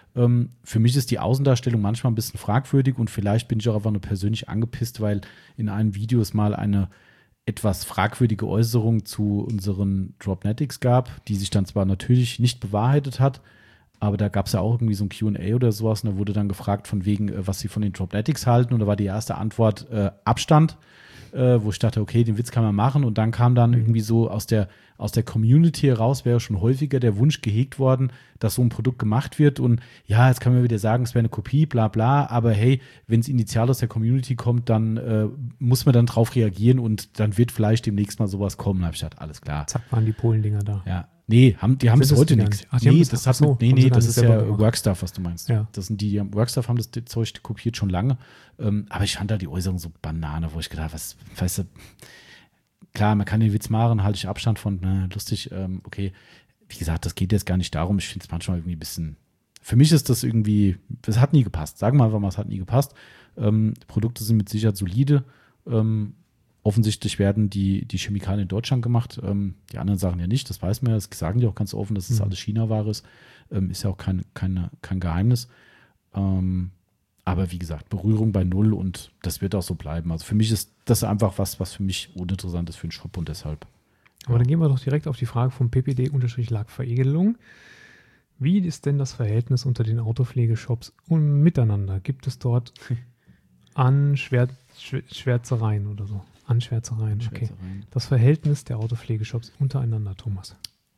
Für mich ist die Außendarstellung manchmal ein bisschen fragwürdig und vielleicht bin ich auch einfach nur persönlich angepisst, weil in einem Video es mal eine etwas fragwürdige Äußerung zu unseren Dropnetics gab, die sich dann zwar natürlich nicht bewahrheitet hat, aber da gab es ja auch irgendwie so ein Q&A oder sowas und da wurde dann gefragt von wegen, was sie von den Dropnetics halten und da war die erste Antwort Abstand, wo ich dachte, okay, den Witz kann man machen und dann kam dann irgendwie so aus der Community heraus, wäre schon häufiger der Wunsch gehegt worden, dass so ein Produkt gemacht wird und ja, jetzt kann man wieder sagen, es wäre eine Kopie, bla bla, aber hey, wenn es initial aus der Community kommt, dann muss man dann drauf reagieren und dann wird vielleicht demnächst mal sowas kommen. Da habe ich gedacht, alles klar. Zack, waren die Polendinger da. Ja. Nee, die haben bis heute nichts. Ach, Nee, das das ist ja gemacht. Workstuff, was du meinst. Ja. Das sind die Workstuff haben das Zeug kopiert schon lange. Aber ich fand da die Äußerung so Banane, wo ich gedacht, was, weißt du, klar, man kann den Witz machen, halte ich Abstand von, lustig, okay. Wie gesagt, das geht jetzt gar nicht darum. Ich finde es manchmal irgendwie ein bisschen, für mich ist das irgendwie, das hat nie gepasst. Sagen wir einfach mal, es hat nie gepasst. Produkte sind mit Sicherheit solide. Offensichtlich werden die Chemikalien in Deutschland gemacht, die anderen Sachen ja nicht, das weiß man ja, das sagen die auch ganz offen, dass es alles China-Ware ist, ist ja auch kein Geheimnis. Aber wie gesagt, Berührung bei Null und das wird auch so bleiben. Also für mich ist das einfach was für mich uninteressant ist für den Shop und deshalb. Aber dann gehen wir doch direkt auf die Frage vom PPD-Lackveredelung. Wie ist denn das Verhältnis unter den Autopflegeshops miteinander? Gibt es dort Schwärzereien oder so? Anschwärzereien, okay. Das Verhältnis der Autopflegeshops untereinander, Thomas.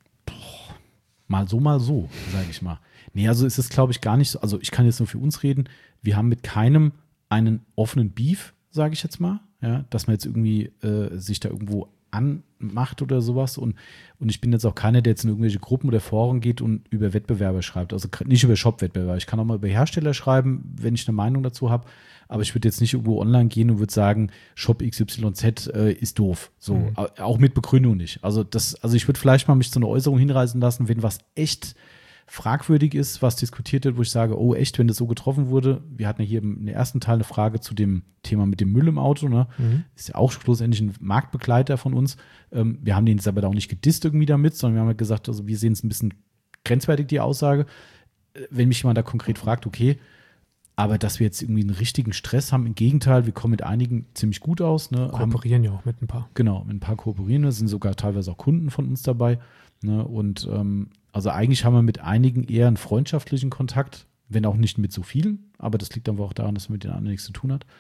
Mal so, sage ich mal. Nee, also ist es, glaube ich, gar nicht so. Also ich kann jetzt nur für uns reden. Wir haben mit keinem einen offenen Beef, sage ich jetzt mal. Ja, dass man jetzt irgendwie sich da irgendwo anmacht oder sowas. Und ich bin jetzt auch keiner, der jetzt in irgendwelche Gruppen oder Foren geht und über Wettbewerbe schreibt. Also nicht über Shop-Wettbewerbe. Ich kann auch mal über Hersteller schreiben, wenn ich eine Meinung dazu habe. Aber ich würde jetzt nicht irgendwo online gehen und würde sagen, Shop XYZ ist doof. So, auch mit Begründung nicht. Also ich würde vielleicht mal mich zu einer Äußerung hinreißen lassen, wenn was echt fragwürdig ist, was diskutiert wird, wo ich sage, oh echt, wenn das so getroffen wurde. Wir hatten ja hier im ersten Teil eine Frage zu dem Thema mit dem Müll im Auto. Ne? Ist ja auch schlussendlich ein Marktbegleiter von uns. Wir haben den jetzt aber da auch nicht gedisst irgendwie damit, sondern wir haben halt gesagt, also wir sehen es ein bisschen grenzwertig, die Aussage. Wenn mich jemand da konkret fragt, okay, aber dass wir jetzt irgendwie einen richtigen Stress haben, im Gegenteil, wir kommen mit einigen ziemlich gut aus. Ne? Kooperieren ja auch mit ein paar. Genau, mit ein paar kooperieren wir, sind sogar teilweise auch Kunden von uns dabei. Ne? Und also eigentlich haben wir mit einigen eher einen freundschaftlichen Kontakt, wenn auch nicht mit so vielen, aber das liegt einfach auch daran, dass man mit den anderen nichts zu tun hat.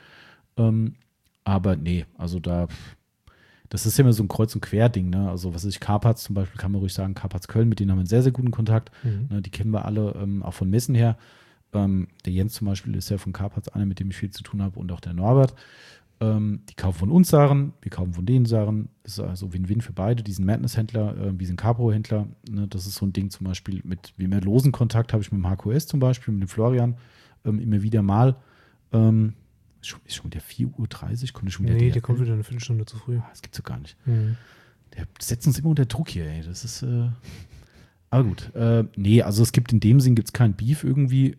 Aber nee, also das ist ja immer so ein Kreuz- und Quer-Ding, ne? Also was weiß ich, Carpatz zum Beispiel, kann man ruhig sagen, Carpatz Köln, mit denen haben wir einen sehr, sehr guten Kontakt. Ne? Die kennen wir alle, auch von Messen her. Der Jens zum Beispiel ist ja von Carpatz einer, mit dem ich viel zu tun habe und auch der Norbert. Die kaufen von uns Sachen, wir kaufen von denen Sachen. Das ist also Win-Win für beide. Die sind Madness-Händler, wir sind Capro-Händler. Ne? Das ist so ein Ding zum Beispiel wie mehr losen Kontakt habe ich mit dem HQS zum Beispiel, mit dem Florian immer wieder mal. Ist schon wieder 4:30 Uhr, konnte schon wieder. Nee, der kommt wieder eine Viertelstunde zu früh. Das gibt's so gar nicht. Der setzt uns immer unter Druck hier, ey. Das ist aber gut. Nee, also es gibt in dem Sinn kein Beef irgendwie.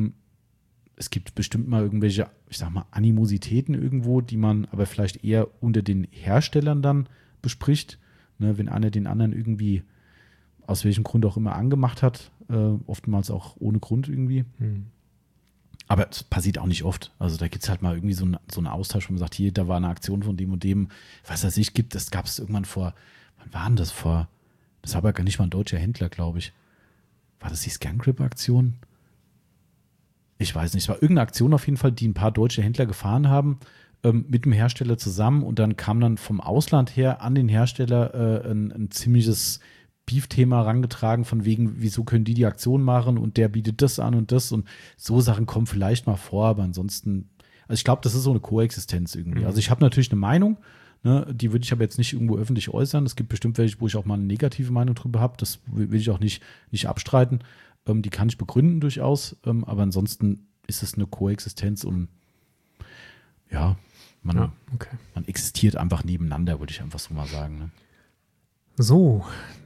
Es gibt bestimmt mal irgendwelche, ich sag mal, Animositäten irgendwo, die man aber vielleicht eher unter den Herstellern dann bespricht. Ne, wenn einer den anderen irgendwie aus welchem Grund auch immer angemacht hat, oftmals auch ohne Grund irgendwie. Aber es passiert auch nicht oft. Also da gibt es halt mal irgendwie so einen Austausch, wo man sagt, hier, da war eine Aktion von dem und dem, was weiß ich, das gab es irgendwann wann war denn das das war aber gar nicht mal ein deutscher Händler, glaube ich. War das die Scangrip-Aktion? Ich weiß nicht, es war irgendeine Aktion auf jeden Fall, die ein paar deutsche Händler gefahren haben, mit dem Hersteller zusammen und dann kam dann vom Ausland her an den Hersteller ein ziemliches Beef-Thema herangetragen, von wegen, wieso können die Aktion machen und der bietet das an und so Sachen kommen vielleicht mal vor, aber ansonsten, also ich glaube, das ist so eine Koexistenz irgendwie. Also ich habe natürlich eine Meinung, ne, die würde ich aber jetzt nicht irgendwo öffentlich äußern. Es gibt bestimmt welche, wo ich auch mal eine negative Meinung drüber habe, das will ich auch nicht abstreiten. Die kann ich begründen durchaus, aber ansonsten ist es eine Koexistenz und ja, man existiert einfach nebeneinander, würde ich einfach so mal sagen. Ne? So,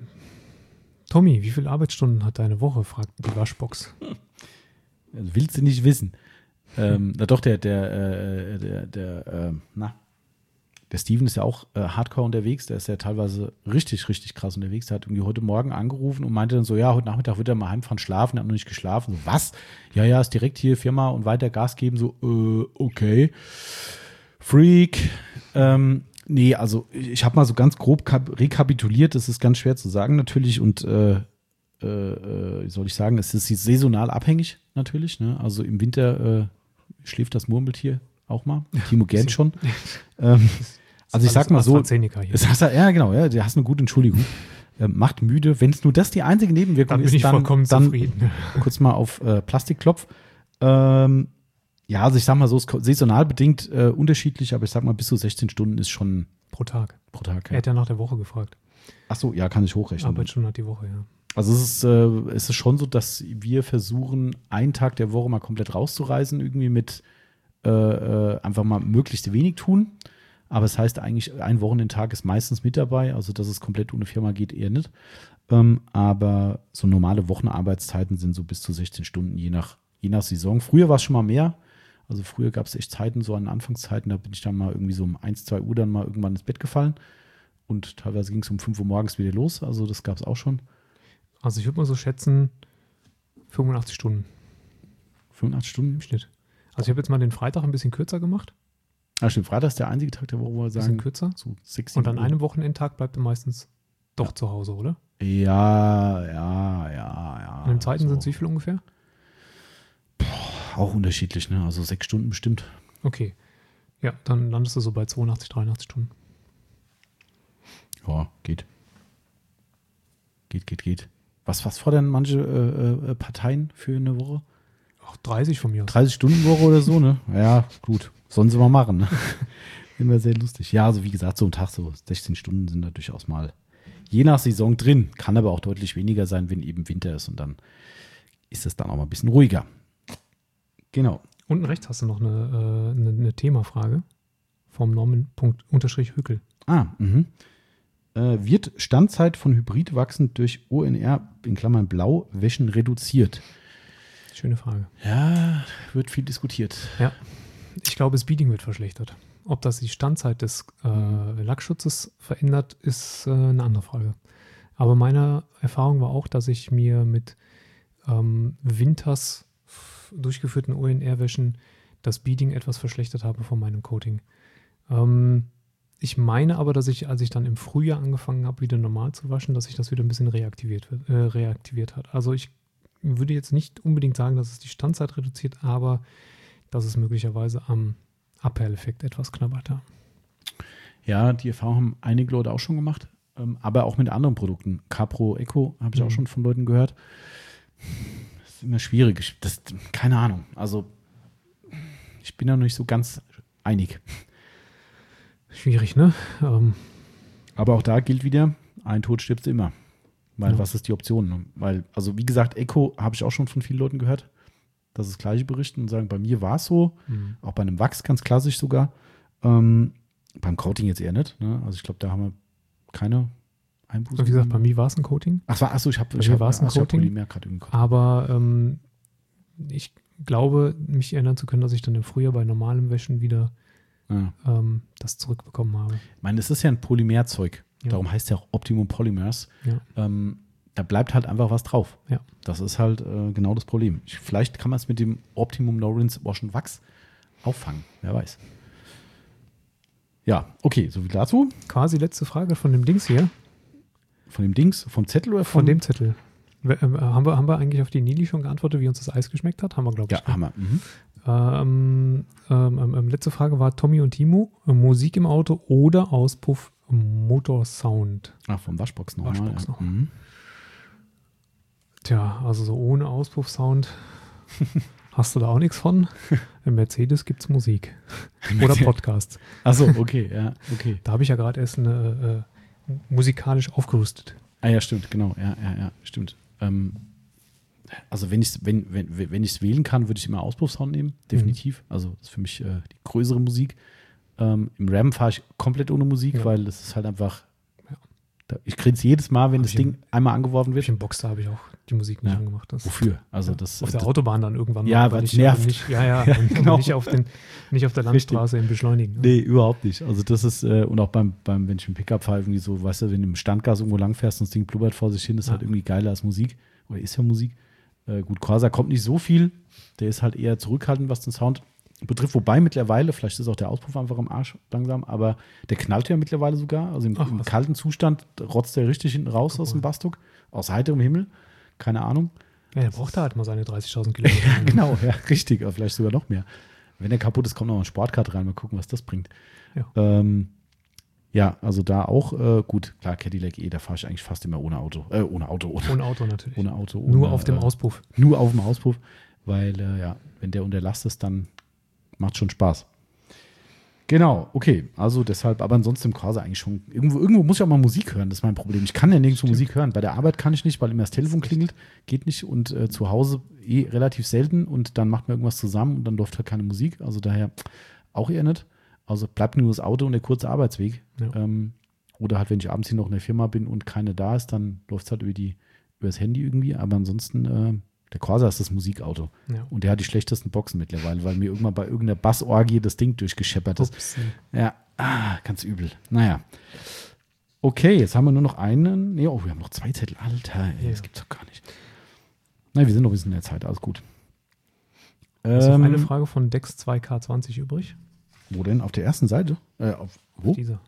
Tommy, wie viele Arbeitsstunden hat deine Woche, fragt die Waschbox. Willst du nicht wissen. Na doch, Der Steven ist ja auch hardcore unterwegs, der ist ja teilweise richtig, richtig krass unterwegs. Der hat irgendwie heute Morgen angerufen und meinte dann so, ja, heute Nachmittag wird er mal heimfahren, schlafen, er hat noch nicht geschlafen. So, was? Ja, ist direkt hier Firma und weiter Gas geben. So, okay. Freak. Nee, also ich habe mal so ganz grob rekapituliert, das ist ganz schwer zu sagen natürlich und wie soll ich sagen, es ist saisonal abhängig natürlich. Ne? Also im Winter schläft das Murmeltier auch mal. Timo gähnt schon. Also ich sag mal so, ja genau, ja, du hast eine gute Entschuldigung. Macht müde. Wenn es nur das die einzige Nebenwirkung ist, dann zufrieden. Kurz mal auf Plastikklopf. Ja, also ich sag mal so, ist saisonal bedingt unterschiedlich, aber ich sag mal, bis zu 16 Stunden ist schon pro Tag. Ja. Er hat ja nach der Woche gefragt. Ach so, ja, kann ich hochrechnen. Arbeitsstunden hat die Woche, ja. Also es ist schon so, dass wir versuchen, einen Tag der Woche mal komplett rauszureisen, irgendwie mit einfach mal möglichst wenig tun. Aber es heißt eigentlich, ein Wochenendtag ist meistens mit dabei. Also dass es komplett ohne Firma geht, eher nicht. Aber so normale Wochenarbeitszeiten sind so bis zu 16 Stunden, je nach Saison. Früher war es schon mal mehr. Also früher gab es echt Zeiten, so an Anfangszeiten, da bin ich dann mal irgendwie so um 1, 2 Uhr dann mal irgendwann ins Bett gefallen. Und teilweise ging es um 5 Uhr morgens wieder los. Also das gab es auch schon. Also ich würde mal so schätzen, 85 Stunden. 85 Stunden im Schnitt. Also ich habe jetzt mal den Freitag ein bisschen kürzer gemacht. Ah, stimmt, Freitag ist der einzige Tag der Woche, wo wir sagen. Ein bisschen kürzer. So 6, und an einem Wochenendtag bleibt er meistens doch zu Hause, oder? Ja. Und im zweiten sind es wie viel ungefähr? Auch unterschiedlich, ne? Also 6 Stunden bestimmt. Okay. Ja, dann landest du so bei 82, 83 Stunden. Ja, geht. Geht. Was fordern manche Parteien für eine Woche? Auch 30 von mir aus. 30-Stunden-Woche oder so, ne? Ja, gut. Sollen sie mal machen, ne? Immer sehr lustig. Ja, also wie gesagt, so ein Tag, so 16 Stunden sind da durchaus mal je nach Saison drin. Kann aber auch deutlich weniger sein, wenn eben Winter ist und dann ist es dann auch mal ein bisschen ruhiger. Genau. Unten rechts hast du noch eine Themafrage vom Norman._Hückel. Wird Standzeit von Hybrid wachsend durch ONR in Klammern Blauwäschen reduziert? Schöne Frage. Ja, wird viel diskutiert. Ja, ich glaube, Speeding wird verschlechtert. Ob das die Standzeit des Lackschutzes verändert, ist eine andere Frage. Aber meine Erfahrung war auch, dass ich mir mit Winters durchgeführten ONR-Wäschen das Beading etwas verschlechtert habe von meinem Coating. Ich meine aber, dass ich, als ich dann im Frühjahr angefangen habe, wieder normal zu waschen, dass sich das wieder ein bisschen reaktiviert hat. Also ich würde jetzt nicht unbedingt sagen, dass es die Standzeit reduziert, aber dass es möglicherweise am Abperleffekt etwas knabbert. Ja, die Erfahrung haben einige Leute auch schon gemacht, aber auch mit anderen Produkten. Capro Eco habe ich auch schon von Leuten gehört. Das ist immer schwierig. Keine Ahnung. Also ich bin da noch nicht so ganz einig. Schwierig, ne? Aber auch da gilt wieder, ein Tod stirbst du immer. Weil was ist die Option? Ne? Weil, also wie gesagt, Eco habe ich auch schon von vielen Leuten gehört, dass das Gleiche berichten und sagen, bei mir war es so, auch bei einem Wachs ganz klassisch sogar. Beim Coating jetzt eher nicht. Ne? Also ich glaube, da haben wir keine Einbußen. Wie gesagt, bei mir war es ein Coating. Achso, ich habe ein Coating. Polymer gerade im Kopf. Aber ich glaube, mich erinnern zu können, dass ich dann im Frühjahr bei normalem Wäschen wieder das zurückbekommen habe. Ich meine, es ist ja ein Polymerzeug. Ja. Darum heißt es ja auch Optimum Polymers. Ja. Da bleibt halt einfach was drauf. Ja. Das ist halt genau das Problem. Vielleicht kann man es mit dem Optimum No Rinse Wash and Wax auffangen. Wer weiß. Ja, okay, soviel dazu. Quasi letzte Frage von dem Dings hier. Von dem Dings? Vom Zettel oder von dem Zettel? Haben wir eigentlich auf die Nili schon geantwortet, wie uns das Eis geschmeckt hat? Haben wir, glaube ich. Ja, haben wir. Letzte Frage war Tommy und Timo. Musik im Auto oder Auspuff Motorsound? Vom Waschbox noch. Waschbox noch. Tja, also so ohne Auspuffsound hast du da auch nichts von. Im Mercedes gibt es Musik. Oder Podcasts. Achso, okay, ja, okay. Da habe ich ja gerade erst musikalisch aufgerüstet. Ah ja, stimmt, genau. Ja, stimmt. Also wenn ich es wählen kann, würde ich immer Auspuffsound nehmen, definitiv. Also das ist für mich die größere Musik. Im Ram fahre ich komplett ohne Musik, weil das ist halt einfach Ich kriege es jedes Mal, wenn Hab das ich Ding einmal angeworfen wird. Im Boxster habe ich auch die Musik nicht angemacht. Wofür? Also ja, das, auf der Autobahn dann irgendwann ja, mal, weil weil es ich nervt. nicht, ja, genau. nicht auf der Landstraße im Beschleunigen. Nee, überhaupt nicht. Also das ist, und auch wenn ich im Pickup fahre, irgendwie so, weißt du, wenn du im Standgas irgendwo langfährst und das Ding blubbert vor sich hin, ist halt irgendwie geiler als Musik. Oder ist ja Musik. Gut, Corsa kommt nicht so viel. Der ist halt eher zurückhaltend, was den Sound betrifft. Wobei mittlerweile, vielleicht ist auch der Auspuff einfach am Arsch langsam, aber der knallt ja mittlerweile sogar. Also im kalten Zustand rotzt der richtig hinten raus aus dem Bastuk. Aus heiterem Himmel. Keine Ahnung. Ja, der braucht da halt mal seine 30.000 Kilometer. Ja, genau, ja, richtig. Aber vielleicht sogar noch mehr. Wenn der kaputt ist, kommt noch ein Sportcard rein. Mal gucken, was das bringt. Ja, ja, also da auch, gut, klar, Cadillac da fahre ich eigentlich fast immer ohne Auto. Ohne Auto natürlich. Ohne Auto. Nur auf dem Auspuff. Nur auf dem Auspuff, weil, wenn der unter Last ist, dann macht schon Spaß. Genau, okay, also deshalb, aber ansonsten im Corsa eigentlich schon, irgendwo muss ich auch mal Musik hören, das ist mein Problem. Ich kann ja nirgendwo Musik hören. Bei der Arbeit kann ich nicht, weil immer das Telefon klingelt, geht nicht und zu Hause relativ selten und dann macht man irgendwas zusammen und dann läuft halt keine Musik, also daher auch eher nicht. Also bleibt nur das Auto und der kurze Arbeitsweg. Ja. Oder halt, wenn ich abends hier noch in der Firma bin und keine da ist, dann läuft es halt über das Handy irgendwie. Aber ansonsten, der Corsa ist das Musikauto. Ja. Und der hat die schlechtesten Boxen mittlerweile, weil mir irgendwann bei irgendeiner Bassorgie das Ding durchgescheppert ist. Upsi. Ja, ganz übel. Naja. Okay, jetzt haben wir nur noch einen. Nee, wir haben noch 2 Zettel. Alter, das gibt's doch gar nicht. Nein, wir sind noch ein bisschen in der Zeit, alles gut. Ist noch eine Frage von Dex 2K20 übrig? Wo denn? Auf der ersten Seite? Wo? Dieser.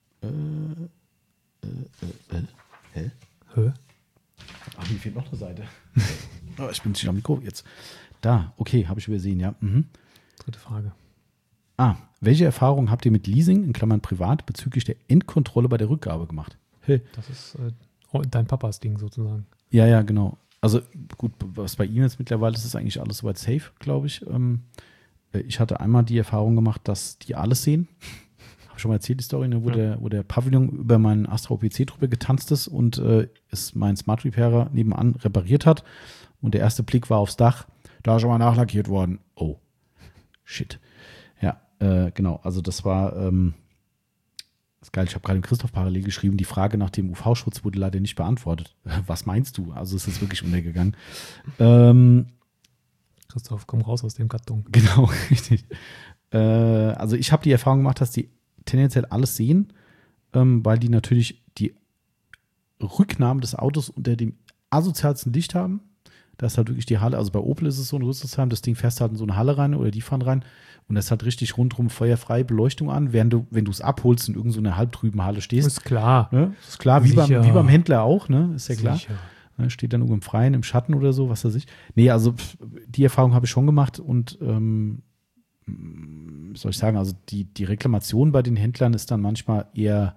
Hä? Hä? Ach, mir fehlt noch eine Seite. Ich bin nicht am Mikro jetzt. Da, okay, habe ich übersehen, ja. Dritte Frage. Welche Erfahrungen habt ihr mit Leasing, in Klammern privat, bezüglich der Endkontrolle bei der Rückgabe gemacht? Hey. Das ist dein Papas Ding sozusagen. Ja, genau. Also gut, was bei ihm jetzt mittlerweile ist, ist eigentlich alles soweit safe, glaube ich. Ich hatte einmal die Erfahrung gemacht, dass die alles sehen. Habe schon mal erzählt, die Story, ne, wo der Pavillon über meinen Astra OPC drüber getanzt ist und es mein Smart Repairer nebenan repariert hat. Und der erste Blick war aufs Dach. Da ist schon mal nachlackiert worden. Oh, shit. Ja, genau. Also das war das ist geil. Ich habe gerade dem Christoph parallel geschrieben, die Frage nach dem UV-Schutz wurde leider nicht beantwortet. Was meinst du? Also es ist wirklich untergegangen. Christoph, komm raus aus dem Karton. Genau, richtig. Also ich habe die Erfahrung gemacht, dass die tendenziell alles sehen, weil die natürlich die Rücknahmen des Autos unter dem asozialsten Licht haben. Da ist halt wirklich die Halle, also bei Opel ist es so ein Rüstungsheim, das Ding fährst halt in so eine Halle rein oder die fahren rein und das hat richtig rundherum feuerfreie Beleuchtung an, während wenn du es abholst in irgendeine halbtrüben Halle stehst. Ist klar. Ne? Ist klar, wie beim Händler auch, ne? Ist ja klar. Sicher. Steht dann irgendwo im Freien, im Schatten oder so, was weiß ich. Nee, also die Erfahrung habe ich schon gemacht und soll ich sagen, also die Reklamation bei den Händlern ist dann manchmal eher,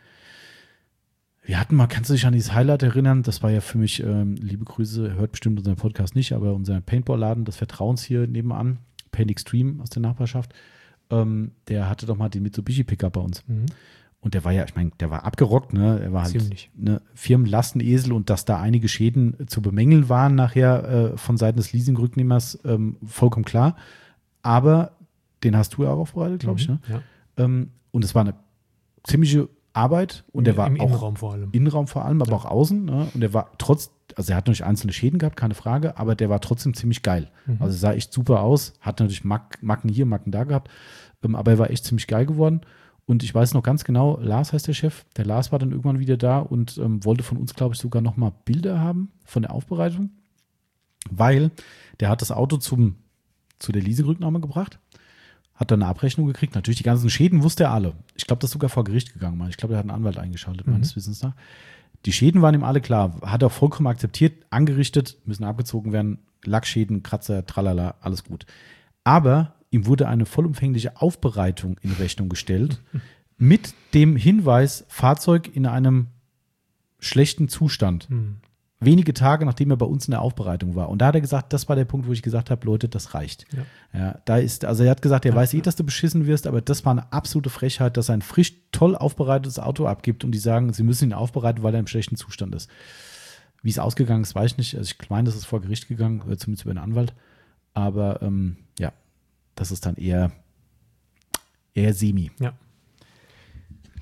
wir hatten mal, kannst du dich an dieses Highlight erinnern? Das war ja für mich, liebe Grüße, hört bestimmt unseren Podcast nicht, aber unser Paintball-Laden des Vertrauens hier nebenan, Paint Extreme aus der Nachbarschaft, der hatte doch mal den Mitsubishi-Pickup bei uns. Mhm. Und der war ja, ich meine, der war abgerockt, ne? Er war halt Ziemlich. Ne, Firmenlastenesel und dass da einige Schäden zu bemängeln waren nachher von Seiten des Leasingrücknehmers, vollkommen klar. Aber den hast du ja auch aufbereitet, glaube ich, ne? Ja. Und es war eine ziemliche Arbeit und der war Im auch Innenraum vor allem. Innenraum vor allem, aber auch außen. Ne? Und der war also er hat natürlich einzelne Schäden gehabt, keine Frage, aber der war trotzdem ziemlich geil. Also sah echt super aus, hat natürlich Macken hier, Macken da gehabt, aber er war echt ziemlich geil geworden. Und ich weiß noch ganz genau, Lars heißt der Chef, der Lars war dann irgendwann wieder da und wollte von uns, glaube ich, sogar noch mal Bilder haben von der Aufbereitung, weil der hat das Auto zu der Leasingrücknahme gebracht, hat dann eine Abrechnung gekriegt. Natürlich, die ganzen Schäden wusste er alle. Ich glaube, das ist sogar vor Gericht gegangen. Ich glaube, er hat einen Anwalt eingeschaltet, meines Wissens nach. Die Schäden waren ihm alle klar. Hat er vollkommen akzeptiert, angerichtet, müssen abgezogen werden. Lackschäden, Kratzer, tralala, alles gut. Aber ihm wurde eine vollumfängliche Aufbereitung in Rechnung gestellt mit dem Hinweis, Fahrzeug in einem schlechten Zustand. Wenige Tage, nachdem er bei uns in der Aufbereitung war. Und da hat er gesagt, das war der Punkt, wo ich gesagt habe, Leute, das reicht. Ja, also er hat gesagt, er weiß dass du beschissen wirst, aber das war eine absolute Frechheit, dass er ein frisch, toll aufbereitetes Auto abgibt und die sagen, sie müssen ihn aufbereiten, weil er im schlechten Zustand ist. Wie es ausgegangen ist, weiß ich nicht. Also ich meine, das ist vor Gericht gegangen, zumindest über einen Anwalt. Aber das ist dann eher semi. Ja.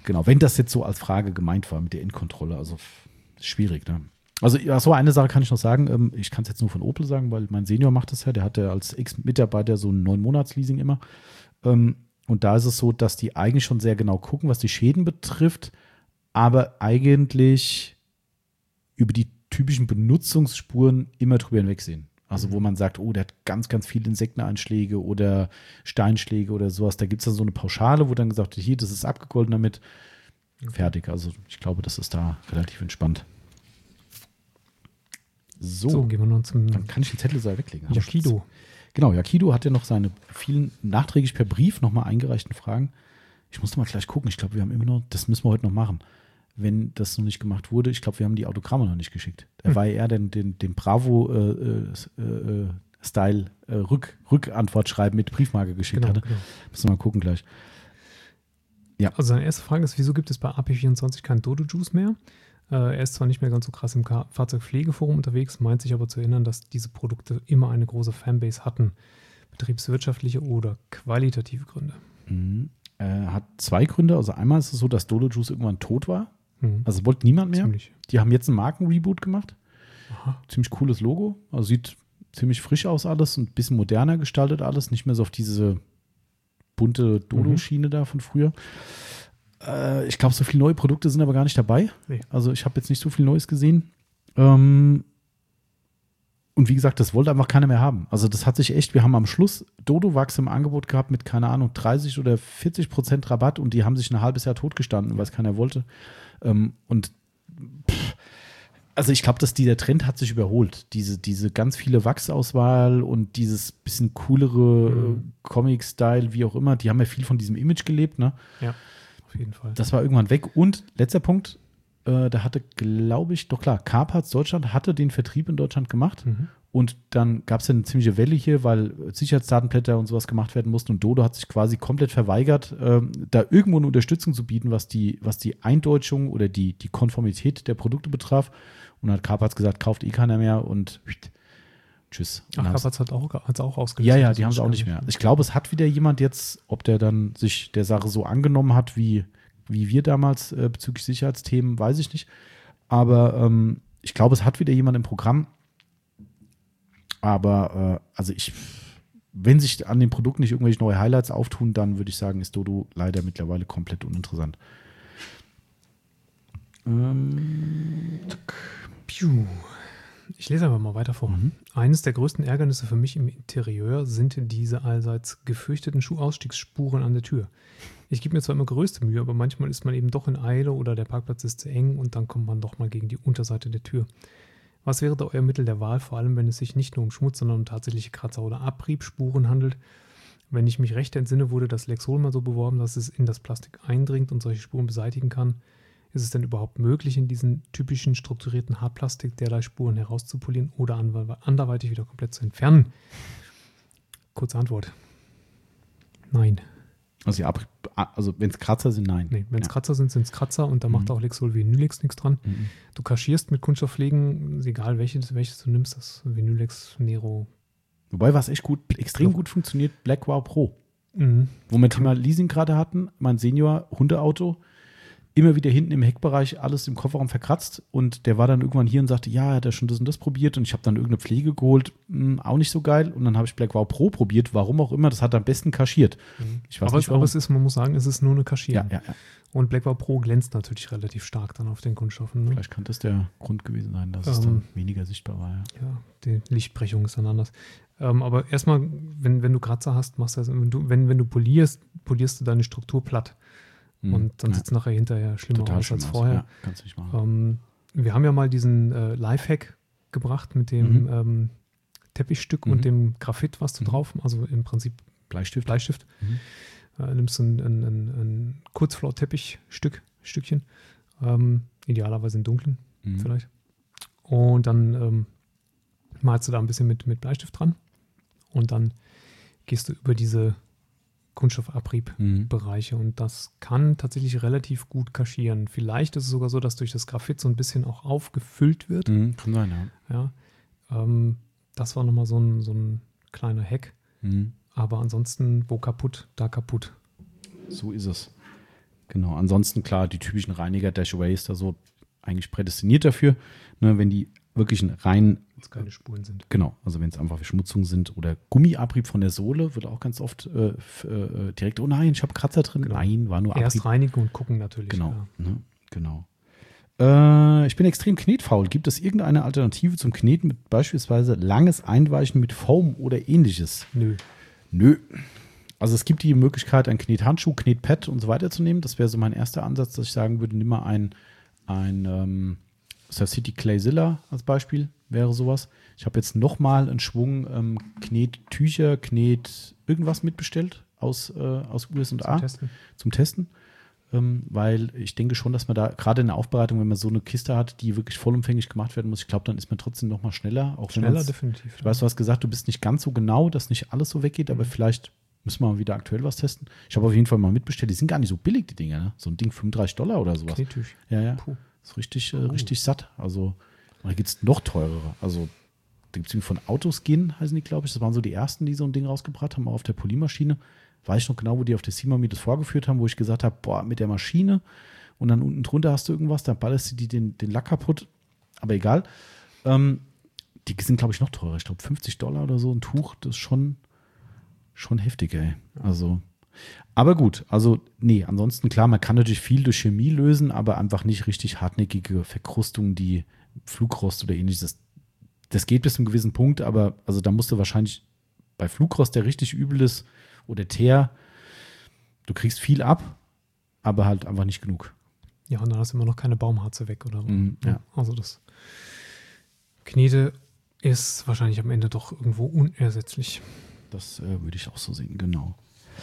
Genau, wenn das jetzt so als Frage gemeint war mit der Endkontrolle, also schwierig, ne? Also, ja, so eine Sache kann ich noch sagen. Ich kann es jetzt nur von Opel sagen, weil mein Senior macht das ja. Der hat ja als Ex-Mitarbeiter so ein 9-Monats-Leasing immer. Und da ist es so, dass die eigentlich schon sehr genau gucken, was die Schäden betrifft, aber eigentlich über die typischen Benutzungsspuren immer drüber hinwegsehen. Also, wo man sagt, oh, der hat ganz, ganz viele Insekteneinschläge oder Steinschläge oder sowas. Da gibt es dann so eine Pauschale, wo dann gesagt wird, hier, das ist abgegolten damit. Fertig. Also, ich glaube, das ist da relativ entspannt. So, gehen wir nun zum dann kann ich den Zettel so weglegen. Yakido. Genau, Yakido hat ja noch seine vielen nachträglich per Brief nochmal eingereichten Fragen. Ich muss noch mal gleich gucken. Ich glaube, wir haben immer noch, das müssen wir heute noch machen. Wenn das noch nicht gemacht wurde, ich glaube, wir haben die Autogramme noch nicht geschickt. Da war ja eher den Bravo-Style Rückantwort schreiben mit Briefmarke geschickt hatte. Genau. Müssen wir mal gucken gleich. Ja. Also seine erste Frage ist, wieso gibt es bei AP24 keinen Dodo-Juice mehr? Er ist zwar nicht mehr ganz so krass im Fahrzeugpflegeforum unterwegs, meint sich aber zu erinnern, dass diese Produkte immer eine große Fanbase hatten. Betriebswirtschaftliche oder qualitative Gründe. Hat zwei Gründe. Also einmal ist es so, dass Dodo Juice irgendwann tot war. Mhm. Also wollte niemand mehr. Ziemlich. Die haben jetzt einen Markenreboot gemacht. Aha. Ziemlich cooles Logo. Also sieht ziemlich frisch aus alles und ein bisschen moderner gestaltet alles. Nicht mehr so auf diese bunte Dodo-Schiene da von früher. Ich glaube, so viele neue Produkte sind aber gar nicht dabei. Nee. Also ich habe jetzt nicht so viel Neues gesehen. Und wie gesagt, das wollte einfach keiner mehr haben. Also das hat sich echt, wir haben am Schluss Dodo-Wachs im Angebot gehabt mit, keine Ahnung, 30 oder 40% Rabatt und die haben sich ein halbes Jahr totgestanden, weil es keiner wollte. Also ich glaube, der Trend hat sich überholt. Diese ganz viele Wachsauswahl und dieses bisschen coolere Comic-Style, wie auch immer, die haben ja viel von diesem Image gelebt, ne? Ja, auf jeden Fall. Das war irgendwann weg. Und letzter Punkt, da hatte, glaube ich, doch klar, Carparts Deutschland hatte den Vertrieb in Deutschland gemacht. Und dann gab es ja eine ziemliche Welle hier, weil Sicherheitsdatenblätter und sowas gemacht werden mussten. Und Dodo hat sich quasi komplett verweigert, da irgendwo eine Unterstützung zu bieten, was die Eindeutschung oder die Konformität der Produkte betraf. Und dann hat Carparts gesagt, kauft keiner mehr und tschüss. Ach, Carparts hat es auch ausgelöst. Ja, die haben es auch nicht mehr. Ich glaube, es hat wieder jemand jetzt, ob der dann sich der Sache so angenommen hat, wie wir damals bezüglich Sicherheitsthemen, weiß ich nicht. Aber ich glaube, es hat wieder jemand im Programm. Aber wenn sich an dem Produkt nicht irgendwelche neue Highlights auftun, dann würde ich sagen, ist Dodo leider mittlerweile komplett uninteressant. Ich lese einfach mal weiter vor. Eines der größten Ärgernisse für mich im Interieur sind diese allseits gefürchteten Schuhausstiegsspuren an der Tür. Ich gebe mir zwar immer größte Mühe, aber manchmal ist man eben doch in Eile oder der Parkplatz ist zu eng und dann kommt man doch mal gegen die Unterseite der Tür. Was wäre da euer Mittel der Wahl, vor allem wenn es sich nicht nur um Schmutz, sondern um tatsächliche Kratzer oder Abriebspuren handelt? Wenn ich mich recht entsinne, wurde das Lexol mal so beworben, dass es in das Plastik eindringt und solche Spuren beseitigen kann. Ist es denn überhaupt möglich, in diesen typischen strukturierten Hartplastik derlei Spuren herauszupolieren oder anderweitig wieder komplett zu entfernen? Kurze Antwort. Nein. Also wenn es Kratzer sind, nein. Nee, wenn es Kratzer sind, sind es Kratzer und da macht auch Lexol Vinylex nichts dran. Du kaschierst mit Kunststoffpflegen, egal welches du nimmst, das Vinylex, Nero. Wobei, was echt extrem gut funktioniert, Black Wow Pro. Wo wir Thema Leasing gerade hatten, mein Senior, Hundeauto, immer wieder hinten im Heckbereich alles im Kofferraum verkratzt und der war dann irgendwann hier und sagte, ja, er hat ja schon das und das probiert und ich habe dann irgendeine Pflege geholt, auch nicht so geil und dann habe ich Black Wow Pro probiert, warum auch immer, das hat am besten kaschiert. Ich weiß nicht, warum. Aber man muss sagen, es ist nur eine Kaschierung. Ja. Und Black Wow Pro glänzt natürlich relativ stark dann auf den Kunststoffen. Ne? Vielleicht kann das der Grund gewesen sein, dass es dann weniger sichtbar war. Ja, die Lichtbrechung ist dann anders. Aber erstmal, wenn du Kratzer hast, machst du das, wenn du polierst du deine Struktur platt. Und dann sieht es nachher hinterher schlimmer aus als vorher. Ja, kannst du nicht machen. Wir haben ja mal diesen Lifehack gebracht mit dem Teppichstück und dem Graphit, was du drauf, also im Prinzip Bleistift. Nimmst ein Kurzflor-Teppichstückchen, idealerweise in dunklen vielleicht. Und dann malst du da ein bisschen mit Bleistift dran und dann gehst du über diese Kunststoffabriebbereiche und das kann tatsächlich relativ gut kaschieren. Vielleicht ist es sogar so, dass durch das Graphit so ein bisschen auch aufgefüllt wird. Kann sein, ja. Das war nochmal so ein kleiner Hack. Aber ansonsten, wo kaputt, da kaputt. So ist es. Genau, ansonsten klar, die typischen Reiniger, Dashaway ist da so eigentlich prädestiniert dafür, ne, wenn die wirklich ein rein, Wenn es keine Spuren sind. genau, also wenn es einfach Verschmutzungen sind oder Gummiabrieb von der Sohle, wird auch ganz oft direkt, oh nein, ich habe Kratzer drin. Genau. Nein, war nur Erst Abrieb. reinigen und gucken natürlich. Genau, Ja. ne, genau. Ich bin extrem knetfaul. Gibt es irgendeine Alternative zum Kneten mit beispielsweise langes Einweichen mit Foam oder ähnliches? Nö. Nö. Also es gibt die Möglichkeit, ein Knethandschuh, Knetpad und so weiter zu nehmen. Das wäre so mein erster Ansatz, dass ich sagen würde, nimm mal ein Surf City Clayzilla als Beispiel, wäre sowas. Ich habe jetzt nochmal einen Schwung Knettücher, irgendwas mitbestellt aus USA zum Testen. Weil ich denke schon, dass man da gerade in der Aufbereitung, wenn man so eine Kiste hat, die wirklich vollumfänglich gemacht werden muss, ich glaube, dann ist man trotzdem noch mal schneller. Auch Schneller definitiv. Ich weiß, du hast gesagt, du bist nicht ganz so genau, dass nicht alles so weggeht, aber vielleicht müssen wir mal wieder aktuell was testen. Ich habe auf jeden Fall mal mitbestellt, die sind gar nicht so billig, die Dinger. Ne? So ein Ding $35 oder sowas. Knettisch. Ja. Puh. Ist richtig satt. Also, da gibt es noch teurere. Also, da gibt es von Autoskin, heißen die, glaube ich. Das waren so die ersten, die so ein Ding rausgebracht haben, auf der Polymaschine. Weiß ich noch genau, wo die auf der SEMA mir das vorgeführt haben, wo ich gesagt habe, boah, mit der Maschine und dann unten drunter hast du irgendwas, dann ballerst du den Lack kaputt. Aber egal. Die sind, glaube ich, noch teurer. Ich glaube, $50 oder so ein Tuch. Das ist schon heftig, ey. Also, aber gut, also, nee, ansonsten klar, man kann natürlich viel durch Chemie lösen, aber einfach nicht richtig hartnäckige Verkrustungen, die Flugrost oder ähnliches. Das geht bis zu einem gewissen Punkt, aber also da musst du wahrscheinlich bei Flugrost, der richtig übel ist, oder Teer, du kriegst viel ab, aber halt einfach nicht genug. Ja, und dann hast du immer noch keine Baumharze weg oder so. Ja. Also das Knete ist wahrscheinlich am Ende doch irgendwo unersetzlich. Das würde ich auch so sehen, genau.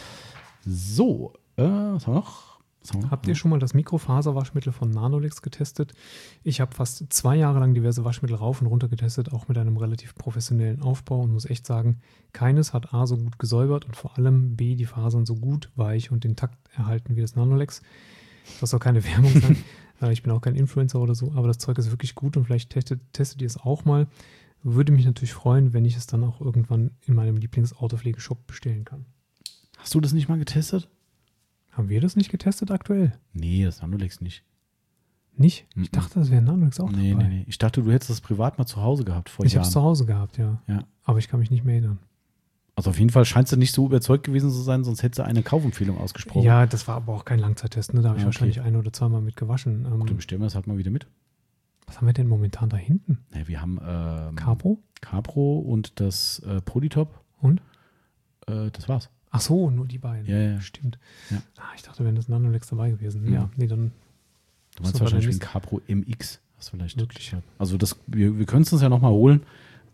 So, was haben wir noch? Habt ihr schon mal das Mikrofaserwaschmittel von Nanolex getestet? Ich habe fast 2 Jahre lang diverse Waschmittel rauf und runter getestet, auch mit einem relativ professionellen Aufbau und muss echt sagen, keines hat A so gut gesäubert und vor allem B die Fasern so gut, weich und intakt erhalten wie das Nanolex. Das soll keine Werbung sein. Ich bin auch kein Influencer oder so, aber das Zeug ist wirklich gut und vielleicht testet ihr es auch mal. Würde mich natürlich freuen, wenn ich es dann auch irgendwann in meinem Lieblings-Autopflege-Shop bestellen kann. Hast du das nicht mal getestet? Haben wir das nicht getestet aktuell? Nee, das Nanolex nicht. Nicht? Ich dachte, das wäre Nanolex auch dabei. Nee. Ich dachte, du hättest das privat mal zu Hause gehabt vor Ich habe Jahren. es zu Hause gehabt, ja. Aber ich kann mich nicht mehr erinnern. Also auf jeden Fall scheinst du nicht so überzeugt gewesen zu sein, sonst hättest du eine Kaufempfehlung ausgesprochen. Ja, das war aber auch kein Langzeittest. Ne? Da habe ich Ja, okay. wahrscheinlich 1 oder 2 Mal mit gewaschen. Dann bestellen wir das halt mal wieder mit. Was haben wir denn momentan da hinten? Ja, wir haben Capro und das Polytop. und? Das war's. Ach so, nur die beiden. Ja. Stimmt. Ja. Ich dachte, wenn das Nanolex dabei gewesen. Mhm. Ja, nee, dann Du meinst So, wahrscheinlich wie bei ein der Capro MX. Das vielleicht. Möglich, ja. Also wir können es uns ja nochmal holen.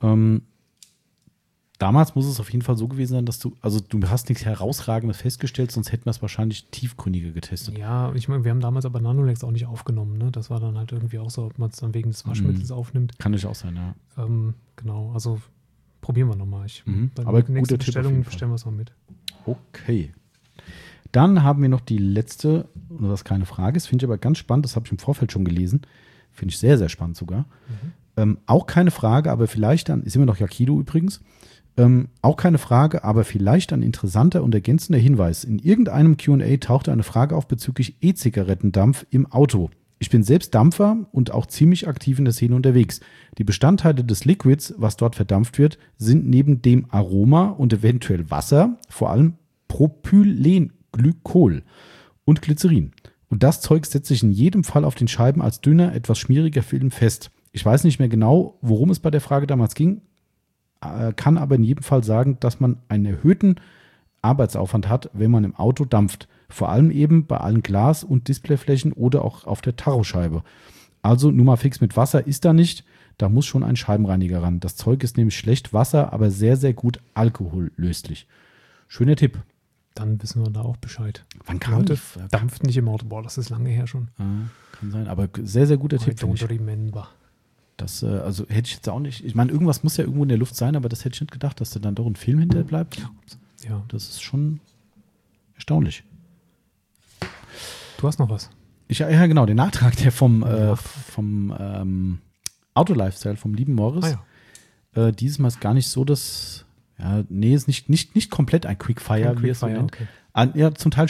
Damals muss es auf jeden Fall so gewesen sein, dass du hast nichts Herausragendes festgestellt, sonst hätten wir es wahrscheinlich tiefgründiger getestet. Ja, ich meine, wir haben damals aber Nanolex auch nicht aufgenommen. Ne? Das war dann halt irgendwie auch so, ob man es dann wegen des Waschmittels aufnimmt. Kann natürlich auch sein, ja. Genau, also probieren wir nochmal. Aber der nächsten guter Tipp auf Bestellung jeden Fall. bestellen wir es mal mit. Okay. Dann haben wir noch die letzte, oder das keine Frage ist, finde ich aber ganz spannend, das habe ich im Vorfeld schon gelesen. Finde ich sehr, sehr spannend sogar. Auch keine Frage, aber vielleicht ist immer noch Yakido übrigens. Auch keine Frage, aber vielleicht ein interessanter und ergänzender Hinweis. In irgendeinem Q&A tauchte eine Frage auf bezüglich E-Zigarettendampf im Auto. Ich bin selbst Dampfer und auch ziemlich aktiv in der Szene unterwegs. Die Bestandteile des Liquids, was dort verdampft wird, sind neben dem Aroma und eventuell Wasser vor allem Propylenglykol und Glycerin. Und das Zeug setzt sich in jedem Fall auf den Scheiben als dünner, etwas schmieriger Film fest. Ich weiß nicht mehr genau, worum es bei der Frage damals ging, kann aber in jedem Fall sagen, dass man einen erhöhten Arbeitsaufwand hat, wenn man im Auto dampft. Vor allem eben bei allen Glas- und Displayflächen oder auch auf der Tachoscheibe. Also Nummer fix mit Wasser ist da nicht. Da muss schon ein Scheibenreiniger ran. Das Zeug ist nämlich schlecht Wasser, aber sehr, sehr gut alkohollöslich. Schöner Tipp. Dann wissen wir da auch Bescheid. Wann kam Leute, dampft nicht im Auto. Boah, das ist lange her schon. Kann sein, aber sehr, sehr guter Tipp. I don't remember. Das, also hätte ich jetzt auch nicht. Ich meine, irgendwas muss ja irgendwo in der Luft sein, aber das hätte ich nicht gedacht, dass da dann doch ein Film hinterher bleibt. Ja. Das ist schon erstaunlich. Du hast noch was? Ja, genau, den Nachtrag, der vom Auto-Lifestyle, vom lieben Morris. Dieses Mal ist gar nicht so, dass, ist nicht komplett ein Quickfire, wie es so nennt. Okay. Ja, zum Teil schon.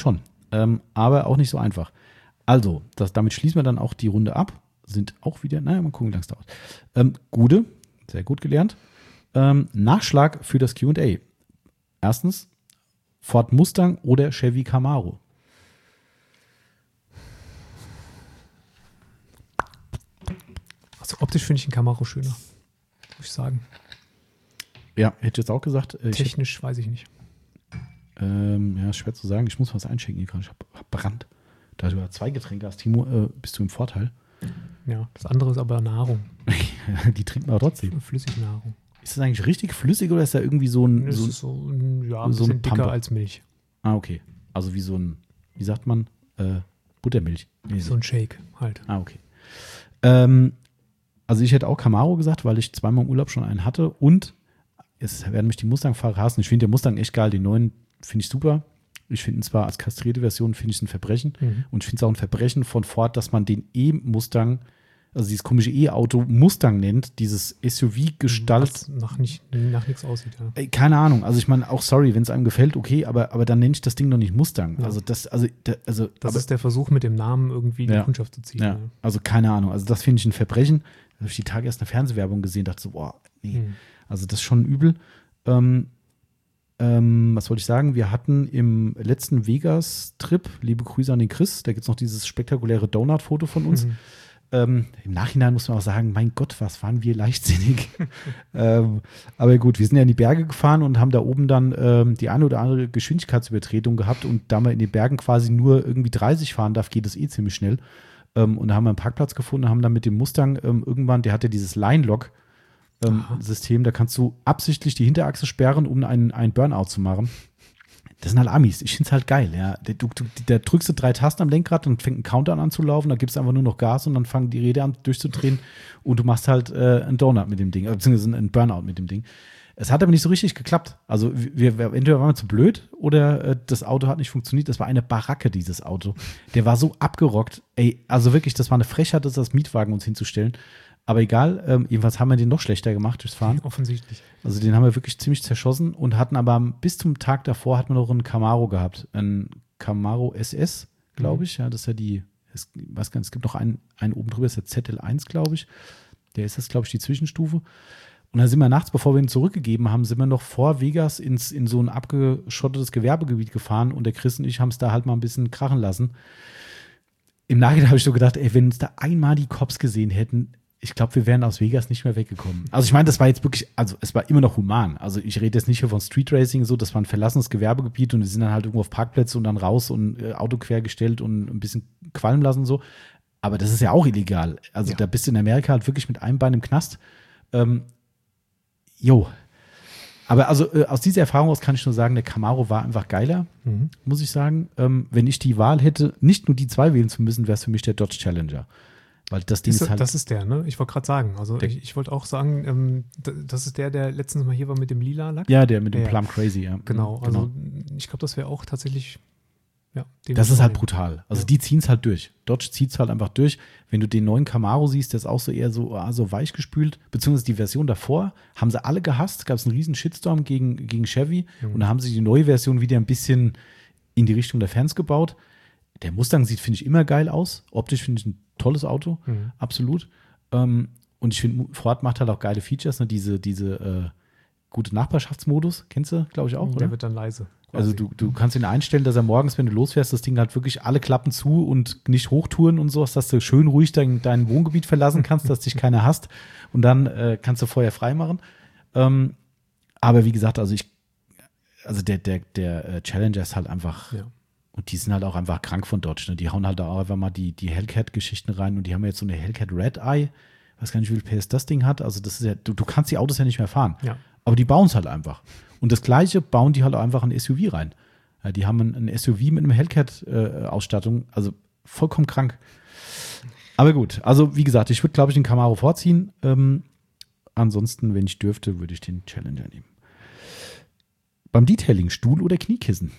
aber auch nicht so einfach. Also, damit schließen wir dann auch die Runde ab. Sind auch wieder, naja, mal gucken, wie lange es dauert. Gude, sehr gut gelernt. Nachschlag für das Q&A. Erstens, Ford Mustang oder Chevy Camaro? Also optisch finde ich den Camaro schöner, muss ich sagen. Ja, hätte ich jetzt auch gesagt. Technisch weiß ich nicht. Ja, schwer zu sagen. Ich muss was einschenken hier gerade. Ich hab Brand. Da du 2 Getränke hast, Timo, bist du im Vorteil. Ja, das andere ist aber Nahrung. Die trinken wir trotzdem. Flüssignahrung. Ist das eigentlich richtig flüssig oder ist da irgendwie so ein... Das ist ein bisschen dicker als Milch. Ah, okay. Also wie so ein, wie sagt man, Buttermilch. Nee, so ein Shake halt. Ah, okay. Also ich hätte auch Camaro gesagt, weil ich zweimal im Urlaub schon einen hatte und es werden mich die Mustang-Fahrer hassen. Ich finde den Mustang echt geil, den neuen finde ich super. Ich finde ihn zwar als kastrierte Version, finde ich es ein Verbrechen. Und ich finde es auch ein Verbrechen von Ford, dass man den E-Mustang, also dieses komische E-Auto Mustang nennt, dieses SUV-Gestalt. Was nach nichts aussieht, ja. Keine Ahnung, also ich meine auch, sorry, wenn es einem gefällt, okay, aber dann nenne ich das Ding noch nicht Mustang. Ja. Das ist der Versuch, mit dem Namen irgendwie die Kundschaft zu ziehen. Ja. Also keine Ahnung, also das finde ich ein Verbrechen. Da habe ich die Tage erst eine Fernsehwerbung gesehen, dachte so, boah, nee, also das ist schon übel. Was wollte ich sagen? Wir hatten im letzten Vegas-Trip, liebe Grüße an den Chris, da gibt es noch dieses spektakuläre Donut-Foto von uns. Im Nachhinein muss man auch sagen, mein Gott, was waren wir leichtsinnig. Aber gut, wir sind ja in die Berge gefahren und haben da oben dann die eine oder andere Geschwindigkeitsübertretung gehabt und da man in den Bergen quasi nur irgendwie 30 fahren darf, geht das ziemlich schnell. Und da haben wir einen Parkplatz gefunden, haben dann mit dem Mustang irgendwann, der hat ja dieses Line-Lock System, da kannst du absichtlich die Hinterachse sperren, um einen Burnout zu machen. Das sind halt Amis. Ich finde es halt geil. Ja. Da drückst du 3 Tasten am Lenkrad und fängt ein Countdown an zu laufen, da gibst du einfach nur noch Gas und dann fangen die Räder an durchzudrehen und du machst halt einen Donut mit dem Ding, beziehungsweise einen Burnout mit dem Ding. Es hat aber nicht so richtig geklappt. Also entweder waren wir zu blöd oder das Auto hat nicht funktioniert. Das war eine Baracke, dieses Auto. Der war so abgerockt. Ey, also wirklich, das war eine Frechheit, das als Mietwagen uns hinzustellen. Aber egal, jedenfalls haben wir den noch schlechter gemacht durchs Fahren. Offensichtlich. Also den haben wir wirklich ziemlich zerschossen und hatten aber bis zum Tag davor hatten wir noch einen Camaro gehabt. Ein Camaro SS, glaube ich. Ja, das ist ja ich weiß gar nicht, es gibt noch einen oben drüber, das ist der ZL1, glaube ich. Der ist das, glaube ich, die Zwischenstufe. Und dann sind wir nachts, bevor wir ihn zurückgegeben haben, sind wir noch vor Vegas in so ein abgeschottetes Gewerbegebiet gefahren und der Chris und ich haben es da halt mal ein bisschen krachen lassen. Im Nachhinein habe ich so gedacht, ey, wenn uns da einmal die Cops gesehen hätten, ich glaube, wir wären aus Vegas nicht mehr weggekommen. Also ich meine, das war jetzt wirklich, also es war immer noch human. Also ich rede jetzt nicht hier von Street Racing so, das war ein verlassenes Gewerbegebiet und wir sind dann halt irgendwo auf Parkplätze und dann raus und Auto quergestellt und ein bisschen qualmen lassen so. Aber das ist ja auch illegal. Also da bist du in Amerika halt wirklich mit einem Bein im Knast. Aber also aus dieser Erfahrung aus kann ich nur sagen, der Camaro war einfach geiler, muss ich sagen. Wenn ich die Wahl hätte, nicht nur die 2 wählen zu müssen, wäre es für mich der Dodge Challenger. Weil das Ding ist halt. Das ist der, ne? Ich wollte gerade sagen. Also ich wollte auch sagen, das ist der letztens mal hier war mit dem lila Lack. Ja, der mit dem Plum Crazy, ja. Genau, also ich glaube, das wäre auch tatsächlich, das ist halt brutal. Also die ziehen es halt durch. Dodge zieht es halt einfach durch. Wenn du den neuen Camaro siehst, der ist auch so eher so weich gespült, beziehungsweise die Version davor, haben sie alle gehasst, gab es einen riesen Shitstorm gegen Chevy und da haben sie die neue Version wieder ein bisschen in die Richtung der Fans gebaut. Der Mustang sieht, finde ich, immer geil aus. Optisch finde ich ein tolles Auto, absolut. Und ich finde, Ford macht halt auch geile Features, ne? Diese gute Nachbarschaftsmodus, kennst du, glaube ich, auch, oder? Der wird dann leise. Also du kannst ihn einstellen, dass er morgens, wenn du losfährst, das Ding halt wirklich alle Klappen zu und nicht hochtouren und so, dass du schön ruhig dein Wohngebiet verlassen kannst, dass dich keiner hasst und dann kannst du Feuer frei machen. Aber wie gesagt, also der Challenger ist halt einfach und die sind halt auch einfach krank von Dodge. Ne? Die hauen halt auch einfach mal die Hellcat-Geschichten rein und die haben jetzt so eine Hellcat Red Eye. Ich weiß gar nicht, wie viel PS das Ding hat. Also das ist ja, du kannst die Autos ja nicht mehr fahren. Ja. Aber die bauen es halt einfach. Und das Gleiche bauen die halt auch einfach ein SUV rein. Ja, die haben ein SUV mit einem Hellcat-Ausstattung. Also vollkommen krank. Aber gut, also wie gesagt, ich würde, glaube ich, den Camaro vorziehen. Ansonsten, wenn ich dürfte, würde ich den Challenger nehmen. Beim Detailing, Stuhl oder Kniekissen?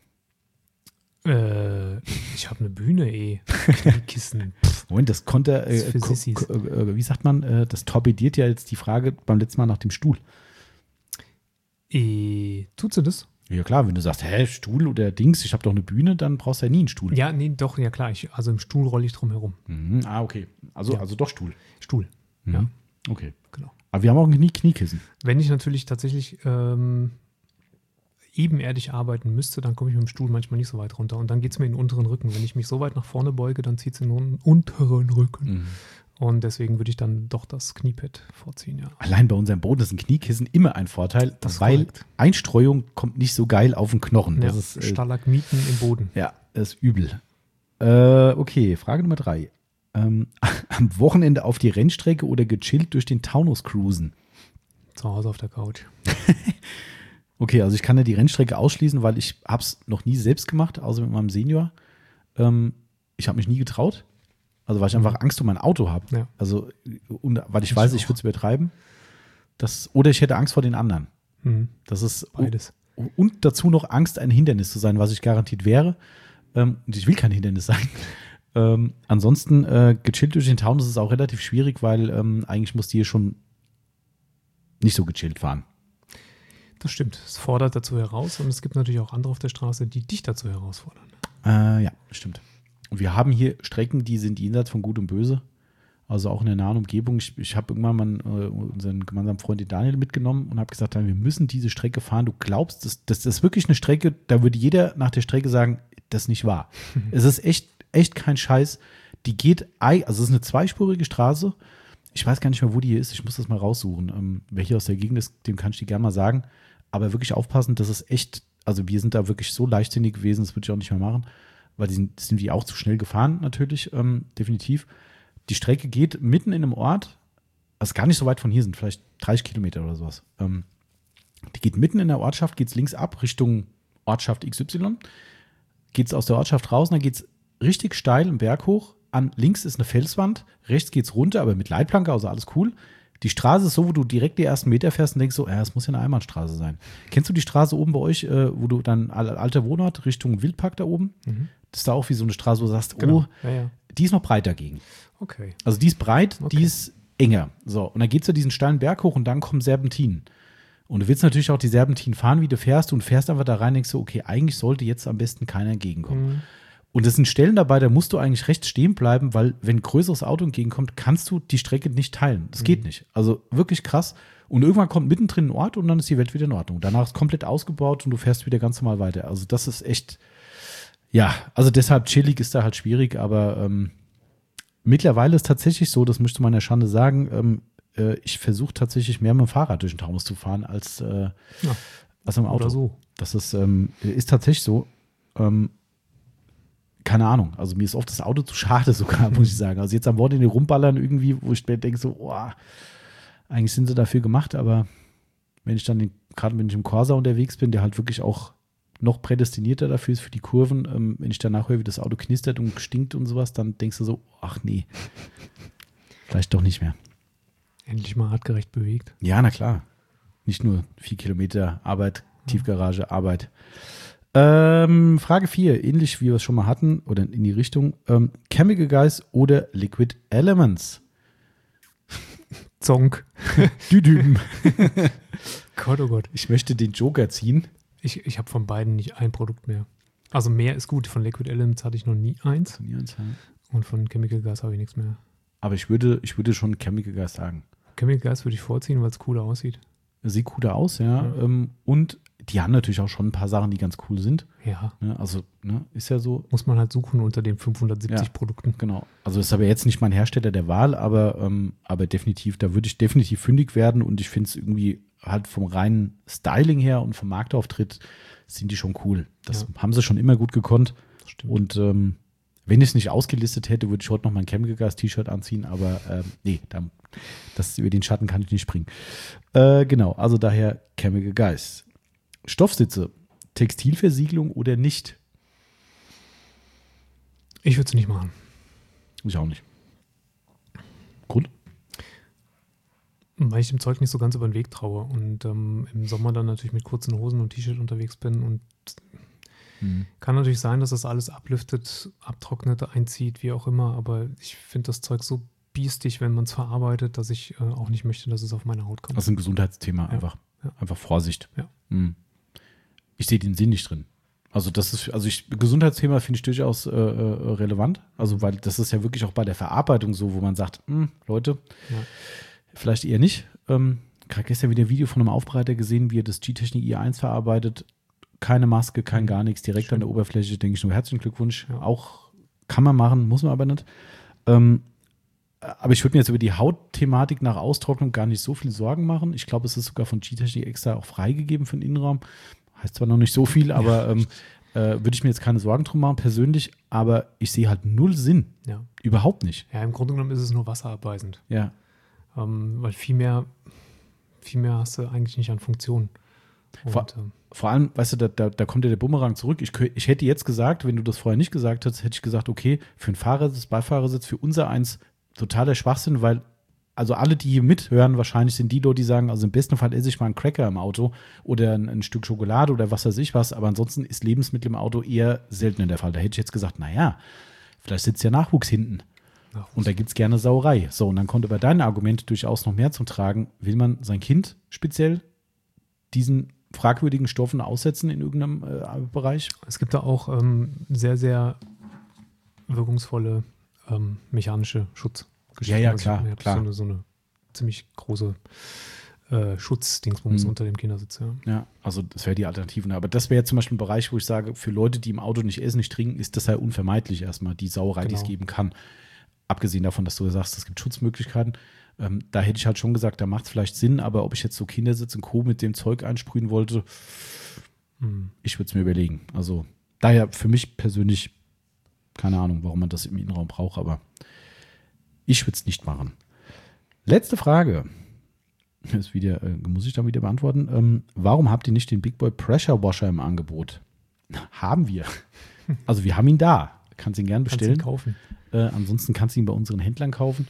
Ich habe eine Bühne, Kniekissen. Moment, das konnte, wie sagt man, das torpediert ja jetzt die Frage beim letzten Mal nach dem Stuhl. Tut sie das? Ja klar, wenn du sagst, Stuhl oder Dings, ich habe doch eine Bühne, dann brauchst du ja nie einen Stuhl. Ja, nee, doch, ja klar. Also im Stuhl rolle ich drum herum. Mhm. Ah, okay. Also, Ja. also doch Stuhl. Stuhl. Mhm. Ja, Okay. genau. Aber wir haben auch nie Kniekissen. Wenn ich natürlich tatsächlich ebenerdig arbeiten müsste, dann komme ich mit dem Stuhl manchmal nicht so weit runter. Und dann geht es mir in den unteren Rücken. Wenn ich mich so weit nach vorne beuge, dann zieht es in den unteren Rücken. Mhm. Und deswegen würde ich dann doch das Kniepad vorziehen, ja. Allein bei unserem Boden ist ein Kniekissen immer ein Vorteil, Das ist weil korrekt. Einstreuung kommt nicht so geil auf den Knochen. Das Ja, ist, Stalagmiten im Boden. ja, das ist übel. Okay, Frage Nummer 3. Am Wochenende auf die Rennstrecke oder gechillt durch den Taunus cruisen? Zu Hause auf der Couch. Okay, also ich kann ja die Rennstrecke ausschließen, weil ich habe es noch nie selbst gemacht, außer mit meinem Senior. Ich habe mich nie getraut. Also weil ich einfach Angst um mein Auto habe. Ja. Also und, weil ich weiß, ich würde es übertreiben. Oder ich hätte Angst vor den anderen. Mhm. Das ist Beides. und dazu noch Angst, ein Hindernis zu sein, was ich garantiert wäre. Und ich will kein Hindernis sein. Ansonsten gechillt durch den Taunus ist auch relativ schwierig, weil eigentlich musst du hier schon nicht so gechillt fahren. Das stimmt. Es fordert dazu heraus und es gibt natürlich auch andere auf der Straße, die dich dazu herausfordern. Ja, stimmt. Und wir haben hier Strecken, die sind jenseits von Gut und Böse. Also auch in der nahen Umgebung. Ich habe irgendwann mal unseren gemeinsamen Freund den Daniel mitgenommen und habe gesagt, wir müssen diese Strecke fahren. Du glaubst, das ist wirklich eine Strecke, da würde jeder nach der Strecke sagen, das ist nicht wahr. Es ist echt kein Scheiß. Die geht, also es ist eine zweispurige Straße. Ich weiß gar nicht mehr, wo die hier ist. Ich muss das mal raussuchen. Wer hier aus der Gegend ist, dem kann ich dir gerne mal sagen. Aber wirklich aufpassen, das ist echt, also wir sind da wirklich so leichtsinnig gewesen, das würde ich auch nicht mehr machen, weil sind die auch zu schnell gefahren natürlich, definitiv. Die Strecke geht mitten in einem Ort, also gar nicht so weit von hier sind, vielleicht 30 Kilometer oder sowas. Die geht mitten in der Ortschaft, geht es links ab Richtung Ortschaft XY, geht es aus der Ortschaft raus und dann geht es richtig steil einen Berg hoch. Links ist eine Felswand, rechts geht es runter, aber mit Leitplanke, also alles cool. Die Straße ist so, wo du direkt die ersten Meter fährst und denkst so, es muss ja eine Einbahnstraße sein. Kennst du die Straße oben bei euch, wo du dann alter Wohnort Richtung Wildpark da oben? Mhm. Das ist da auch wie so eine Straße, wo du sagst, Genau. Ja. die ist noch breit dagegen. Okay. Also die ist breit, Okay. die ist enger. So, und dann geht es ja diesen steilen Berg hoch und dann kommen Serpentinen. Und du willst natürlich auch die Serpentinen fahren, wie du fährst und fährst einfach da rein und denkst so, okay, eigentlich sollte jetzt am besten keiner entgegenkommen. Mhm. Und es sind Stellen dabei, da musst du eigentlich rechts stehen bleiben, weil wenn ein größeres Auto entgegenkommt, kannst du die Strecke nicht teilen. Das geht nicht. Also wirklich krass. Und irgendwann kommt mittendrin ein Ort und dann ist die Welt wieder in Ordnung. Danach ist komplett ausgebaut und du fährst wieder ganz normal weiter. Also das ist echt, ja, also deshalb chillig ist da halt schwierig, aber mittlerweile ist tatsächlich so, das möchte man ja Schande sagen, ich versuche tatsächlich mehr mit dem Fahrrad durch den Taunus zu fahren als im Auto. Oder so. Das ist tatsächlich so. Keine Ahnung, also mir ist oft das Auto zu schade sogar, muss ich sagen. Also jetzt am Wochenende rumballern irgendwie, wo ich mir denke so, eigentlich sind sie dafür gemacht, aber wenn ich dann, gerade wenn ich im Corsa unterwegs bin, der halt wirklich auch noch prädestinierter dafür ist für die Kurven, wenn ich danach höre, wie das Auto knistert und stinkt und sowas, dann denkst du so, ach nee, vielleicht doch nicht mehr. Endlich mal artgerecht bewegt. Ja, na klar. Nicht nur 4 Kilometer Arbeit, Tiefgarage, Arbeit. Frage 4, ähnlich wie wir es schon mal hatten, oder in die Richtung, Chemical Guys oder Liquid Elements? Zonk. Düdüm. Gott, oh Gott. Ich möchte den Joker ziehen. Ich habe von beiden nicht ein Produkt mehr. Also mehr ist gut. Von Liquid Elements hatte ich noch nie eins. Und von Chemical Guys habe ich nichts mehr. Aber ich würde schon Chemical Guys sagen. Chemical Guys würde ich vorziehen, weil es cooler aussieht. Sieht cooler aus, ja. Und die haben natürlich auch schon ein paar Sachen, die ganz cool sind. Ja. Also, ist ja so. Muss man halt suchen unter den 570 Produkten. Genau. Also ist aber jetzt nicht mein Hersteller der Wahl, aber definitiv, da würde ich definitiv fündig werden und ich finde es irgendwie halt vom reinen Styling her und vom Marktauftritt sind die schon cool. Das haben sie schon immer gut gekonnt. Das stimmt. Und wenn ich es nicht ausgelistet hätte, würde ich heute noch mein Chemical Guys T-Shirt anziehen, aber nee, über den Schatten kann ich nicht springen. Genau, also daher Chemical Guys. Stoffsitze, Textilversiegelung oder nicht? Ich würde es nicht machen. Ich auch nicht. Grund? Weil ich dem Zeug nicht so ganz über den Weg traue und im Sommer dann natürlich mit kurzen Hosen und T-Shirt unterwegs bin und kann natürlich sein, dass das alles ablüftet, abtrocknet, einzieht, wie auch immer, aber ich finde das Zeug so biestig, wenn man es verarbeitet, dass ich auch nicht möchte, dass es auf meine Haut kommt. Das ist ein Gesundheitsthema Ja. einfach. Ja. Einfach Vorsicht. Ja. Ich sehe den Sinn nicht drin. Also Gesundheitsthema finde ich durchaus relevant. Also weil das ist ja wirklich auch bei der Verarbeitung so, wo man sagt, Leute, vielleicht eher nicht. Gerade gestern wieder ein Video von einem Aufbereiter gesehen, wie er das G-Technik i1 verarbeitet. Keine Maske, kein gar nichts, direkt an der Oberfläche, denke ich nur herzlichen Glückwunsch. Ja. Auch kann man machen, muss man aber nicht. Aber ich würde mir jetzt über die Hautthematik nach Austrocknung gar nicht so viel Sorgen machen. Ich glaube, es ist sogar von G-Technik extra auch freigegeben für den Innenraum. Heißt zwar noch nicht so viel, aber würde ich mir jetzt keine Sorgen drum machen persönlich, aber ich sehe halt null Sinn. Ja. Überhaupt nicht. Ja, im Grunde genommen ist es nur wasserabweisend. Ja. Weil viel mehr hast du eigentlich nicht an Funktionen. Vor allem, weißt du, da kommt ja der Bumerang zurück. Ich hätte jetzt gesagt, wenn du das vorher nicht gesagt hättest, hätte ich gesagt, okay, für einen Fahrersitz, Beifahrersitz, für unser eins totaler Schwachsinn, weil also alle, die hier mithören, wahrscheinlich sind die Leute, die sagen, also im besten Fall esse ich mal einen Cracker im Auto oder ein Stück Schokolade oder was weiß ich was, aber ansonsten ist Lebensmittel im Auto eher selten der Fall. Da hätte ich jetzt gesagt, naja, vielleicht sitzt ja Nachwuchs hinten. Und da gibt es gerne Sauerei. So, und dann kommt über dein Argument durchaus noch mehr zum Tragen. Will man sein Kind speziell diesen fragwürdigen Stoffen aussetzen in irgendeinem Bereich? Es gibt da auch sehr, sehr wirkungsvolle mechanische Schutzgeschichten. Ja, klar. Klar. So eine ziemlich große Schutzdingsbums unter dem Kindersitz. Ja, also das wäre die Alternative. Aber das wäre zum Beispiel ein Bereich, wo ich sage, für Leute, die im Auto nicht essen, nicht trinken, ist das ja unvermeidlich erstmal, die Sauerei, die es geben kann. Abgesehen davon, dass du sagst, es gibt Schutzmöglichkeiten. Da hätte ich halt schon gesagt, da macht es vielleicht Sinn, aber ob ich jetzt so Kindersitz und Co. mit dem Zeug einsprühen wollte, ich würde es mir überlegen. Also daher für mich persönlich keine Ahnung, warum man das im Innenraum braucht, aber ich würde es nicht machen. Letzte Frage. Das wieder, muss ich dann wieder beantworten. Warum habt ihr nicht den Big Boy Pressure Washer im Angebot? Haben wir. Also wir haben ihn da. Kannst ihn gern bestellen. Kannst ihn kaufen. Ansonsten kannst du ihn bei unseren Händlern kaufen.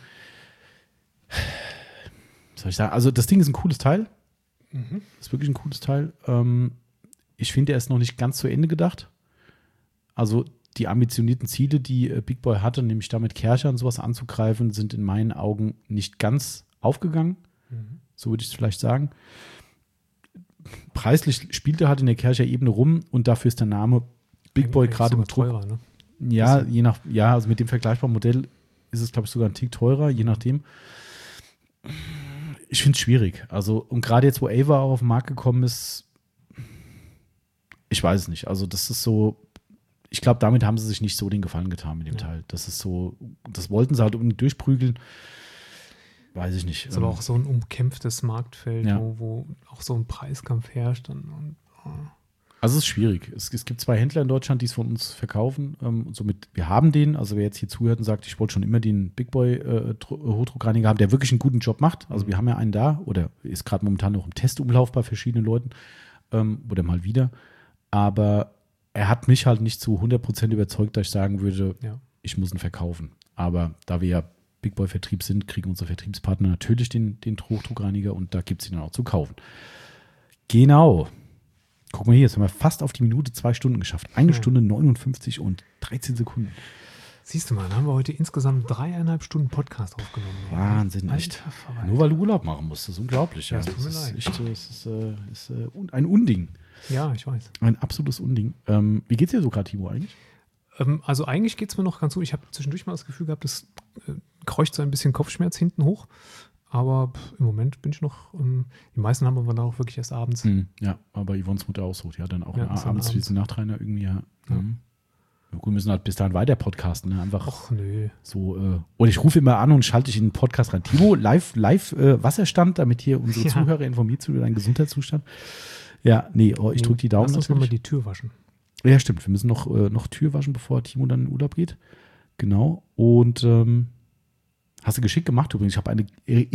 Was soll ich sagen? Also das Ding ist ein cooles Teil. Ist wirklich ein cooles Teil. Ich finde, er ist noch nicht ganz zu Ende gedacht. Also die ambitionierten Ziele, die Big Boy hatte, nämlich damit Kärcher und sowas anzugreifen, sind in meinen Augen nicht ganz aufgegangen. So würde ich es vielleicht sagen. Preislich spielt er halt in der Kärcher Ebene rum und dafür ist der Name Big Boy gerade im Druck. Teurer, ne? Ja, also mit dem vergleichbaren Modell ist es, glaube ich, sogar ein Tick teurer, je nachdem. Ich finde es schwierig. Also, und gerade jetzt, wo Ava auch auf den Markt gekommen ist, ich weiß es nicht. Also, das ist so, ich glaube, damit haben sie sich nicht so den Gefallen getan mit dem Teil. Das ist so, das wollten sie halt unbedingt durchprügeln. Weiß ich nicht. Das ist aber auch so ein umkämpftes Marktfeld, wo auch so ein Preiskampf herrscht. Also es ist schwierig. Es gibt 2 Händler in Deutschland, die es von uns verkaufen. Somit, wir haben den. Also wer jetzt hier zuhört und sagt, ich wollte schon immer den Big Boy Hochdruckreiniger haben, der wirklich einen guten Job macht. Also wir haben ja einen da oder ist gerade momentan noch im Testumlauf bei verschiedenen Leuten oder mal wieder. Aber er hat mich halt nicht zu 100% überzeugt, dass ich sagen würde, ich muss ihn verkaufen. Aber da wir ja Big Boy Vertrieb sind, kriegen unsere Vertriebspartner natürlich den Hochdruckreiniger und da gibt es ihn dann auch zu kaufen. Genau. Guck mal hier, jetzt haben wir fast auf die Minute 2 Stunden geschafft. 1 Stunde 59 und 13 Sekunden. Siehst du mal, dann haben wir heute insgesamt 3,5 Stunden Podcast aufgenommen. Wahnsinn, echt. Nur weil du Urlaub machen musst, das ist unglaublich. Ja, das tut mir leid. Das ist ein Unding. Ja, ich weiß. Ein absolutes Unding. Wie geht's dir so gerade, Timo, eigentlich? Also eigentlich geht es mir noch ganz gut. Ich habe zwischendurch mal das Gefühl gehabt, es kreucht so ein bisschen Kopfschmerz hinten hoch. Aber im Moment bin ich noch, die meisten haben wir dann auch wirklich erst abends. Ja, aber Yvonnes Mutter auch so. Ja, dann auch abends diesen Nachtreiner irgendwie. Ja. Wir müssen halt bis dahin weiter podcasten. Ne? Einfach so. Und ich rufe immer an und schalte dich in den Podcast rein. Timo, live Wasserstand, damit hier unsere Zuhörer informiert sind über deinen Gesundheitszustand. Ja, ich drücke die Daumen. Lass uns nochmal die Tür waschen. Ja, stimmt. Wir müssen noch Tür waschen, bevor Timo dann in Urlaub geht. Genau. Und hast du geschickt gemacht übrigens. Ich habe eine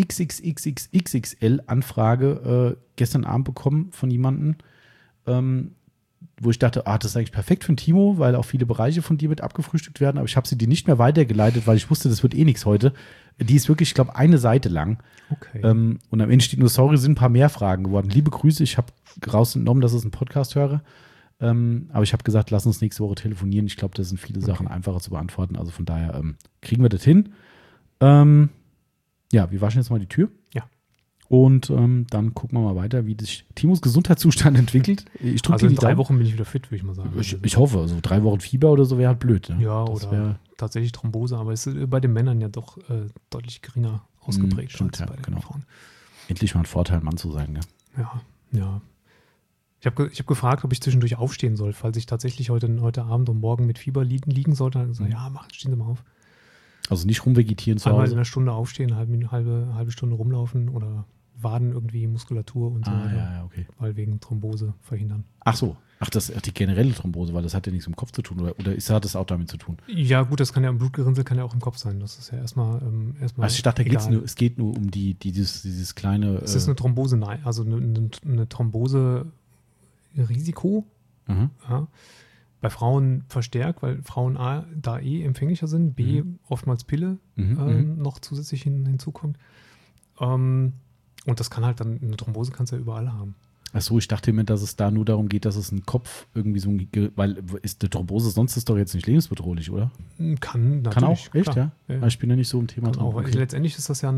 XXXXXL-Anfrage gestern Abend bekommen von jemandem, wo ich dachte, das ist eigentlich perfekt für den Timo, weil auch viele Bereiche von dir mit abgefrühstückt werden. Aber ich habe sie dir nicht mehr weitergeleitet, weil ich wusste, das wird eh nichts heute. Die ist wirklich, ich glaube, 1 Seite lang. Okay. Und am Ende steht nur, sorry, sind ein paar mehr Fragen geworden. Liebe Grüße, ich habe rausgenommen, dass es ein Podcast höre. Aber ich habe gesagt, lass uns nächste Woche telefonieren. Ich glaube, das sind viele Sachen einfacher zu beantworten. Also von daher kriegen wir das hin. Wir waschen jetzt mal die Tür. Ja. Und dann gucken wir mal weiter, wie sich Timos Gesundheitszustand entwickelt. Ich drücke Also dir in die 3 Daumen. Wochen bin ich wieder fit, würde ich mal sagen. Ich hoffe, also 3 Wochen Fieber oder so wäre halt blöd. Ne? Ja, Das oder tatsächlich Thrombose, aber es ist bei den Männern ja doch deutlich geringer ausgeprägt stimmt, als bei den Frauen. Endlich mal ein Vorteil, Mann zu sein. Gell? Ja. Ich hab gefragt, ob ich zwischendurch aufstehen soll, falls ich tatsächlich heute Abend und morgen mit Fieber liegen sollte. Dann hat er gesagt, stehen Sie mal auf. Also nicht rumvegetieren zu Einmal in Hause. einer Stunde aufstehen, halbe Stunde rumlaufen oder Waden irgendwie, Muskulatur und so weiter. Ja, okay. Weil wegen Thrombose verhindern. Ach so. Die generelle Thrombose, weil das hat ja nichts mit dem Kopf zu tun. Oder hat das auch damit zu tun? Ja, gut, das kann ja im Blutgerinnsel, kann ja auch im Kopf sein. Das ist ja erstmal. Also ich dachte, es geht nur um dieses kleine. Es ist eine Thrombose, also eine Thrombose-Risiko. Ja. Bei Frauen verstärkt, weil Frauen A, da empfänglicher sind, B, oftmals Pille noch zusätzlich hinzukommt. Und das kann halt dann, eine Thrombose kannst du ja überall haben. Ach so, ich dachte mir, dass es da nur darum geht, dass es ein Kopf irgendwie so weil ist eine Thrombose sonst ist doch jetzt nicht lebensbedrohlich, oder? Kann natürlich. Kann auch, echt, klar. ja? Ich bin ja nicht so im Thema drin. Auch, letztendlich ist das ja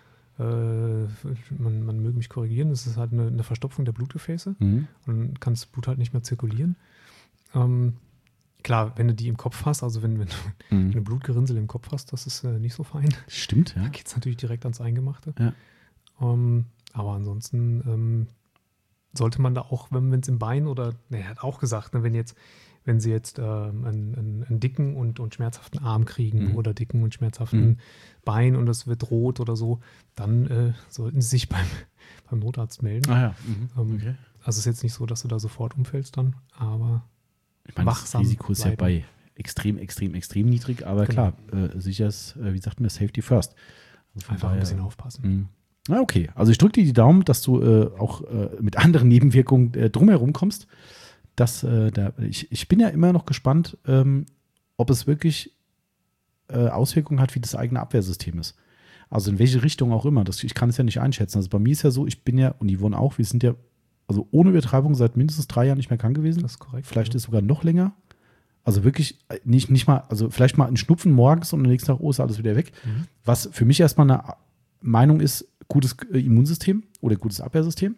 man möge mich korrigieren, das ist halt eine Verstopfung der Blutgefäße und dann kann das Blut halt nicht mehr zirkulieren. Klar, wenn du die im Kopf hast, also wenn du eine Blutgerinnsel im Kopf hast, das ist nicht so fein. Stimmt, ja. Da geht es natürlich direkt ans Eingemachte. Ja. Aber ansonsten sollte man da auch, wenn es im Bein oder, er hat auch gesagt, ne, wenn sie jetzt einen dicken und schmerzhaften Arm kriegen oder dicken und schmerzhaften Bein und es wird rot oder so, dann sollten sie sich beim Notarzt melden. Ah ja. Okay. Also es ist jetzt nicht so, dass du da sofort umfällst dann, aber ich meine, das Risiko ist ja bei extrem niedrig, aber klar, sicher ist, wie sagt man, Safety first. Also einfach ein bisschen aufpassen. Na okay, also ich drücke dir die Daumen, dass du auch mit anderen Nebenwirkungen drumherum kommst. Ich bin ja immer noch gespannt, ob es wirklich Auswirkungen hat, wie das eigene Abwehrsystem ist. Also in welche Richtung auch immer. Ich kann es ja nicht einschätzen. Also bei mir ist ja so, ich bin ja, und Yvonne auch, wir sind ja also ohne Übertreibung seit mindestens 3 Jahren nicht mehr krank gewesen. Das ist korrekt. Vielleicht ist es sogar noch länger. Also wirklich nicht mal, also vielleicht mal ein Schnupfen morgens und am nächsten Tag ist alles wieder weg. Was für mich erstmal eine Meinung ist, gutes Immunsystem oder gutes Abwehrsystem.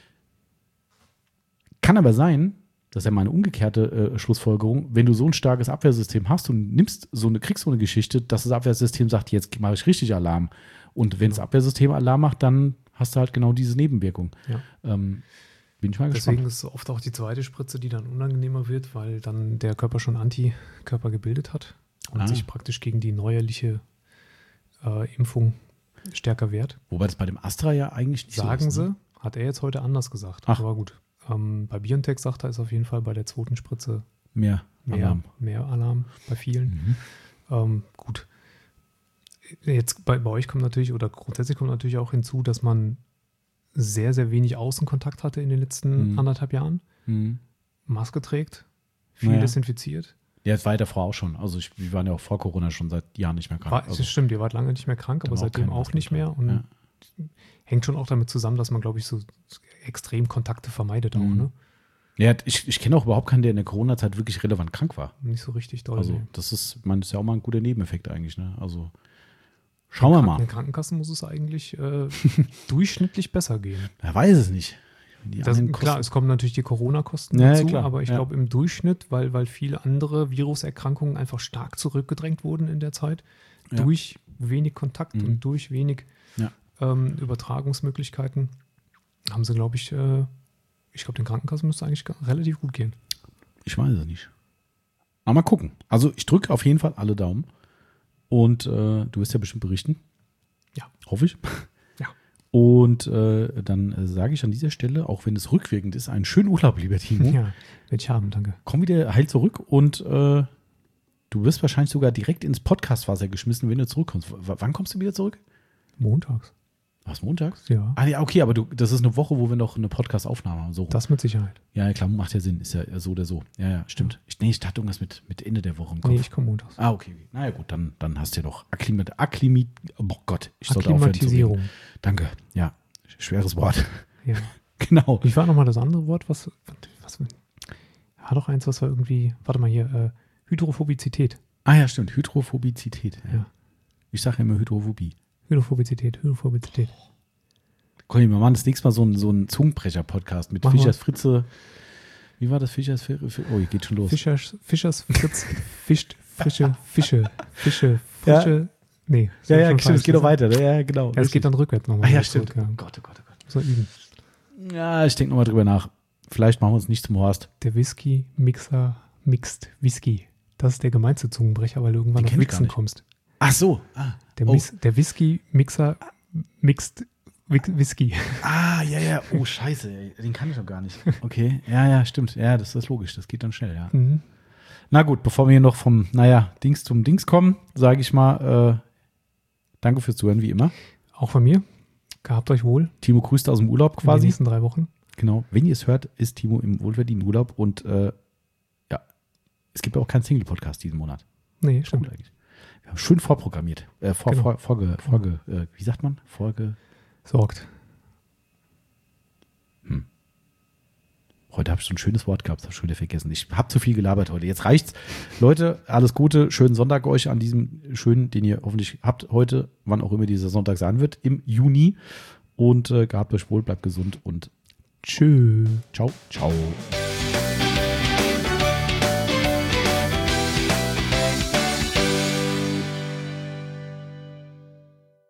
Kann aber sein, das ist ja meine umgekehrte Schlussfolgerung, wenn du so ein starkes Abwehrsystem hast und kriegst so eine Geschichte, dass das Abwehrsystem sagt, jetzt mache ich richtig Alarm. Und wenn das Abwehrsystem Alarm macht, dann hast du halt genau diese Nebenwirkung. Ja. Bin ich mal gespannt. Deswegen ist es oft auch die zweite Spritze, die dann unangenehmer wird, weil dann der Körper schon Antikörper gebildet hat und sich praktisch gegen die neuerliche Impfung stärker wehrt. Wobei das bei dem Astra ja eigentlich nicht sagen so ist. Sagen sie, hat er jetzt heute anders gesagt. Aber gut. Bei BioNTech sagt er, ist auf jeden Fall bei der zweiten Spritze mehr Alarm bei vielen. Gut. Jetzt bei euch kommt natürlich, oder grundsätzlich kommt natürlich auch hinzu, dass man sehr, sehr wenig Außenkontakt hatte in den letzten 1,5 Jahren. Maske trägt, viel desinfiziert. Ja, das war ja davor auch schon. Also wir waren ja auch vor Corona schon seit Jahren nicht mehr krank. Das stimmt, ihr wart lange nicht mehr krank, aber seitdem auch nicht mehr. Und hängt schon auch damit zusammen, dass man, glaube ich, so extrem Kontakte vermeidet auch, ne? Ja, ich kenne auch überhaupt keinen, der in der Corona-Zeit wirklich relevant krank war. Nicht so richtig doll. Also das ist ja auch mal ein guter Nebeneffekt eigentlich, ne? Also schauen wir mal. In den Krankenkassen muss es eigentlich durchschnittlich besser gehen. Er weiß es nicht. Klar, es kommen natürlich die Corona-Kosten dazu, klar, aber ich glaube im Durchschnitt, weil viele andere Viruserkrankungen einfach stark zurückgedrängt wurden in der Zeit, durch wenig Kontakt und durch wenig Übertragungsmöglichkeiten, haben sie, glaube ich, den Krankenkassen müsste eigentlich relativ gut gehen. Ich weiß es nicht. Aber mal gucken. Also ich drücke auf jeden Fall alle Daumen und du wirst ja bestimmt berichten. Ja. Hoffe ich. Ja. Und dann sage ich an dieser Stelle, auch wenn es rückwirkend ist, einen schönen Urlaub, lieber Timo. Ja, werde ich haben, danke. Komm wieder heil zurück und du wirst wahrscheinlich sogar direkt ins Podcastwasser geschmissen, wenn du zurückkommst. Wann kommst du wieder zurück? Montags. Was, montags? Ja. Ah ja, okay, aber das ist eine Woche, wo wir noch eine Podcast-Aufnahme haben. So. Das mit Sicherheit. Ja, klar, macht ja Sinn. Ist ja so oder so. Ja, stimmt. Ja. Ich dachte irgendwas mit Ende der Woche im Kopf. Nee, ich komme montags. Ah, okay. Naja, gut, dann hast du ja noch Akklimatisierung. Danke. Ja, schweres Wort. Ja. Genau. Wie war nochmal das andere Wort? Was war doch eins, was war irgendwie, warte mal hier, Hydrophobizität. Ah ja, stimmt. Hydrophobizität. Ja. Ich sage ja immer Hydrophobie. Hydrophobizität. Conny, wir machen das nächste Mal so einen Zungenbrecher-Podcast mit Machen wir. Fischers Fritze. Wie war das? Fischers Fritze? Oh, hier geht schon los. Fischers Fritz fischt frische Fische. Fische, Ja. frische. Nee. das Ja, hab ich ja, schon stimmt, es geht doch falsch weiter. Ne? Ja, genau. gesagt. Ja, es geht dann rückwärts nochmal. Ah ja, wieder stimmt. zurück, ja. Oh Gott, oh Gott, oh Gott. So üben. Ja, ich denke nochmal drüber nach. Vielleicht machen wir uns nicht zum Horst. Der Whisky-Mixer mixt Whisky. Das ist der gemeinste Zungenbrecher, weil du irgendwann Den auf kenn ich gar Wixen nicht. kommst. Ach so. Ah, Der Whisky-Mixer mixt Whisky. ja, ja. Oh, scheiße. Ey. Den kann ich doch gar nicht. Okay. Ja, stimmt. Ja, das ist logisch. Das geht dann schnell, ja. Mhm. Na gut, bevor wir hier noch vom, Dings zum Dings kommen, sage ich mal, danke fürs Zuhören, wie immer. Auch von mir. Gehabt euch wohl. Timo grüßt aus dem Urlaub In den quasi. nächsten 3 Wochen. Genau. Wenn ihr es hört, ist Timo im wohlverdienten Urlaub und ja, es gibt ja auch keinen Single-Podcast diesen Monat. Nee, Gut stimmt. eigentlich. Wir haben schön vorprogrammiert. Genau. Wie sagt man? Sorgt. Heute habe ich so ein schönes Wort gehabt, das habe ich schon wieder vergessen. Ich habe zu viel gelabert heute. Jetzt reicht's. Leute, alles Gute, schönen Sonntag euch an diesem schönen, den ihr hoffentlich habt heute, wann auch immer dieser Sonntag sein wird, im Juni. Und gehabt euch wohl, bleibt gesund und Tschö. ciao, ciao.